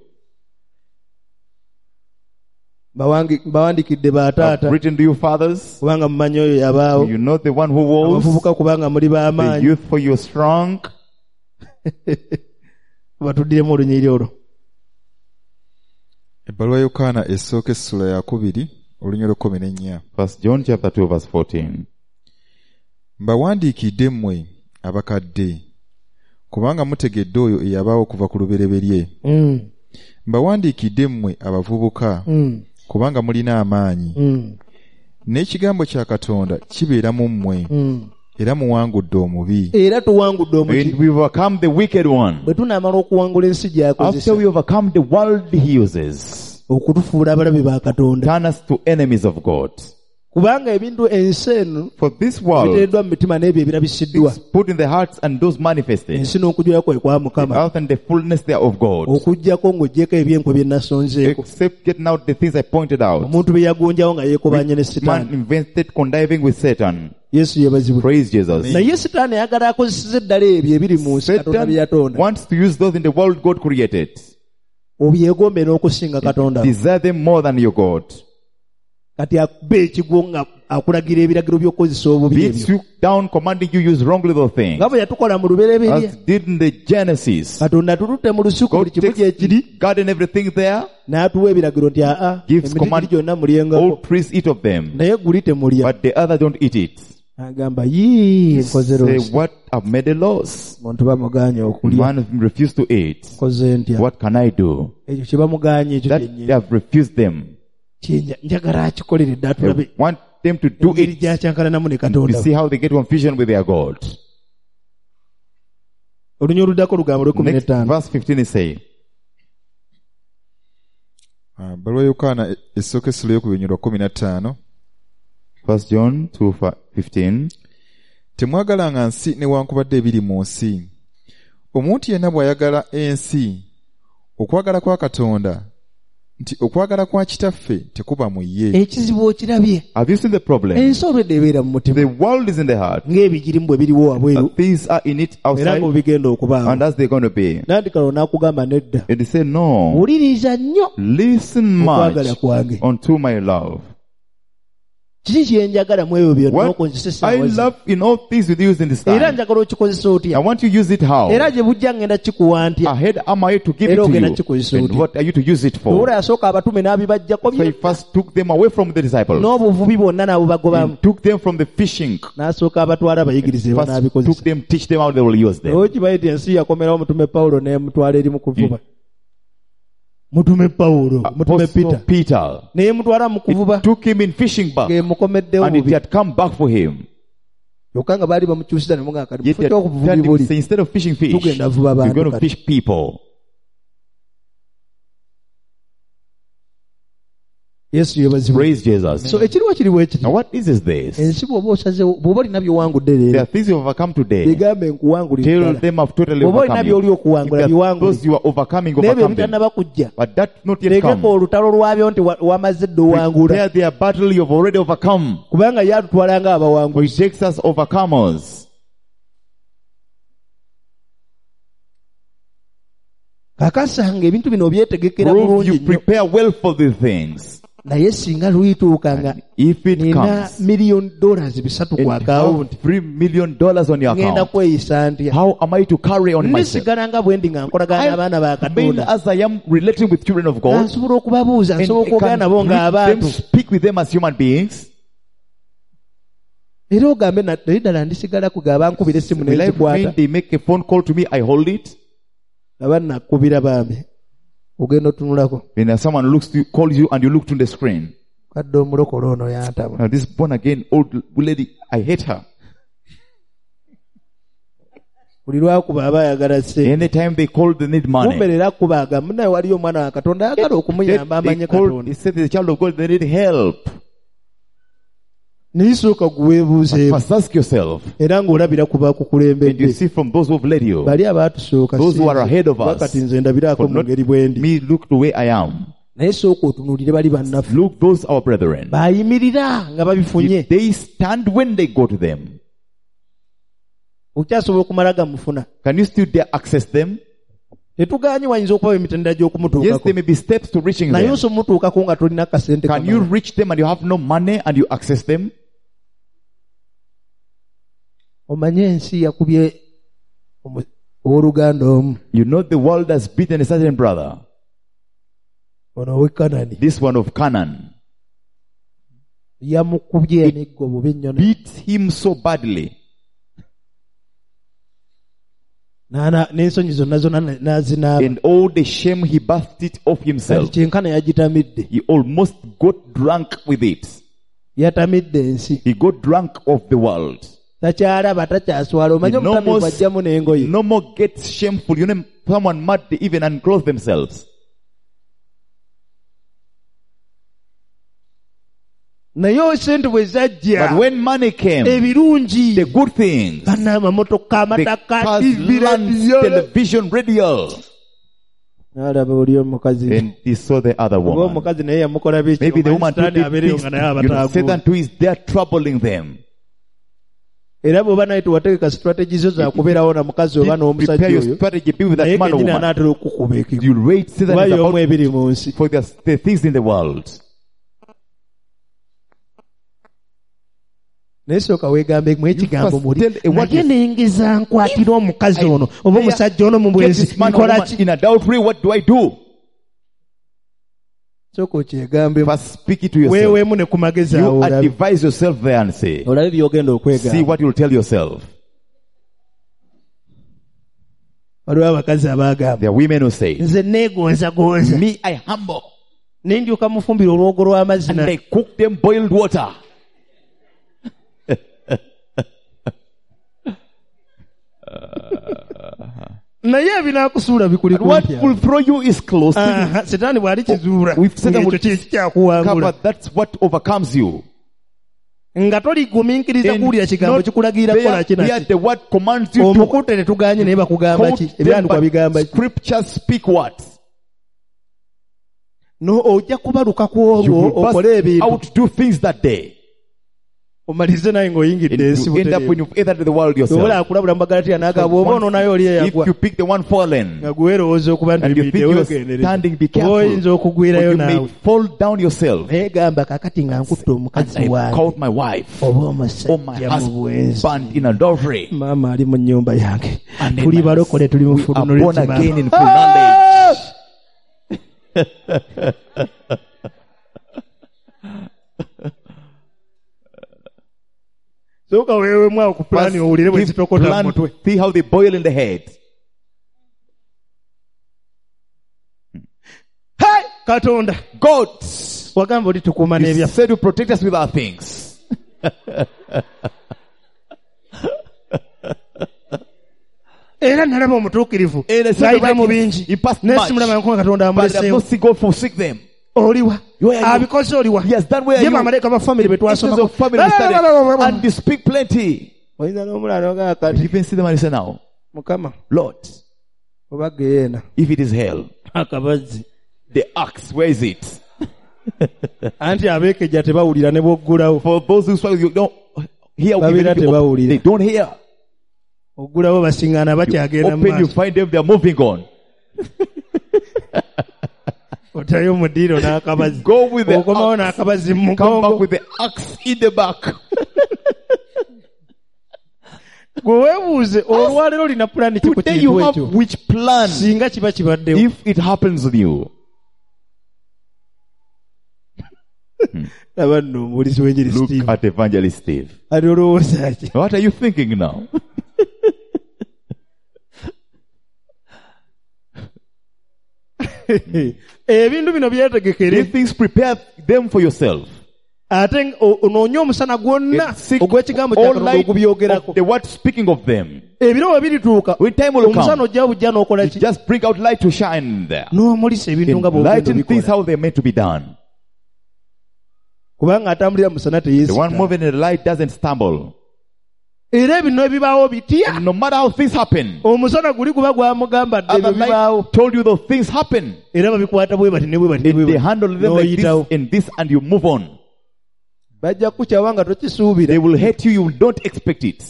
Bawandiikidde I've bataata written to you fathers. kubanga mumanyi oyo yabaawo. You know the one who was. Abavubuka kubanga muli The b'amaanyi. youth for you strong. Batuddiremu olunyiri olwo. Ebbaluwa ya Yokaana esooka essula ya 2 olunyolo 14. 1 John chapter 2 verse 14. Mbawandiikidde mmwe abakadde kubanga mutegedde oyo eyabaawo okuva ku lubereberye. Mbawandiikidde mmwe abavubuka kubanga mulina amaanyi. n'ekigambo kya Katonda kibeera mu mmwe era muwangudde omubi. era tuwangudde omubi. And we overcome the wicked one. bwe tunaamala okuwangula ensi After gy'akozesa we overcome the world he uses, okutufuula abalabe ba Katonda. turn us to enemies of God. kubanga ebintu ensi eno For this world biteereddwa mu mitima n'ebyo ebirabisiddwa. is put in the hearts and those manifested. ensi n'okujjula kwe kwa The Mukama. earth and the fullness thereof God. okuggyako ng'oggyeko ebyenkwe bye nasonzeeko. Except getting out the things I pointed out. omuntu be yagonjawo nga yeekobanye ne Man sitaani. invented conniving with Satan. yesu yebazibwe. Praise Jesus. naye sitaani ayagala akozeseza eddala ebyo ebiri mu nsi Katonda bye Satan yatonda. wants to use those in the world God created. obyegombe n'okusinga Katonda. Desire them more than your God. kati akuba ekigwo nga akulagira ebiragiro by'okukozesa obubi Beats ebyo. you down, commanding you use wrongly those things. nga bwe yatukola mu lubereberye. As did in the Genesis. Katonda tututte mu lusuku buli God kimu gyekiri takes garden everything there, n'atuwa ebiragiro nti aa gives emiti command, giri gyonna all mulyengako trees eat of them, naye guli temulya. but the other don't eat it. agamba nkoze Say, loosi. what? I've made a loss. omuntu bamuganye okulya. Man refused to eat. nkoze ntya. What can I do? ekyo kye bamuganye ekyo That kyennyini. they have refused them. njagala akikolere dda I tulabe want them to do engeri it. gyakyankalanamu ne You Katonda. see how they get confusion with their God. olunya oluddako lugambo lw'ekumi Next, n'ettaano. verse 15 is saying, Bbaluwa Yokaana essooka essula y'okubiri 15. 1 John 2:15. Temwagalanga nsi newankubadde ebiri mu nsi. Omuntu yenna bw'ayagala ensi, okwagala kwa Katonda, nti okwagala kwa Kitaffe tekuba mu ye. ekizibu okirabye. Have you seen the problem? ensi olwedde ebeera mu mutima The world is in the heart. ng'ebigirimu bwe biriwo wabweru But things are in it era outside, nga bigenda okubaawo. and as they're going to be. nandikalo n'akugamba nedda. And they say, no, wuliriza nnyo listen okwagala much kwange. unto my love. kiki kyenjagala mu ebyo byonna What okozesa I essaawa zino. love in all things with you is in this era time. njagala okikozesa I otya. want you to use it how? era gye bujja ngenda kikuwa ntya. Ahead am I to give it Era to ogenda you? kikozesa And otya. what are you to use it Ewula for? yasooka abatume n'abibajjako So he first took them away from the disciples. n'obuvubi bwonna n'abo bagobamu. He took them from the fishing. n'asooka abatwala abayigirize First took banaabikozesa. them, teach them how they will use them. okimanyi nti ensi yakomerawo mutume Pawulo n'emutwala eri mu kuvuba. mutume Pawulo mutume Apostle Peter. n'emutwala mu kuvuba It took him in fishing back, ng'emukomeddewo and it bubi. had come back for him. kyokka nga baali bamukyusiza ne mugamba kati Yet mufu they ky'okuvubi had buli. say, instead of fishing fish, tugenda vuba we're bantu going to kati. fish people. yesu yebazibwe. Praise Jesus. so ekiriwo kiri bwe kiti. Now what is this? ensi bw'oba osazewo bw'oba olina by'owangudde There leero are things you overcome today. bigambe nkuwangulira Tell ddala. them I've totally bw'oba olina overcome by'oli you. okuwangula If there are those biwangule. you are overcoming, n'ebyo overcome them. ebitannaba kujja. But that not yet tegeko come. olutalo lwabyo nti wamaze dde owangula. Prepare their battle you've already overcome. kubanga ye atutwala nga For abawanguzi. he takes us overcomers. kakasanga ebintu bino obyetegekera Prove bulungi you nnyo. prepare well for these things. naye singa luyituuka nga If it nina comes $1,000,000 bisatu ku and akawunti have $3 million on your ngenda account, kweyisa ntya. how am I to carry on myself? ndisigala nga bwe ndi nga nkolagana n'abaana ba Mean Katonda. as I am relating with children of God, nsobola okubabuuza and nsobola I okwogera can nabo greet them, ng'abantu. speak with them as human beings. era ogambe naye ddala ndisigala kugaba nkubira essimu Will I nenzikwata. remain? They make a phone call to me, I hold it. laba nakubira baami ogenda otunulako. When someone calls you and you look to the screen. kadde omulokole ono yantama. Now this born again old lady, I hate her. buli lwakuba aba ayagala ssente. Anytime they call, they need money. kumbe leero akuba agamba naye waliyo omwana wa Katonda ayagala okumuyamba amanye Katonda. He said the child of God, they need help. naye sooka But guweebuuzeemu. first ask yourself, era ng'olabira ku and you bakukulembedde. see from those who have led you, bali abatusooka those who are ahead of us, kati nze ndabiraako but mu not ngeri bwe ndi. me, look the way I am. naye sooka otunuulire bali bannaffe. Look, those our brethren. bayimirira nga babifunye. If they stand when they go to them, okyasobola okumala gamufuna. can you still dare access them? tetuganye wayinza okuba emitendera Yes, gy'okumutuukako. there may be steps to reaching naye them. osomutuukako nga tolina kasente Can you kamala. reach them and you have no money and you access them? omanye ensi yakubye owooluganda omu You know the world has beaten a certain brother, ono ow'e Kanani. this one of Canaan, yamukubye emiggo bubi nnyo beat him so badly. n'ensonyi zonna zonna n'azinaaba. And all the shame he bathed it off kati himself. kyenkana yagitamidde. He almost got drunk with it. yatamidde ensi He got drunk of the world. takyalaba takyaswala omanye He no omutamivu more, ajjamu n'engoye no more gets shameful. You know, someone mad they even unclothe themselves. naye sente bwe zajja But when money came, ebirungi the good things, bana amamotoka the amataka cars, TV lands, rediyo television, radio, n'alaba oli omukazi and he saw the other oba woman. omukazi naye yamukola biki Maybe the woman too Sitaani did abeereyo things. nga naye You know, Satan abataaguula too is there troubling them. era bw'oba naye tewategeka strategy zo za kubeerawo na mukazi oba Prepare n'omusajja your oyo strategy, be with naye that man or kennyini woman. anaatera okukuba ekibu You'll wait. Satan kuba is y'omu about ebiri mu nsi for the things in the world. naye sooka weegambe mu ekigambo You muli first tell what naye is- nengeza nkwatira omukazi ono oba omusajja ono mu Get bwenzi this man or nkola woman ki in adultery, what do I do? sooka okyegambemu First speak it to yourself. weeweemu ne ku magezi awo You olabe advise yourself there and say, olabe by'ogenda see okwegamba what you'll tell yourself. waliwo abakazi abaagamba There are women who say, nze neegonzagonza me, I humble. ne ndyoka mufumbira olwogo And lw'amazina they cook them boiled water. naye ebinaakusuula bikuli And what kumpya will throw you is close to you. setaani bw'ali kizuula With Satan ekyo will kikyakuwangula cover. That's what overcomes you. nga toligumiikiriza And kuwulira kigambo not kikulagira kukola where kinaki the word commands you to omukute tetuganye naye bakugamba quote ki them, ebyandikwa bigamba but ki scriptures speak what? no ojja kubaluka ku You olwo will okole burst ebintu out do things that day. omalize naye ng'oyingidde And ensi you end up when butereevu you've entered the world obola yourself. akulabula mu Magalatiya n'agamba oba ono naye oli If eyagwa you pick the one fallen, nga guweerowooza okuba nti and you think bidde you're weegendereza standing, be oba careful. oyinza Or okugwirayo you naawe may fall down yourself. naye gamba kakati nga nkutte And omukazi I wange caught my wife oba or my omusajja mu bwenzi husband in adultery. maama ali mu nnyumba yange And then tuli balokole tuli mu we are fuluno born lw'ekimaama. again in full knowledge. sooka weewemu awo ku pulaani owulire bwe Give zitokota mu plan, mutwe see how they boil in the head. Hai! katonda God, wagamba oli tukuuma you n'ebyaffe said you protect us with our things. era nalaba omutuukirivu And I said the ng'ayita mu right bingi things. He passed naye much. simulaba nkuba katonda But I have amuleseewo not seen God forsake them. oliwa Where are you? abikoze oliwa He has done where ye you. bamalayika ba family be Angels twasomako of family study. And you speak plenty. oyinza n'omulala ogaa And kati you can see the man and say now, mukama Lord, oba geyeena if it is hell, akabazzi the axe, where is it? anti abeekejja tebawulira ne bw'oggulawo For those who swallow, you don't hear. Babira Even if you tebawulira. they don't hear. oggulawo basiŋŋaana bakyagenda mu Open, you maaso find them, they are moving on. otayo mu ddiiro n'akabazi Go with the okomawo axe. n'akabazi mu Come back mugongo with the axe in the back. gwe weebuuze olwaleero olina pulaani ki ku Today you kintu have ekyo which plan singa kiba kibaddewo if it happens on you? laba nno omuwulizi w'enjiri Look Steve at Evangelist Steve. ali olowooza ki What are you thinking now? ebintu bino byetegekere These things, prepare them for yourself. ate onoonye omusana gwonna And seek ogw'ekigambo kya all Katonda light ogubyogerako of the word speaking of them. ebiro we birituuka When time will omusana come, ojja bujja n'okola you ki just bring out light to shine there. n'omulisa ebintu nga bw'ogenda Enlighten things obikola how they're meant to be done. kubanga atambulira musana The one teyeesika moving in the light doesn't stumble. era ebino ebibaawo bitya And no matter how things happen, omusana guli guba gwamugamba dde other ebyo bibaawo light told you those things happen. era babikwata bwe bati ne bwe bati ne bwe And they bati handle them like n'oyitawo this and this, and you move on. bajja kukyawa nga tokisuubira They will hate you, you don't expect it.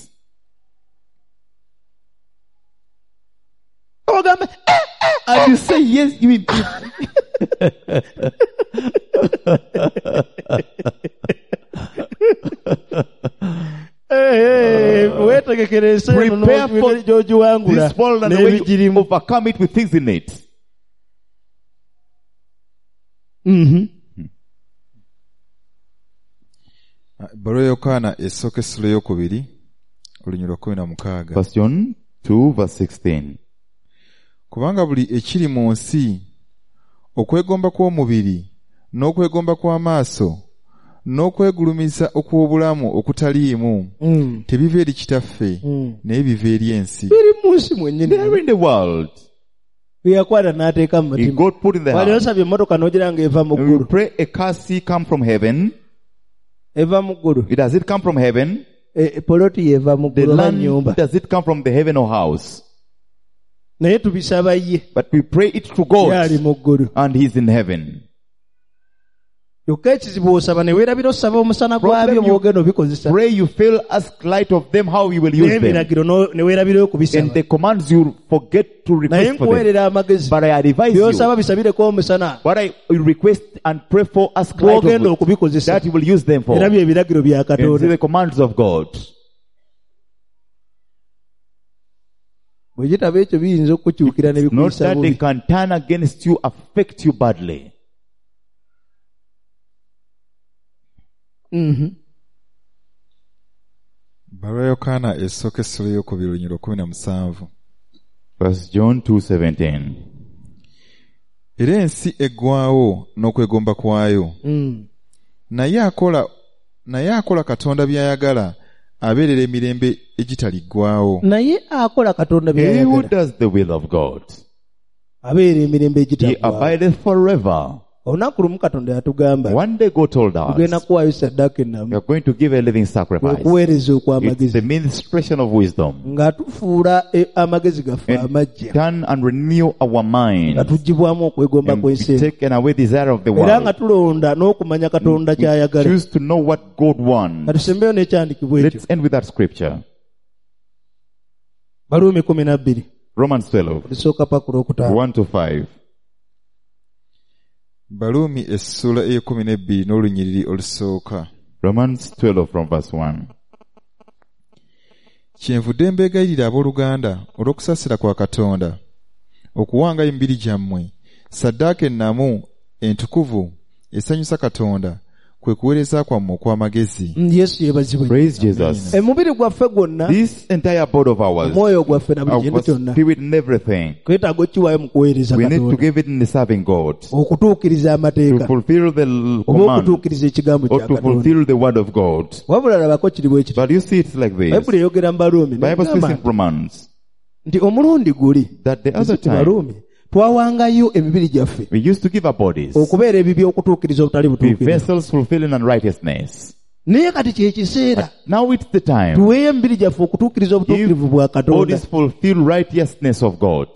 ogambe And you say yes, you mean weetegekere ensi eno prepare for n'engeri gy'ogiwangula this world and the way you n'ebigirimu overcome it with things in it. Ebbaluwa ya Yokaana esooka essula ey'okubiri olunyirwa 16. First John 2 verse 16. Kubanga buli ekiri mu nsi, okwegomba kw'omubiri, n'okwegomba kw'amaaso, n'okwegulumiza okw'obulamu okutaliimu tebiva eri kitaffe naye biva eri ensi. biri mu nsi mwennyini They're in the world. byeyakwata n'ateeka mu He mutima. God put in the wali heart. osabye emmotoka n'ogira nga eva mu When we ggulu. pray a car seat come from heaven. eva mu ggulu. Does it come from heaven? Poloti yeva mu The ggulu oba land, nnyumba. does it come from the heaven or house? naye tubisaba ye. But we pray it to yaali God mu ggulu. and He's in heaven. kyokka ekizibu osaba ne weerabira osaba omusana gwabyo Problem you bwogenda obikozesa. Pray you fail ask light of them how you will use them. n'ebiragiro ne weerabira And okubisaba. the commands you forget to naye request for them. nkuweerera amagezi. But I advise you, by'osaba bisabireko omusana. what I request and pray for ask light bw'ogenda of okubikozesa. that you will use them for. era bye biragiro bya And Katonda. the commands of God. bwe kitaba ekyo biyinza okukukyukira ne Not bikuyisa that they bubi. can turn against you, affect you badly. Bbalwa Yokaana esooka essula ey'okubiri olunyiriro 17. Verse John 2:17. Era ensi eggwaawo n'okwegomba kwayo. naye akola Katonda by'ayagala abeerera emirembe egitaliggwaawo. naye akola Katonda He who by'ayagala does the will of God, abeera emirembe he egitagwa. abideth forever. olunaku lumu Katonda yatugamba One day God told tugenda us, kuwaayo ssaddaaka we ennamu. are going to give a living sacrifice. okuweereza It's okw'amagezi. the ministration of wisdom. nga tufuula amagezi gaffe And amajja. turn and renew our mind. nga tugibwamu okwegomba And we kw'ensi. taken away desire of the era nga world. tulonda n'okumanya Katonda ky'ayagala. Choose to know what God wants. nga tusembeyo n'ekyandikibwa ekyo. Let's end with that scripture. Baluumi 12. Romans 12, lisooka paka olwokutaano. 1-5. Baluumi essula ey'12 n'olunyiriri olusooka. Romans 12 from verse 1. Kyenvudde mbeegayirira abooluganda olw'okusaasira kwa Katonda okuwangayo emibiri gyammwe ssaddaaka ennamu entukuvu esanyusa Katonda kwe kuweereza kwammwe okw'amagezi. Yesu yeebazibwe. Praise Jesus. Omubiri gwaffe gwonna, This entire body of ours, omwoyo gwaffe na buli kintu our kyonna spirit and everything, twetaaga okkiwaayo mu kuweereza we need to Katonda. give it in the serving God. okutuukiriza To amateeka fulfill the oba command okutuukiriza ekigambo or kya to Katonda. fulfill the word of God. wabula labako kiri bwe kiti. But you see it's like this. Bayibuli eyogera mu Baluumi Bible speaks n'egamba in Romans nti omulundi guli that the other time Baluumi twawangayo emibiri gyaffe we used to give our bodies, okubeera ebibi okutuukiriza obutali be butuukirivu. vessels fulfilling unrighteousness. naye kati kye kiseera Now it's the time. tuweeyo emibiri gyaffe okutuukiriza obutuukirivu bwa Katonda. Bodies fulfill righteousness of God.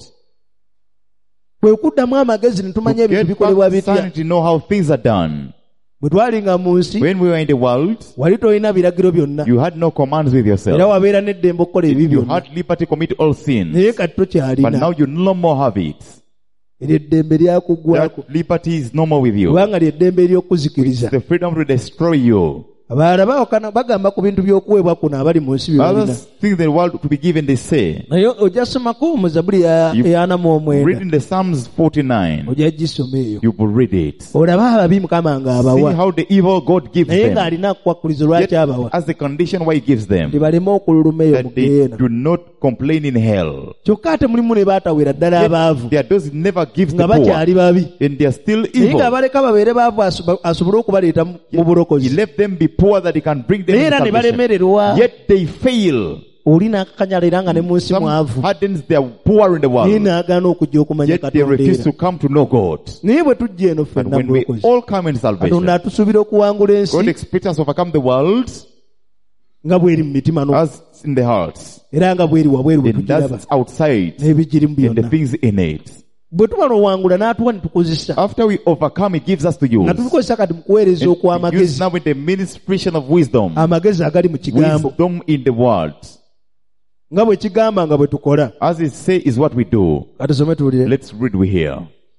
kwe kuddamu amagezi ne tumanya To ebintu get bikolebwa back bitya. sanity, know how things are done. bwe twalinga mu nsi When we were in the world, wali tolina biragiro byonna you had no commands with era yourself. wabeera n'eddembe okukola ebibi You byonna. had liberty to commit all sins. naye kati But tokyalina. now you no more have it. eryo eddembe lyakuggwako That liberty is no more with you. kubanga ly'eddembe ery'okuzikiriza. The freedom to destroy you. abalala bagamba ku bintu by'okuweebwa kuno abali mu nsi byebalina. Others think the world to be given, they say. naye ojja somako mu Zabbuli You ya 49. Read in the Psalms 49. ojja gisoma eyo. You will read it. olaba ababi Mukama See ng'abawa. how the evil God gives naye them. ng'alina kwakkulizo lwaki abawa. As the condition why he gives them. tebaleme okululuma eyo mu That they Geena. do not complain in hell. kyokka ate mulimu ne baatawera ddala abaavu There are those who never gives the nga poor. bakyali babi. And they are still naye evil. ng'abaleka babeere baavu asobole okubaleeta mu He bulokozi. left them be poor that he can bring them naye in era ne salvation. balemererwa. Yet they fail. oli n'akakanyala era nga ne mu nsi Some mwavu. hardens they are poor in the naye world. n'agaana okujja okumanya Yet they Katonda refuse era. to come to know God. naye bwe tujja eno And ffenna when we bulokozi. all come in salvation, Katonda atusuubira okuwangula ensi God expects us to overcome the world nga bweri mu mitima as in the hearts. era nga bweri wabweru bwe And tugiraba that's outside n'ebigirimu and the byonna. things in it. bwe tumala owangula n'atuwa ne tukozesa After we overcome, He gives us to use. nga tubikozesa kati mu kuweereza And we use okw'amagezi. now with the ministration of wisdom. amagezi agali mu kigambo Wisdom in the word. nga bwe kigamba nga bwe tukola. As it say is what we do. katusome tuwulire. Let's read we hear.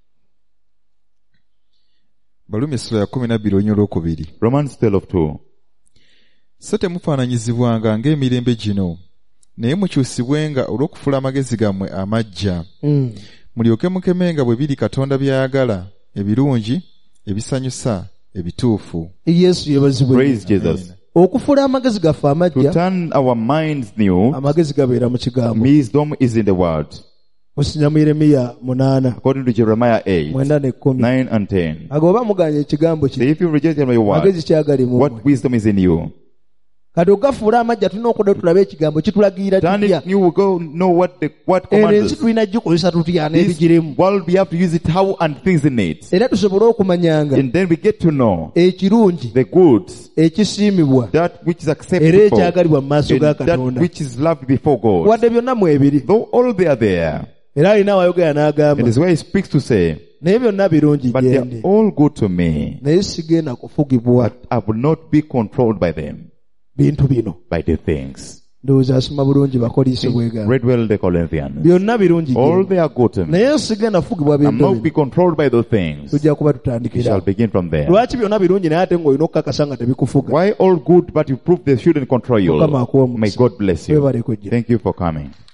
Baluumi essula ya 12 olunyiriro olwokubiri. Romans 12:2. So temufaananyizibwanga ng'emirembe gino, naye mukyusibwenga olw'okufula amagezi gammwe amaggya. Mulyoke mukemenga bwe biri Katonda by'ayagala, ebirungi, ebisanyusa, ebituufu. yesu yeebazibwe. Praise Jesus. okufuula amagezi gaffe To amajja. turn our minds new, amagezi gabeera mu kigambo. wisdom is in the word. Musinya mu Yeremiya 8 According to Jeremiah 8, 9 ne 10. 9 and 10. Agoba muganye ekigambo Say, kino. if you reject my word, Magezi kyagali mu. what wisdom is in you? Kati ogafuula amajja tulina okudda tulabe ekigambo kitulagira Turn tutya. it, you will go know what Eno commands ensi us. tulina gikozesa tutya This n'ebigirimu. world, we have to use it how and things in it. Era tusobole okumanyanga And then we get to know ekirungi, the goods, ekisiimibwa, that which is era acceptable, ekyagalibwa mu maaso and ga that Katonda. which is loved before God. Wadde byonna mwebiri. Though all they are there, Era alina awayogera it n'agamba. is where he speaks to say, Naye byonna birungi but they gyendi. are all good to me, Naye sigenda kufugibwa but I will not be controlled by them, bintu bino. by the things. Ndowooza asoma bulungi Bakolinso bwegamba. Read well the Corinthians. Byonna birungi All gyendi. they are good to me. Naye sigenda kufugibwa I'm bintu not be bino. controlled by those things. Tujja kuba We shall tutandikira. begin from there. Lwaki byonna birungi naye ate ng'olina okukakasa nga tebikufuga? Why all good but you prove they shouldn't control you? Mukama akuwe omukisa. May God bless you. Weebale kujja. Thank you for coming.